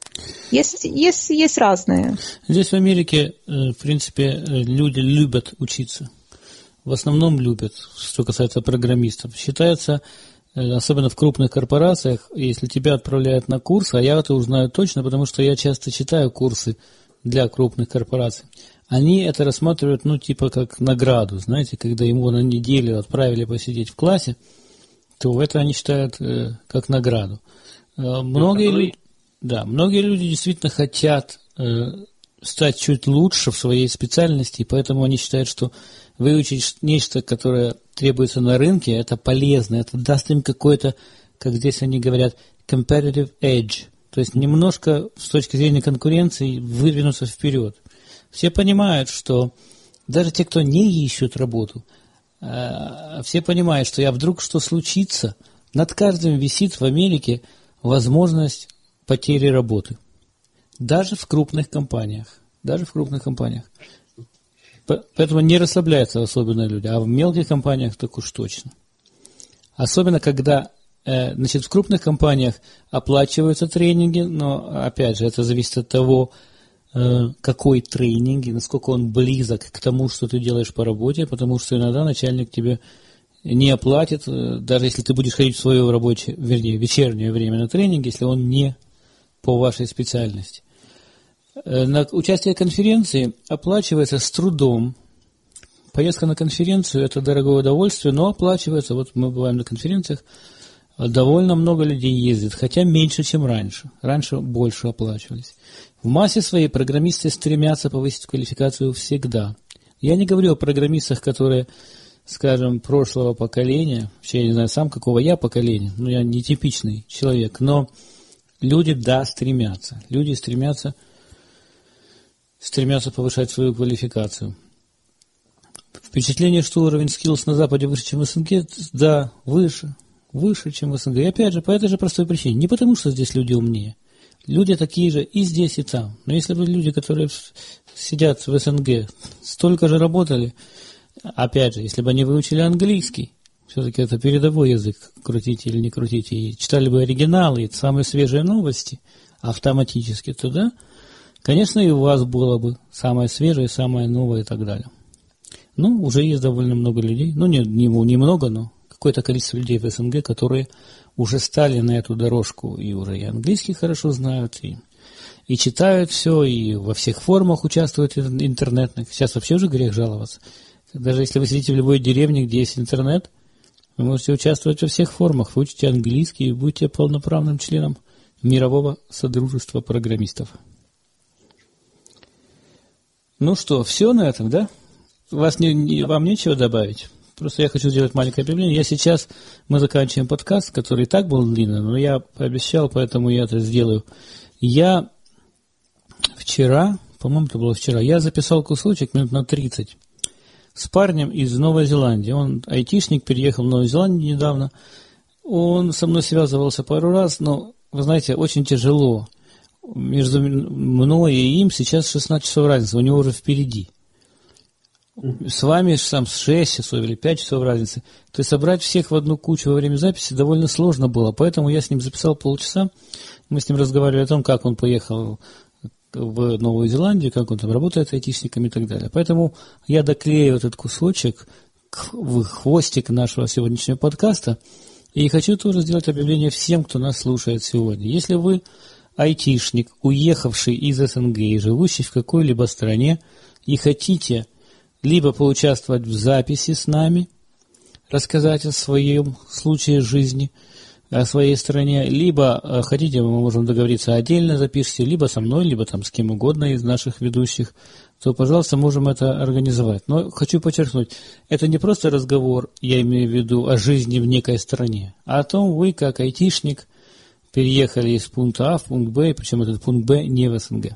C: Есть разные.
A: Здесь в Америке, в принципе, люди любят учиться. В основном любят, что касается программистов. Считается, особенно в крупных корпорациях, если тебя отправляют на курс, а я это узнаю точно, потому что я часто читаю курсы для крупных корпораций, они это рассматривают, ну, типа как награду, знаете, когда ему на неделю отправили посидеть в классе, то это они считают как награду. Многие люди действительно хотят стать чуть лучше в своей специальности, и поэтому они считают, что выучить нечто, которое требуется на рынке, это полезно, это даст им какой-то, как здесь они говорят, competitive edge, то есть немножко с точки зрения конкуренции выдвинуться вперед. Все понимают, что даже те, кто не ищут работу, все понимают, что вдруг что случится, над каждым висит в Америке возможность потери работы. Даже в крупных компаниях. Поэтому не расслабляются особенно люди, а в мелких компаниях так уж точно. Особенно, когда в крупных компаниях оплачиваются тренинги, но, опять же, это зависит от того, какой тренинг и насколько он близок к тому, что ты делаешь по работе, потому что иногда начальник тебе не оплатит, даже если ты будешь ходить в свое вечернее время на тренинг, если он не по вашей специальности. На участие в конференции оплачивается с трудом. Поездка на конференцию – это дорогое удовольствие, но оплачивается. Вот мы бываем на конференциях, довольно много людей ездит, хотя меньше, чем раньше. Раньше больше оплачивались. В массе своей программисты стремятся повысить квалификацию всегда. Я не говорю о программистах, которые, скажем, прошлого поколения, вообще я не знаю сам, какого я поколения, но я не типичный человек, но люди, да, стремятся. Люди стремятся повышать свою квалификацию. Впечатление, что уровень skills на Западе выше, чем в СНГ, да, выше, чем в СНГ. И опять же, по этой же простой причине. Не потому, что здесь люди умнее. Люди такие же и здесь, и там. Но если бы люди, которые сидят в СНГ, столько же работали, Опять же, если бы они выучили английский, все-таки это передовой язык, крутите или не крутите, и читали бы оригиналы, и самые свежие новости автоматически туда, конечно, и у вас было бы самое свежее, самое новое и так далее. Ну, уже есть довольно много людей, ну, не много, но какое-то количество людей в СНГ, которые уже стали на эту дорожку, и уже и английский хорошо знают, и читают все, и во всех форумах участвуют интернетных. Сейчас вообще уже грех жаловаться. Даже если вы сидите в любой деревне, где есть интернет, вы можете участвовать во всех форумах, вы учите английский и будете полноправным членом мирового содружества программистов. Ну что, все на этом, да? Вам нечего добавить? Просто я хочу сделать маленькое объявление. Мы заканчиваем подкаст, который и так был длинный, но я пообещал, поэтому я это сделаю. Я вчера, по-моему, это было вчера, я записал кусочек минут на 30 с парнем из Новой Зеландии. Он айтишник, переехал в Новую Зеландию недавно. Он со мной связывался пару раз, но, вы знаете, очень тяжело. Между мной и им сейчас 16 часов разницы, у него уже впереди. С вами там 6 часов или 5 часов разницы. То есть собрать всех в одну кучу во время записи довольно сложно было, поэтому я с ним записал полчаса. Мы с ним разговаривали о том, как он поехал в Новую Зеландию, как он там работает айтишниками и так далее. Поэтому я доклею этот кусочек в хвостик нашего сегодняшнего подкаста и хочу тоже сделать объявление всем, кто нас слушает сегодня. Если вы айтишник, уехавший из СНГ и живущий в какой-либо стране и хотите либо поучаствовать в записи с нами, рассказать о своем случае жизни, о своей стране, либо хотите, мы можем договориться отдельно запишите, либо со мной, либо там с кем угодно из наших ведущих, то, пожалуйста, можем это организовать. Но хочу подчеркнуть, это не просто разговор, я имею в виду о жизни в некой стране, а о том, вы, как айтишник, переехали из пункта А в пункт Б, причем этот пункт Б не в СНГ.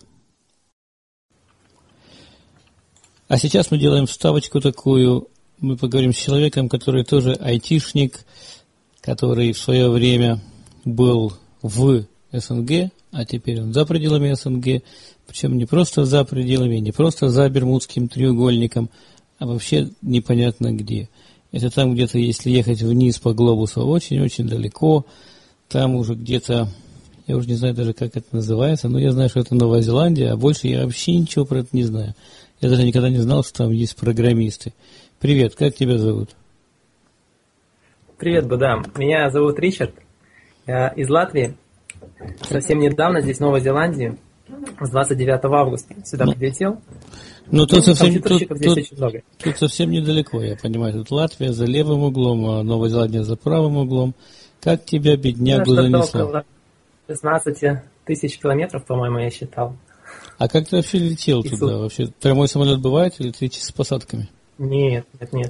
A: А сейчас мы делаем вставочку такую, мы поговорим с человеком, который тоже айтишник, который в свое время был в СНГ, а теперь он за пределами СНГ, причем не просто за пределами, не просто за Бермудским треугольником, а вообще непонятно где. Это там где-то, если ехать вниз по глобусу, очень-очень далеко, там уже где-то, я уже не знаю даже, как это называется, но я знаю, что это Новая Зеландия, а больше я вообще ничего про это не знаю. Я даже никогда не знал, что там есть программисты. Привет, как тебя зовут?
D: Привет, Бадам. Меня зовут Ричард. Я из Латвии. Совсем недавно здесь, в Новой Зеландии, с 29 августа сюда прилетел.
A: Ну, тут совсем недалеко, я понимаю. Тут Латвия за левым углом, а Новая Зеландия за правым углом. Как тебя, беднягу, занесло?
D: Около 16 тысяч километров, по-моему, я считал.
A: А как ты вообще летел туда? Вообще прямой самолет бывает или ты с посадками?
D: Нет.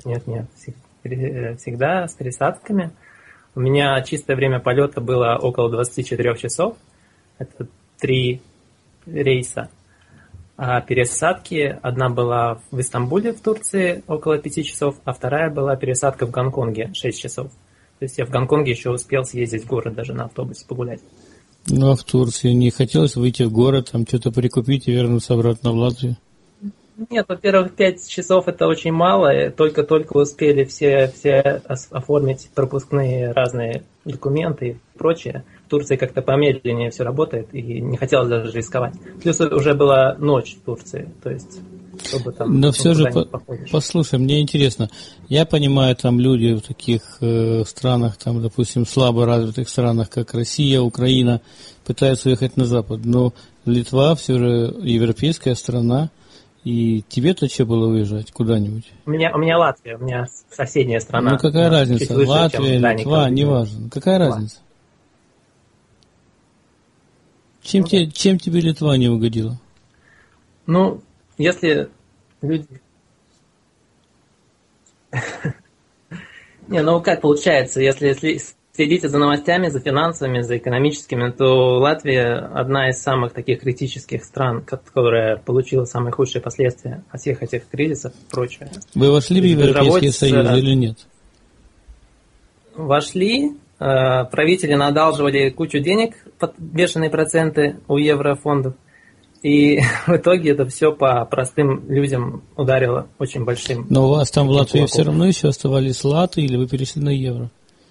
D: Всегда с пересадками. У меня чистое время полета было около 24 часов. Это 3 рейса. А пересадки, одна была в Истамбуле, в Турции, около 5 часов, а вторая была пересадка в Гонконге, 6 часов. То есть я в Гонконге еще успел съездить в город даже на автобусе погулять.
A: Ну, а в Турции не хотелось выйти в город, там что-то прикупить и вернуться обратно в Латвию?
D: Нет, во-первых, 5 часов это очень мало, только-только успели все оформить пропускные разные документы и прочее. В Турции как-то помедленнее все работает, и не хотелось даже рисковать. Плюс уже была ночь в Турции, то есть, чтобы там...
A: Но все же, послушай, мне интересно, я понимаю, там люди в таких странах, там, допустим, слабо развитых странах, как Россия, Украина, пытаются уехать на Запад, но Литва все же европейская страна, и тебе-то что было уезжать куда-нибудь?
D: У меня Латвия, у меня соседняя страна.
A: Ну какая разница, выше, Латвия, Литва, неважно. Какая разница? Чем тебе Литва не угодила?
D: Ну, если люди... Не, ну как получается, если следите за новостями, за финансовыми, за экономическими, то Латвия одна из самых таких критических стран, которая получила самые худшие последствия от всех этих кризисов и прочее.
A: Вы вошли в Европейский Союз или нет?
D: Вошли, правители надалживали кучу денег под бешеные проценты у еврофондов, И в итоге это все по простым людям ударило очень большим.
A: Но у вас там в Латвии все равно еще оставались латы, или вы перешли на евро?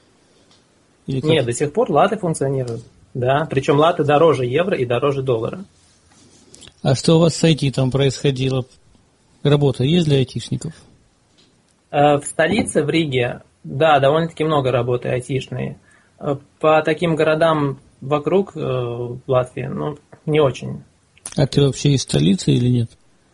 D: Нет, до сих пор латы функционируют. Да, причем латы дороже евро и дороже доллара.
A: А что у вас с IT там происходило? Работа есть для айтишников?
D: В столице, в Риге, да, довольно-таки много работы айтишной. По таким городам вокруг Латвии, не очень.
A: А ты вообще из столицы или нет?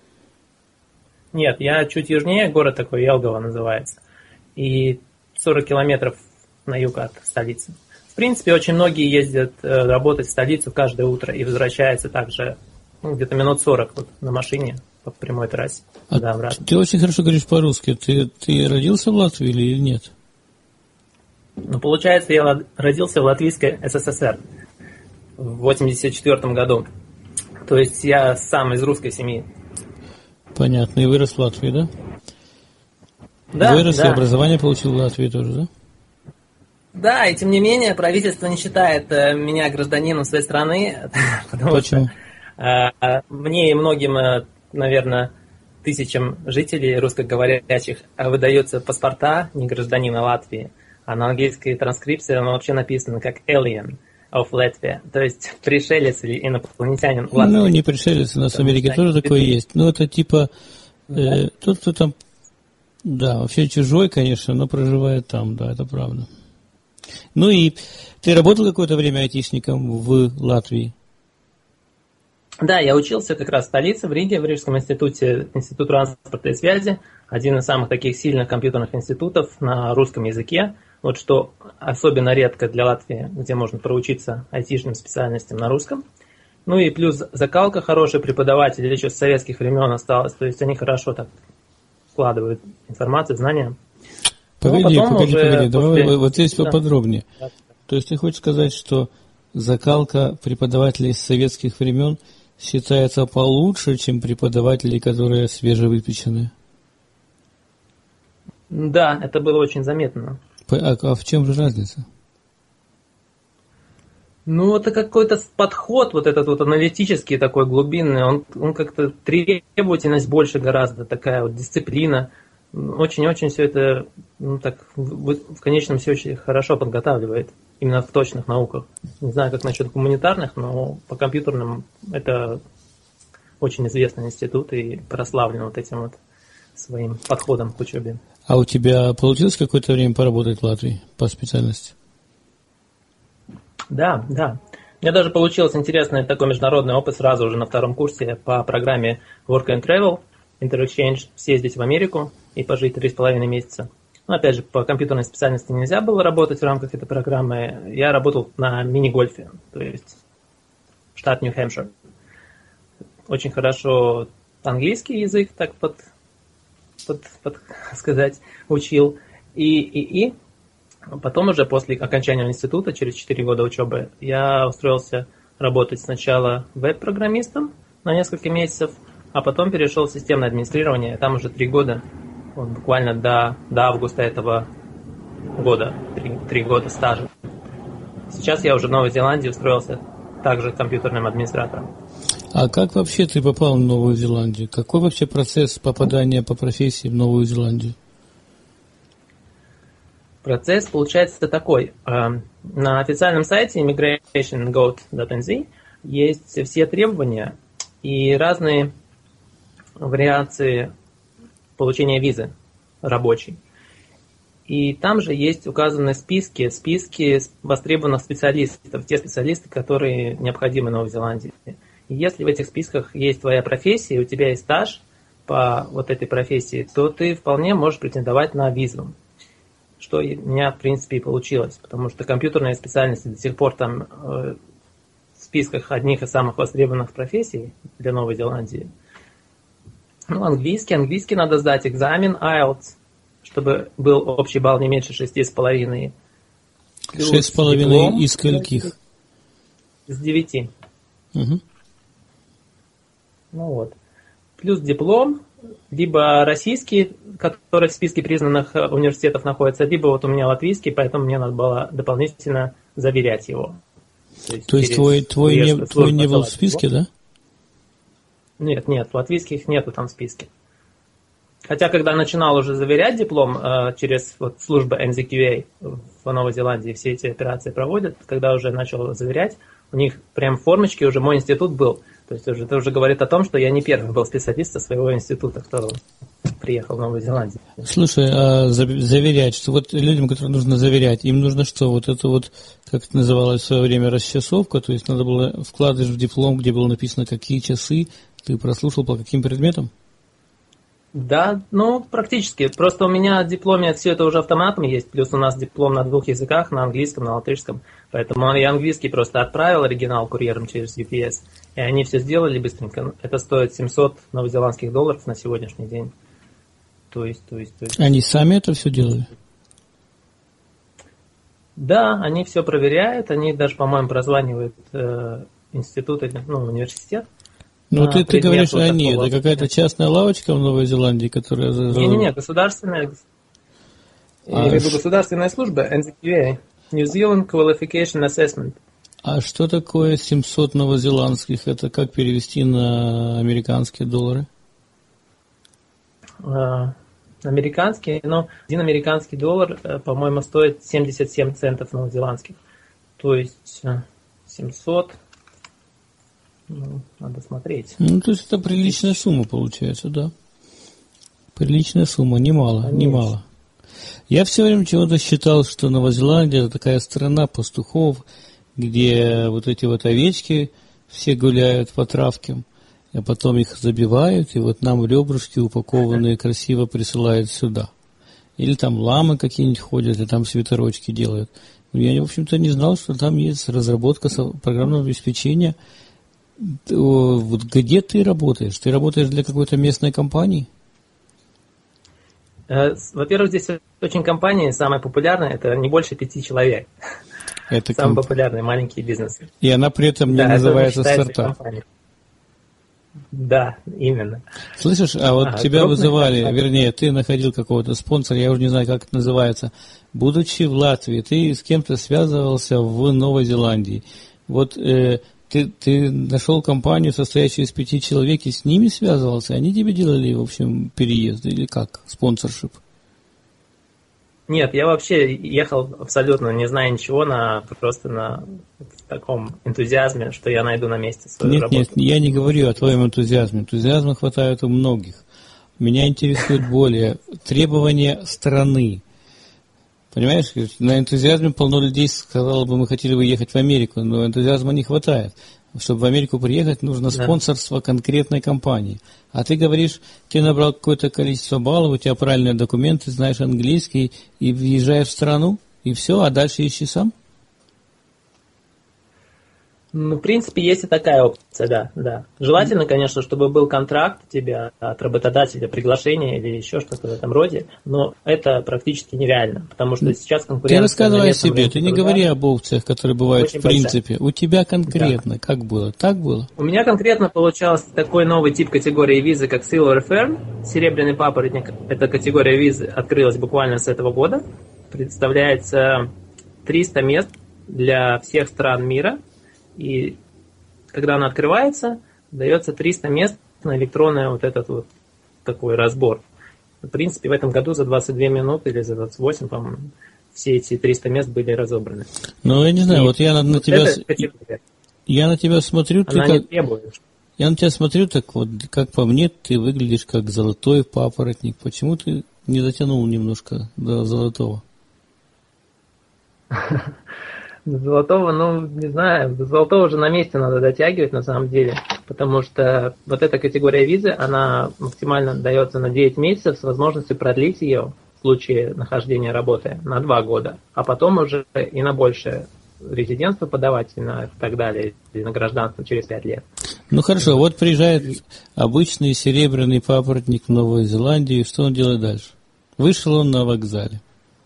D: Нет, я чуть южнее, город такой, Елгово называется. И 40 километров на юг от столицы. В принципе, очень многие ездят работать в столицу каждое утро и возвращаются также где-то минут 40 на машине по прямой трассе.
A: Ты очень хорошо говоришь по-русски. Ты родился в Латвии или нет?
D: Получается, я родился в Латвийской СССР в 1984 году. То есть я сам из русской семьи.
A: Понятно. И вырос в Латвии, да?
D: Да.
A: Вырос и образование получил в Латвии тоже, да?
D: Да, и тем не менее правительство не считает меня гражданином своей страны, потому
A: Почему?
D: что мне и многим, наверное, тысячам жителей русскоговорящих выдаются паспорта не гражданина Латвии, а на английской транскрипции оно вообще написано как alien of Latvia, то есть пришелец или инопланетянин Латвии.
A: Не пришелец, у нас в Америке тоже такое есть. Это типа тот, кто там, да, вообще чужой, конечно, но проживает там, да, это правда. И ты работал какое-то время айтишником в Латвии?
D: Да, я учился как раз в столице, в Риге, в Рижском институте, Институт транспорта и связи, один из самых таких сильных компьютерных институтов на русском языке, что особенно редко для Латвии, где можно проучиться айтишным специальностям на русском. И плюс закалка, хороший преподаватель, еще с советских времен осталось, то есть они хорошо так вкладывают информацию, знания.
A: Погоди, давай вот здесь поподробнее. Да. То есть ты хочешь сказать, что закалка преподавателей с советских времен считается получше, чем преподаватели, которые свежевыпечены?
D: Да, это было очень заметно.
A: А в чем же разница?
D: Это какой-то подход, этот аналитический такой глубинный, он как-то требовательность больше гораздо, такая дисциплина. Очень-очень все это в конечном счете очень хорошо подготавливает, именно в точных науках. Не знаю, как насчет гуманитарных, но по компьютерным это очень известный институт и прославлен этим своим подходом к учебе.
A: А у тебя получилось какое-то время поработать в Латвии по специальности?
D: Да. У меня даже получился интересный такой международный опыт сразу уже на втором курсе по программе Work and Travel, Inter-Exchange, съездить в Америку и пожить 3,5 месяца. Опять же, по компьютерной специальности нельзя было работать в рамках этой программы. Я работал на мини-гольфе, то есть штат Нью-Хэмпшир. Очень хорошо английский язык так сказать, учил. И потом уже после окончания института, через 4 года учебы, я устроился работать сначала веб-программистом на несколько месяцев, а потом перешел в системное администрирование. Там уже 3 года, буквально до августа этого года, 3 года стажа. Сейчас я уже в Новой Зеландии устроился также компьютерным администратором.
A: А как вообще ты попал в Новую Зеландию? Какой вообще процесс попадания по профессии в Новую Зеландию?
D: Процесс получается такой. На официальном сайте immigrationgoat.nz есть все требования и разные вариации получения визы рабочей. И там же есть указаны списки востребованных специалистов, те специалисты, которые необходимы Новой Зеландии. И если в этих списках есть твоя профессия, и у тебя есть стаж по этой профессии, то ты вполне можешь претендовать на визу. Что у меня, в принципе, и получилось, потому что компьютерные специальности до сих пор там в списках одних из самых востребованных профессий для Новой Зеландии. Английский надо сдать экзамен IELTS, чтобы был общий балл не меньше 6,5.
A: 6,5 из скольких?
D: Из 9.
A: Угу.
D: Плюс диплом, либо российский, который в списке признанных университетов находится, либо у меня латвийский, поэтому мне надо было дополнительно заверять его.
A: То есть твой не был в списке, да?
D: Нет, латвийских нету там в списке. Хотя, когда начинал уже заверять диплом через службу NZQA в Новой Зеландии, все эти операции проводят, когда уже начал заверять, у них прям в формочке уже мой институт был. То есть это уже говорит о том, что я не первый был специалист со своего института, кто приехал в Новую Зеландию.
A: Слушай, а заверять, что вот людям, которым нужно заверять, им нужно что? Вот это вот, как это называлось в свое время, расчасовка, то есть надо было вкладывать в диплом, где было написано, какие часы ты прослушал по каким предметам?
D: Да, практически. Просто у меня в дипломе все это уже автоматом есть, плюс у нас диплом на 2 языках, на английском, на латышском. Поэтому я английский просто отправил оригинал курьером через UPS, и они все сделали быстренько. Это стоит $700 новозеландских долларов на сегодняшний день. То есть.
A: Они сами это все делали?
D: Да, они все проверяют, они даже, по-моему, прозванивают институт, университет.
A: Ты говоришь, что они, это какая-то частная лавочка в Новой Зеландии, которая...
D: Не, государственная. Я имею в виду государственная служба, NZQA, New Zealand Qualification Assessment.
A: А что такое 700 новозеландских? Это как перевести на американские доллары?
D: Американские, один американский доллар, по-моему, стоит 77 центов новозеландских. То есть 700... надо смотреть.
A: То есть это приличная сумма получается, да. Приличная сумма, немало. Я все время чего-то считал, что Новая Зеландия это такая страна пастухов, где вот эти вот овечки все гуляют по травке, а потом их забивают, и вот нам ребрышки упакованные красиво присылают сюда. Или там ламы какие-нибудь ходят, и там свитерочки делают. Я, в общем-то, не знал, что там есть разработка программного обеспечения. Вот где ты работаешь? Ты работаешь для какой-то местной компании?
D: Во-первых, здесь очень компании, самая популярная, это не больше 5 человек. Это самые популярные маленькие бизнесы.
A: И она при этом не называется стартап.
D: Да, именно.
A: Слышишь, а вот тебя вызывали, вернее, ты находил какого-то спонсора, я уже не знаю, как это называется. Будучи в Латвии, ты с кем-то связывался в Новой Зеландии. Вот ты нашел компанию, состоящую из 5 человек, и с ними связывался? Они тебе делали, в общем, переезд или как? Спонсоршип?
D: Нет, я вообще ехал абсолютно не зная ничего, просто на таком энтузиазме, что я найду на месте свою работу.
A: Нет, я не говорю о твоем энтузиазме. Энтузиазма хватает у многих. Меня интересует более требования страны. Понимаешь, на энтузиазме полно людей сказало бы, мы хотели бы ехать в Америку, но энтузиазма не хватает. Чтобы в Америку приехать, нужно спонсорство конкретной компании. А ты говоришь, ты набрал какое-то количество баллов, у тебя правильные документы, знаешь английский, и въезжаешь в страну, и все, а дальше ищи сам?
D: В принципе, есть и такая опция, да. Желательно, конечно, чтобы был контракт у тебя от работодателя, приглашение или еще что-то в этом роде, но это практически нереально, потому что сейчас конкуренция...
A: Ты рассказывай о себе, ты не говори об опциях, которые бывают в принципе. У тебя конкретно как было? Так было?
D: У меня конкретно получался такой новый тип категории визы, как Silver Fern, серебряный папоротник. Эта категория визы открылась буквально с этого года. Представляется 300 мест для всех стран мира. И когда она открывается, дается 300 мест на электронный вот этот вот такой разбор. В принципе, в этом году за 22 минуты или за 28, по-моему, все эти 300 мест были разобраны.
A: Ну, я не знаю, вот я на тебя... Я на тебя смотрю, ты как... Я на тебя смотрю, так вот, как по мне, ты выглядишь как золотой папоротник. Почему ты не дотянул немножко до золотого?
D: До золотого, не знаю, до золотого уже на месте надо дотягивать на самом деле, потому что вот эта категория визы, она максимально дается на 9 месяцев с возможностью продлить ее в случае нахождения работы на 2 года, а потом уже и на большее резидентство подавать и так далее, и на гражданство через 5 лет.
A: Ну хорошо, вот приезжает обычный серебряный папоротник в Новую Зеландию, что он делает дальше? Вышел он на вокзале.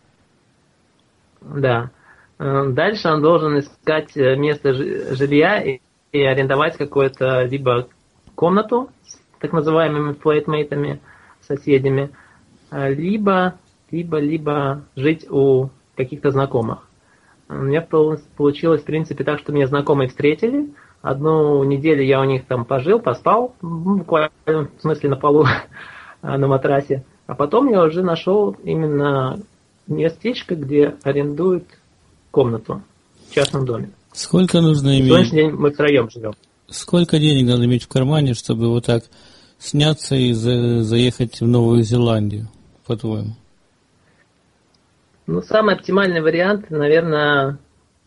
D: Да. Дальше он должен искать место жилья и арендовать какую-то либо комнату с так называемыми флейтмейтами, соседями, либо жить у каких-то знакомых. У меня получилось, в принципе, так, что меня знакомые встретили, Одну неделю я у них там пожил, поспал, буквально, в смысле на полу, на матрасе. А потом я уже нашел именно местечко, где арендуют комнату в частном доме.
A: Сколько нужно иметь?
D: Сегодняшний день мы втроем живем.
A: Сколько денег надо иметь в кармане, чтобы вот так сняться и заехать в Новую Зеландию, по-твоему?
D: Ну, самый оптимальный вариант, наверное,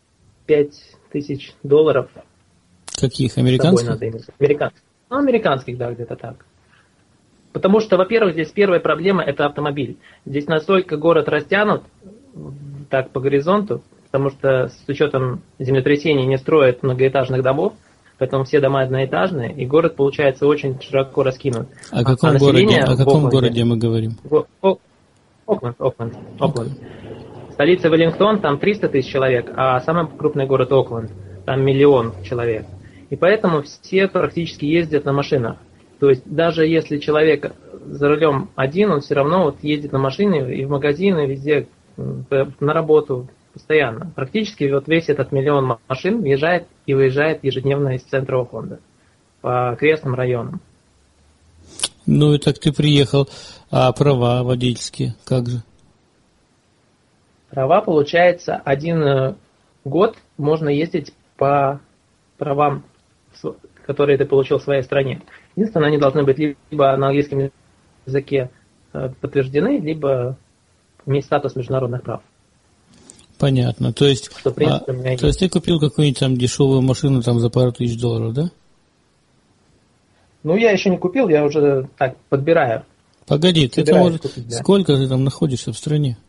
D: $5000.
A: Каких? Американских?
D: С собой надо иметь. Американских. Ну, американских, да, где-то так. Потому что, во-первых, здесь первая проблема – это автомобиль. Здесь настолько город растянут так по горизонту, потому что с учетом землетрясений не строят многоэтажных домов, поэтому все дома одноэтажные, и город получается очень широко раскинут.
A: О каком городе мы говорим?
D: Окленд. Столица Веллингтон, там 300 тысяч человек, а самый крупный город Окленд, там 1 миллион человек. И поэтому все практически ездят на машинах. То есть даже если человек за рулем один, он все равно вот ездит на машине и в магазины, везде, на работу постоянно. Практически вот весь этот 1 миллион машин въезжает и выезжает ежедневно из центра Окленда по окрестным районам.
A: Ну и так ты приехал, а права водительские как же?
D: Права, получается, 1 год можно ездить по правам, которые ты получил в своей стране. Единственное, они должны быть либо на английском языке подтверждены, либо иметь статус международных прав.
A: Понятно. То есть,
D: что, в принципе, у меня есть.
A: То есть ты купил какую-нибудь там дешевую машину там за пару тысяч $1000, да?
D: Ну, я еще не купил, я уже так подбираю.
A: Погоди, ты там уже... купить, да. Сколько ты там находишься в стране?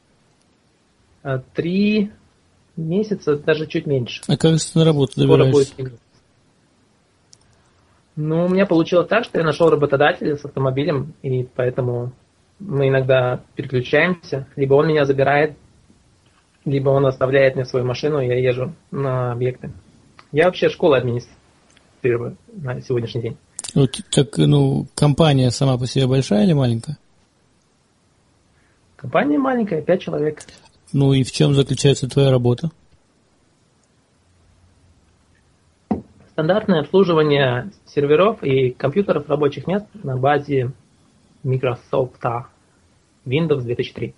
D: 3 месяца, даже чуть меньше.
A: А как ты на работу добираешься?
D: Ну, у меня получилось так, что я нашел работодателя с автомобилем, и поэтому мы иногда переключаемся. Либо он меня забирает, либо он оставляет мне свою машину, и я езжу на объекты. Я вообще школу администрирую на сегодняшний день.
A: Так, компания сама по себе большая или маленькая?
D: Компания маленькая, 5 человек.
A: Ну и в чем заключается твоя работа?
D: Стандартное обслуживание серверов и компьютеров рабочих мест на базе Microsoft Windows 2003.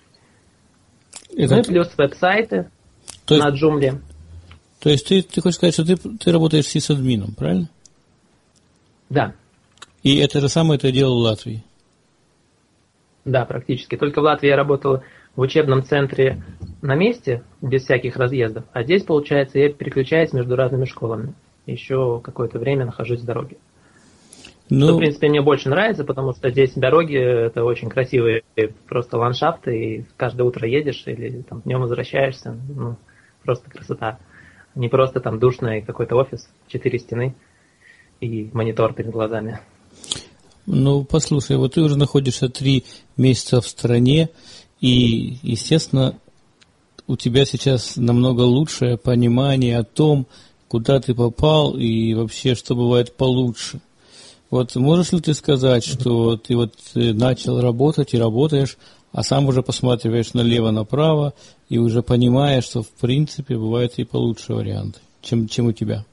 D: Ну и плюс веб-сайты на Joomla.
A: То есть ты хочешь сказать, что ты работаешь сисадмином, правильно?
D: Да.
A: И это же самое ты делал в Латвии?
D: Да, практически. Только в Латвии я работал в учебном центре на месте, без всяких разъездов. А здесь, получается, я переключаюсь между разными школами. Еще какое-то время нахожусь в дороге. Что, в принципе, мне больше нравится, потому что здесь дороги – это очень красивые просто ландшафты, и каждое утро едешь или там днем возвращаешься. Просто красота. Не просто там душный какой-то офис, 4 стены и монитор перед глазами.
A: Ну, послушай, вот ты уже находишься 3 месяца в стране, и, естественно, у тебя сейчас намного лучшее понимание о том, куда ты попал и вообще, что бывает получше. Вот можешь ли ты сказать, что ты вот начал работать и работаешь, а сам уже посматриваешь налево-направо и уже понимаешь, что в принципе бывают и получше варианты, чем у тебя?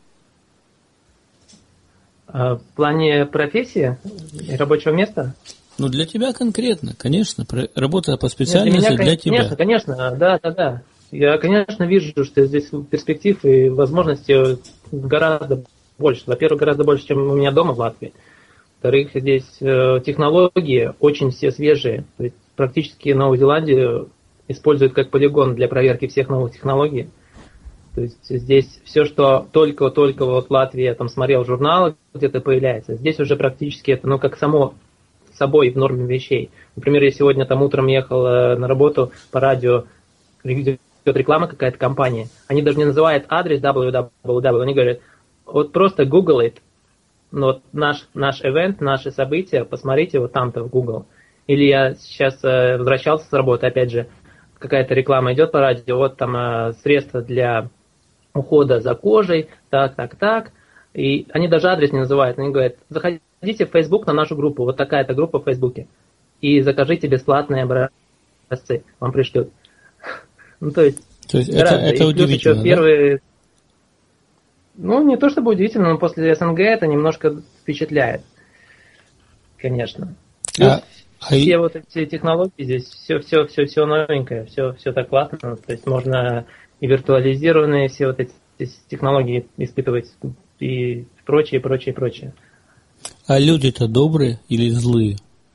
D: В плане профессии и рабочего места?
A: Ну, для тебя конкретно, конечно. Работа по специальности для тебя.
D: Конечно, да. Я, конечно, вижу, что здесь перспектив и возможностей гораздо больше. Во-первых, гораздо больше, чем у меня дома в Латвии. Во-вторых, здесь технологии очень все свежие. То есть практически Новую Зеландию используют как полигон для проверки всех новых технологий. То есть здесь все, что только вот в Латвии я там смотрел в журналах, где-то появляется, здесь уже практически это, как само собой в норме вещей. Например, я сегодня там утром ехал на работу по радио, идет реклама какая-то компания. Они даже не называют адрес www, они говорят, вот просто Google it. Вот наш ивент, наши события, посмотрите вот там-то в Google. Или я сейчас возвращался с работы, опять же, какая-то реклама идет по радио, вот там средства для ухода за кожей, так. И они даже адрес не называют, они говорят, заходите в Facebook на нашу группу, вот такая-то группа в Фейсбуке, и закажите бесплатные образцы, вам пришлют. То есть
A: это удивительно,
D: первые... Ну, не то чтобы удивительно, но после СНГ это немножко впечатляет, конечно. Все вот эти технологии здесь, все новенькое, все так классно. То есть можно и виртуализированные все вот эти технологии испытывать и прочее.
A: А люди-то добрые или злые?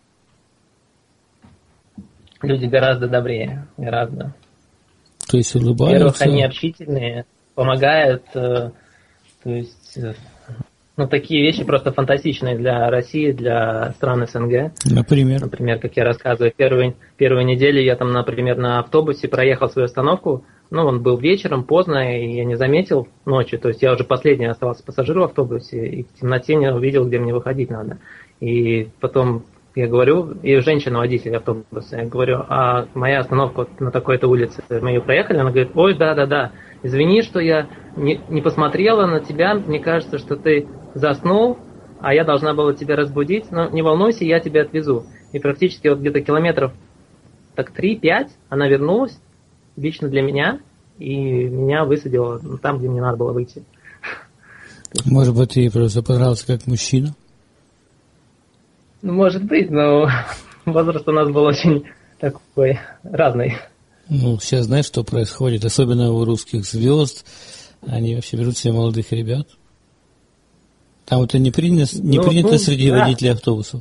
D: Люди гораздо добрее, гораздо.
A: То есть улыбаются?
D: Во-первых, они общительные, помогают, то есть... Ну, такие вещи просто фантастичные для России, для стран СНГ. Например, как я рассказываю, первую неделю я там, например, на автобусе проехал свою остановку. Ну, он был вечером, поздно, и я не заметил ночью. То есть я уже последний оставался пассажир в автобусе, и в темноте не увидел, где мне выходить надо. И потом я говорю, и женщина-водитель автобуса, я говорю, а моя остановка вот на такой-то улице, мы ее проехали? Она говорит, ой, да. Извини, что я не посмотрела на тебя, мне кажется, что ты заснул, а я должна была тебя разбудить, но не волнуйся, я тебя отвезу. И практически вот где-то километров так 3-5 она вернулась лично для меня, и меня высадила там, где мне надо было выйти.
A: Может быть, ты ей просто понравился как мужчина?
D: Ну, может быть, но возраст у нас был очень такой разный.
A: Ну, сейчас знаешь, что происходит, особенно у русских звезд, они вообще берут себе молодых ребят. Там это не принято среди водителей автобусов.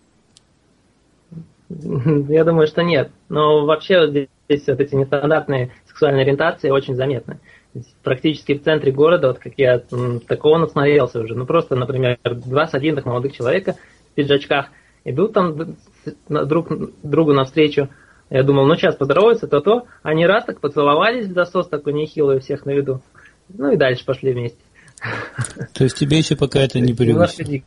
D: Я думаю, что нет. Но вообще здесь вот эти нестандартные сексуальные ориентации очень заметны. Практически в центре города, вот как я такого насмотрелся уже. Ну просто, например, 2 садинных молодых человека в пиджачках идут там друг другу навстречу. Я думал, ну сейчас поздороваются, то-то. Они раз так поцеловались в засос такой нехилый у всех на виду. Ну и дальше пошли вместе.
A: То есть тебе еще пока это непривычно?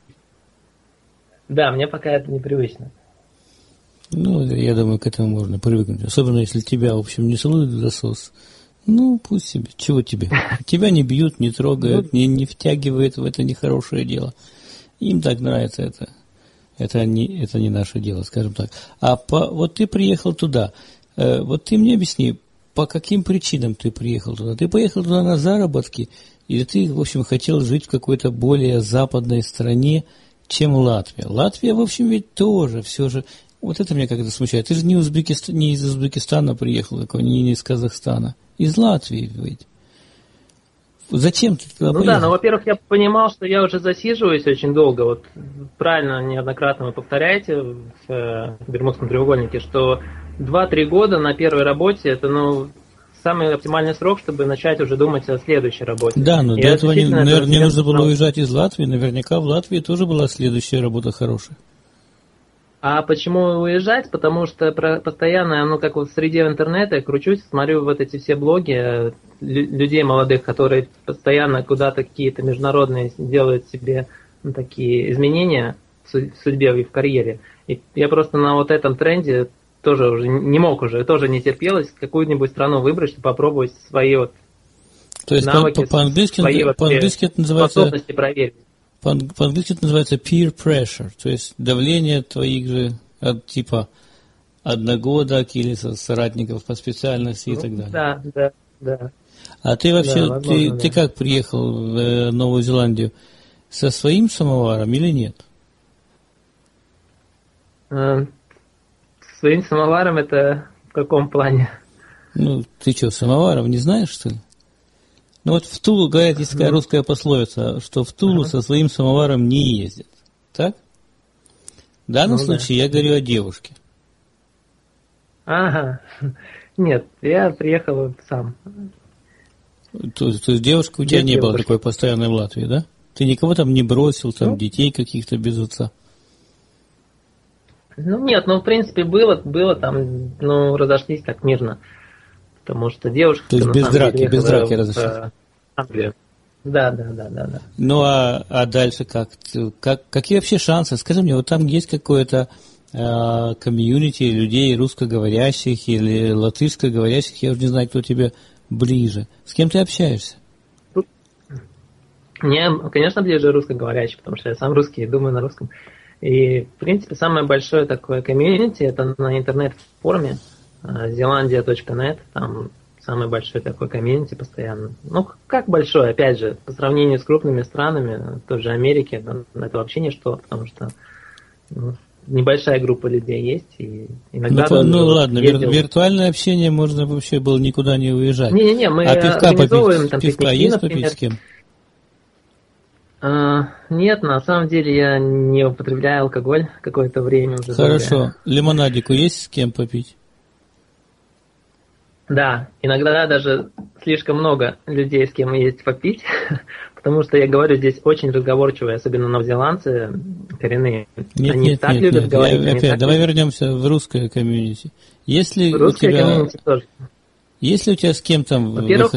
D: Да, мне пока это непривычно.
A: Ну, я думаю, к этому можно привыкнуть. Особенно, если тебя, в общем, не целуют в засос. Ну, пусть себе. Чего тебе? Тебя не бьют, не трогают, не втягивают в это нехорошее дело. Им так нравится это. Это не наше дело, скажем так. Вот ты приехал туда. Вот ты мне объясни, по каким причинам ты приехал туда? Ты поехал туда на заработки, или ты, в общем, хотел жить в какой-то более западной стране, чем Латвия? Латвия, в общем, ведь тоже все же... Вот это меня как-то смущает. Ты же не из Узбекистана приехал, не из Казахстана. Из Латвии ведь. Зачем ты туда поехал?
D: Да, но, во-первых, я понимал, что я уже засиживаюсь очень долго. Вот правильно, неоднократно вы повторяете в Бермудском треугольнике, что 2-3 года на первой работе, это, самый оптимальный срок, чтобы начать уже думать о следующей работе.
A: Да, но для этого не нужно было уезжать из Латвии. Наверняка в Латвии тоже была следующая работа хорошая.
D: А почему уезжать? Потому что постоянно, как вот в среде интернета я кручусь, смотрю вот эти все блоги людей молодых, которые постоянно куда-то какие-то международные делают себе такие изменения в судьбе и в карьере. И я просто на вот этом тренде тоже уже не мог тоже не терпелось какую-нибудь страну выбрать, чтобы попробовать свои вот навыки,
A: по-английски это называется,
D: способности проверить.
A: По-английски это называется peer pressure, то есть давление твоих же типа одногодок или соратников по специальности и так далее.
D: Да.
A: А ты вообще, ты как приехал в Новую Зеландию? Со своим самоваром или нет?
D: Своим самоваром это в каком плане?
A: Ну, ты что, самоваром не знаешь, что ли? Ну вот в Тулу, говорят, есть такая русская пословица, что в Тулу со своим самоваром не ездят. Так? В данном случае я говорю о девушке.
D: Ага. Нет, я приехал сам.
A: То есть девушка у тебя не было такой постоянной в Латвии, да? Ты никого там не бросил, там детей каких-то без отца?
D: Нет, в принципе, было там, разошлись так мирно. Потому что девушка...
A: То есть без драки разошлись?
D: Англию. Да.
A: Ну, а дальше как? Какие вообще шансы? Скажи мне, вот там есть какое-то комьюнити людей русскоговорящих или латышскоговорящих, я уже не знаю, кто тебе ближе. С кем ты общаешься?
D: Мне, конечно, ближе русскоговорящий, потому что я сам русский и думаю на русском. И, в принципе, самое большое такое комьюнити, это на интернет-форуме zealandia.net, там самый большой такой комьюнити постоянно. Ну, как большой, опять же, по сравнению с крупными странами, той же Америки, это вообще ничто, потому что небольшая группа людей есть, и иногда...
A: Ладно, виртуальное общение, можно вообще было никуда не уезжать.
D: Не-не-не, мы
A: организовываем там пивка есть например, попить с кем?
D: Нет, на самом деле я не употребляю алкоголь какое-то время уже.
A: Хорошо, лимонадику есть с кем попить?
D: Да, иногда даже слишком много людей, с кем есть попить, потому что, я говорю, здесь очень разговорчивые, особенно новозеландцы коренные. Они так любят говорить.
A: Давай вернемся в русское комьюнити. Если у тебя с кем там...
D: Во-первых,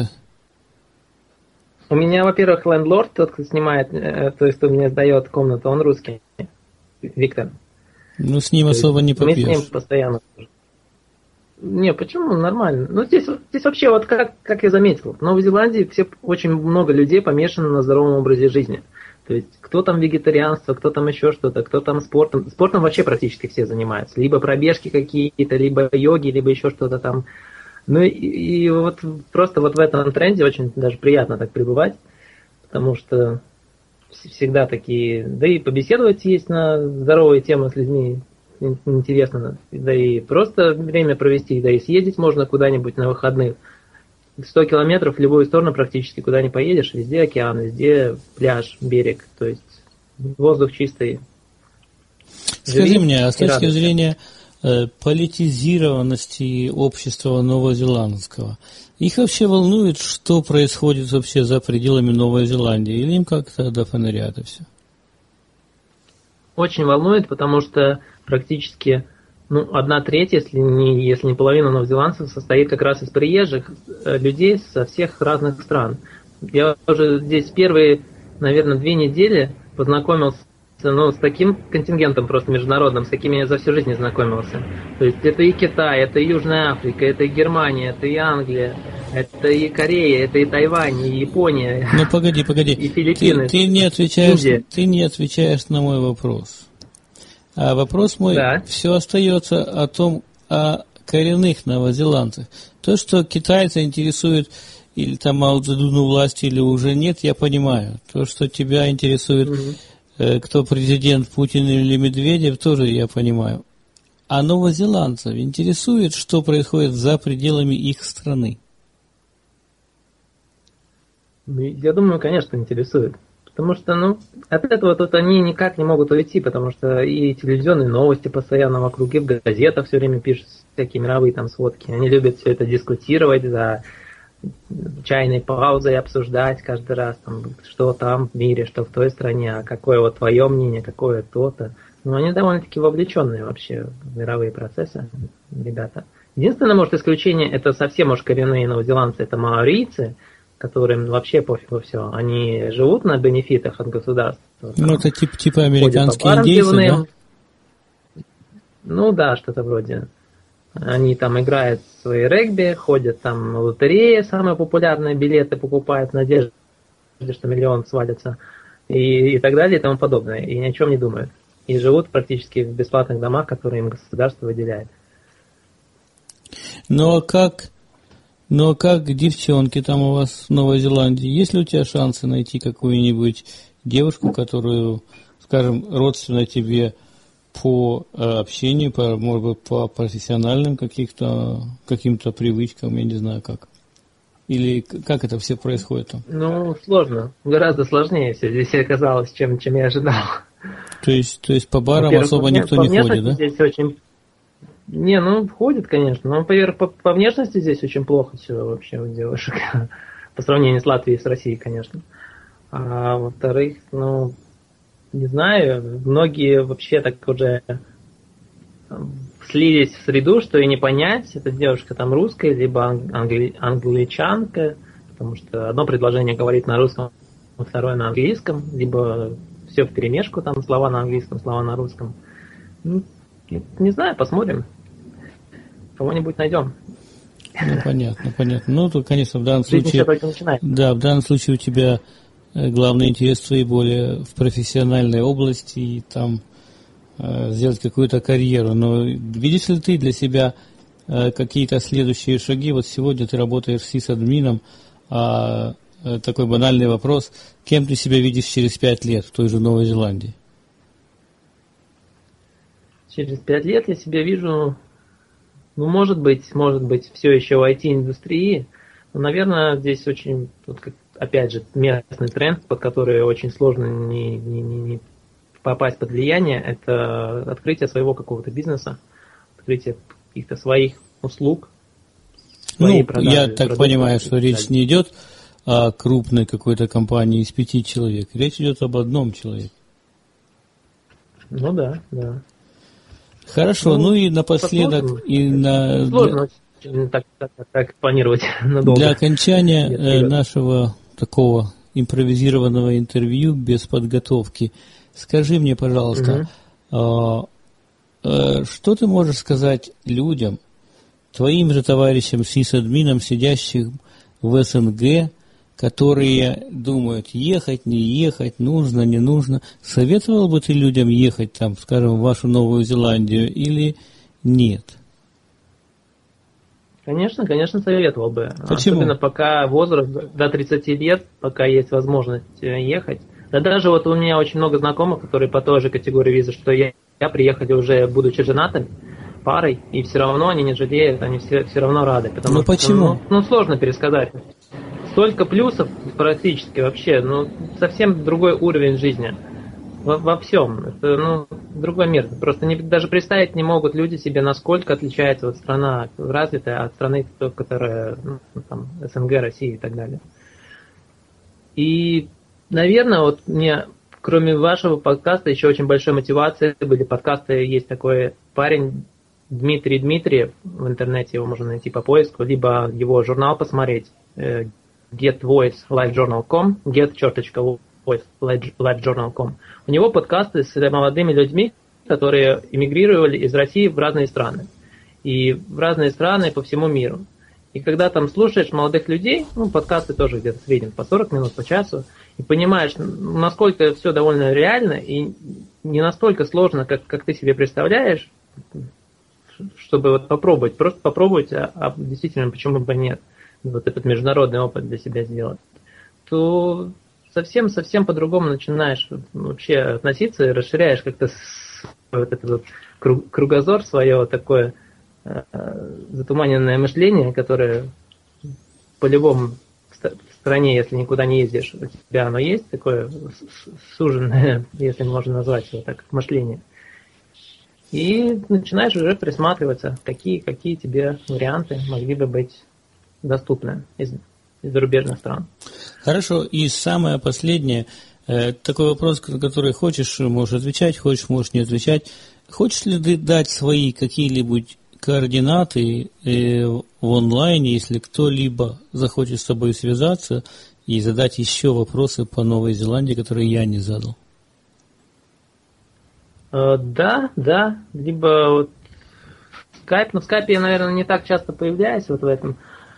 D: у меня, во-первых, лендлорд, тот, кто снимает, то есть, кто мне сдает комнату, он русский, Виктор.
A: Ну, с ним особо не попьешь.
D: Мы с ним постоянно... Не, почему? Нормально. Ну, здесь вообще, вот как я заметил, в Новой Зеландии очень много людей помешаны на здоровом образе жизни. То есть, кто там вегетарианство, кто там еще что-то, кто там спортом. Спортом вообще практически все занимаются. Либо пробежки какие-то, либо йоги, либо еще что-то там. Ну и вот просто вот в этом тренде очень даже приятно так пребывать, потому что всегда такие, да и побеседовать есть на здоровые темы с людьми интересно, да и просто время провести, да и съездить можно куда-нибудь на выходных. 100 километров в любую сторону практически куда ни поедешь, везде океан, везде пляж, берег, то есть воздух чистый.
A: Скажи мне, а с точки зрения политизированности общества новозеландского, их вообще волнует, что происходит вообще за пределами Новой Зеландии, или им как-то до фонаря это все?
D: Очень волнует, потому что практически 1/3, если не половина новозеландцев, состоит как раз из приезжих людей со всех разных стран. Я уже здесь первые, наверное, 2 недели познакомился с таким контингентом просто международным, с какими я за всю жизнь не знакомился. То есть это и Китай, это и Южная Африка, это и Германия, это и Англия, это и Корея, это и Тайвань, и Япония.
A: Ну погоди.
D: И Филиппины.
A: Ты не отвечаешь на мой вопрос. А вопрос мой все остается о коренных новозеландцах. То, что китайцы интересует или там Мао Цзэдуну власти, или уже нет, я понимаю. То, что тебя интересует, кто президент, Путин или Медведев, тоже я понимаю. А новозеландцев интересует, что происходит за пределами их страны?
D: Я думаю, конечно, интересует. Потому что, от этого тут они никак не могут уйти, потому что и телевизионные новости постоянно вокруг, и в газетах все время пишут всякие мировые там сводки. Они любят все это дискутировать за чайной паузой, обсуждать каждый раз, что там в мире, что в той стране, а какое вот твое мнение, какое то-то. Они довольно-таки вовлеченные вообще в мировые процессы, ребята. Единственное, может, исключение, это совсем уж коренные новозеландцы, это маорийцы, которым вообще пофигу все. Они живут на бенефитах от государства.
A: Это типа американские индейцы, да?
D: Да, что-то вроде. Они там играют в свои регби, ходят там на лотереи, самые популярные билеты покупают в надежде, что миллион свалится, и так далее, и тому подобное. И ни о чем не думают. И живут практически в бесплатных домах, которые им государство выделяет.
A: Ну а как девчонки там у вас в Новой Зеландии? Есть ли у тебя шансы найти какую-нибудь девушку, которую, скажем, родственна тебе по общению, может быть, по профессиональным каким-то привычкам, я не знаю как? Или как это все происходит там?
D: Сложно. Гораздо сложнее все здесь оказалось, чем я ожидал.
A: То есть по барам особо никто не ходит, да?
D: Здесь очень... ходит, конечно, но по внешности здесь очень плохо все вообще у девушек. По сравнению с Латвией и с Россией, конечно. А во-вторых, не знаю, многие вообще так уже слились в среду, что и не понять, эта девушка там русская, либо англичанка, потому что одно предложение говорит на русском, второе на английском, либо все вперемешку, там слова на английском, слова на русском. Не знаю, посмотрим. Кого-нибудь найдем.
A: Понятно. Тут, конечно, в данном случае... Да, в данном случае у тебя главный интерес твой более в профессиональной области и там сделать какую-то карьеру. Но видишь ли ты для себя какие-то следующие шаги? Вот сегодня ты работаешь сисадмином, такой банальный вопрос. Кем ты себя видишь через 5 лет в той же Новой Зеландии?
D: Через 5 лет я себя вижу, может быть, все еще в IT-индустрии. Но, наверное, здесь очень, опять же, местный тренд, под который очень сложно не попасть под влияние, это открытие своего какого-то бизнеса, открытие каких-то своих услуг.
A: Продажи, я так понимаю, что речь не идет о крупной какой-то компании из 5 человек. Речь идет об одном человеке.
D: Да.
A: Хорошо, и напоследок...
D: Сложно так планировать надолго.
A: Для окончания нашего такого импровизированного интервью без подготовки, скажи мне, пожалуйста, что ты можешь сказать людям, твоим же товарищам сисадминам, сидящим в СНГ, которые думают, ехать, не ехать, нужно, не нужно. Советовал бы ты людям ехать там, скажем, в вашу Новую Зеландию или нет?
D: Конечно, советовал бы.
A: Почему?
D: Особенно пока возраст до 30 лет, пока есть возможность ехать. Да даже вот у меня очень много знакомых, которые по той же категории визы, что я приехали уже, будучи женатыми, парой, и все равно они не жалеют, они все равно рады. Потому
A: почему?
D: Что, сложно пересказать. Столько плюсов практически вообще, совсем другой уровень жизни. Во всем. Это, другой мир. Просто даже представить не могут люди себе, насколько отличается вот страна развитая от страны, которая, СНГ, Россия и так далее. И, наверное, вот мне, кроме вашего подкаста, еще очень большой мотивацией были подкасты. Есть такой парень, Дмитрий Дмитриев, в интернете его можно найти по поиску, либо его журнал посмотреть, getvoicelifejournal.com, get.voicelifejournal.com. У него подкасты с молодыми людьми, которые эмигрировали из России в разные страны. И в разные страны по всему миру. И когда там слушаешь молодых людей, подкасты тоже где-то в среднем по 40 минут, по часу, и понимаешь, насколько все довольно реально и не настолько сложно, как ты себе представляешь, чтобы вот попробовать, просто попробовать, действительно, почему бы нет, вот этот международный опыт для себя сделать, то совсем по-другому начинаешь вообще относиться и расширяешь как-то вот этот вот кругозор, свое вот такое затуманенное мышление, которое по-любому в стране, если никуда не ездишь, у тебя оно есть, такое суженное, если можно назвать его так, мышление. И начинаешь уже присматриваться, какие тебе варианты могли бы быть доступны из зарубежных стран.
A: Хорошо, и самое последнее, такой вопрос, на который хочешь, можешь отвечать, хочешь, можешь не отвечать. Хочешь ли ты дать свои какие-либо координаты в онлайне, если кто-либо захочет с тобой связаться и задать еще вопросы по Новой Зеландии, которые я не задал?
D: Да, либо вот скайп, но в скайпе я, наверное, не так часто появляюсь вот в этом.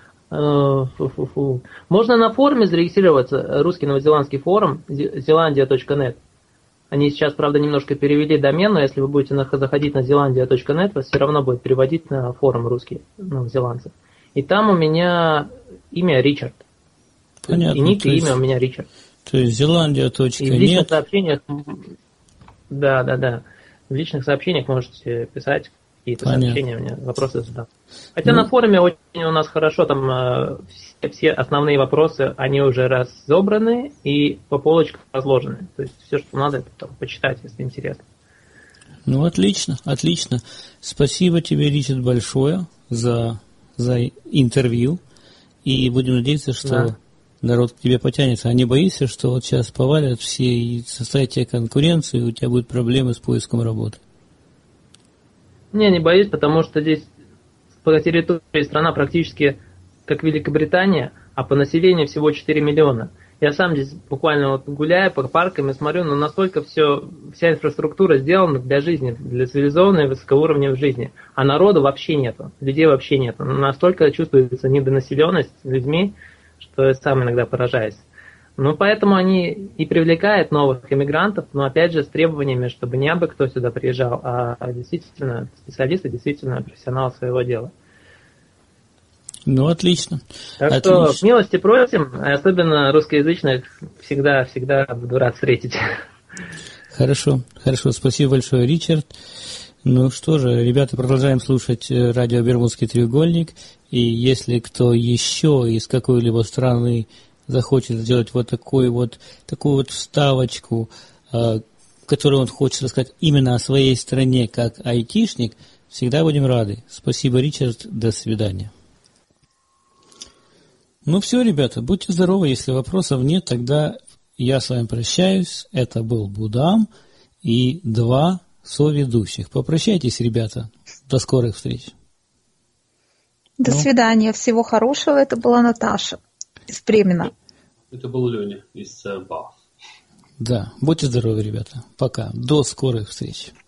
D: Можно на форуме зарегистрироваться, русский новозеландский форум, zelandia.net. Они сейчас, правда, немножко перевели домен, но если вы будете заходить на zelandia.net, вас все равно будет переводить на форум русский новозеландцев. И там у меня имя Ричард.
A: Понятно.
D: И ник, и имя у меня Ричард.
A: То есть zelandia.net.
D: И в личных сообщениях, да. В личных сообщениниях можете писать какие-то сообщения, мне вопросы задам. Хотя на форуме очень у нас хорошо, там все основные вопросы, они уже разобраны и по полочкам разложены. То есть все, что надо, это там почитать, если интересно.
A: Отлично. Спасибо тебе, Ричард, большое за интервью. И будем надеяться, что народ к тебе потянется. А не боишься, что вот сейчас повалят все и составят тебе конкуренцию, и у тебя будут проблемы с поиском работы?
D: Не боюсь, потому что здесь по территории страна практически как Великобритания, а по населению всего 4 миллиона. Я сам здесь буквально вот гуляю по паркам и смотрю, настолько вся инфраструктура сделана для жизни, для цивилизованной высокоуровневой жизни. А народу вообще нету, людей вообще нету. Настолько чувствуется недонаселенность людьми, что я сам иногда поражаюсь. Поэтому они и привлекают новых иммигрантов, но опять же с требованиями, чтобы не абы кто сюда приезжал, а действительно специалисты, действительно профессионалы своего дела.
A: Ну, отлично.
D: Так что милости просим, особенно русскоязычных всегда буду рад встретить.
A: Хорошо, спасибо большое, Ричард. Ну что же, ребята, продолжаем слушать радио «Бермудский треугольник», и если кто еще из какой-либо страны захочет сделать такую вот вставочку, которую он хочет рассказать именно о своей стране как айтишник, всегда будем рады. Спасибо, Ричард, до свидания. Ну все, ребята, будьте здоровы, если вопросов нет, тогда я с вами прощаюсь. Это был Будам и 2 соведущих. Попрощайтесь, ребята. До скорых встреч.
C: До свидания. Всего хорошего. Это была Наташа из Бремена.
B: Это был Леня из Баф.
A: Да, будьте здоровы, ребята. Пока. До скорых встреч.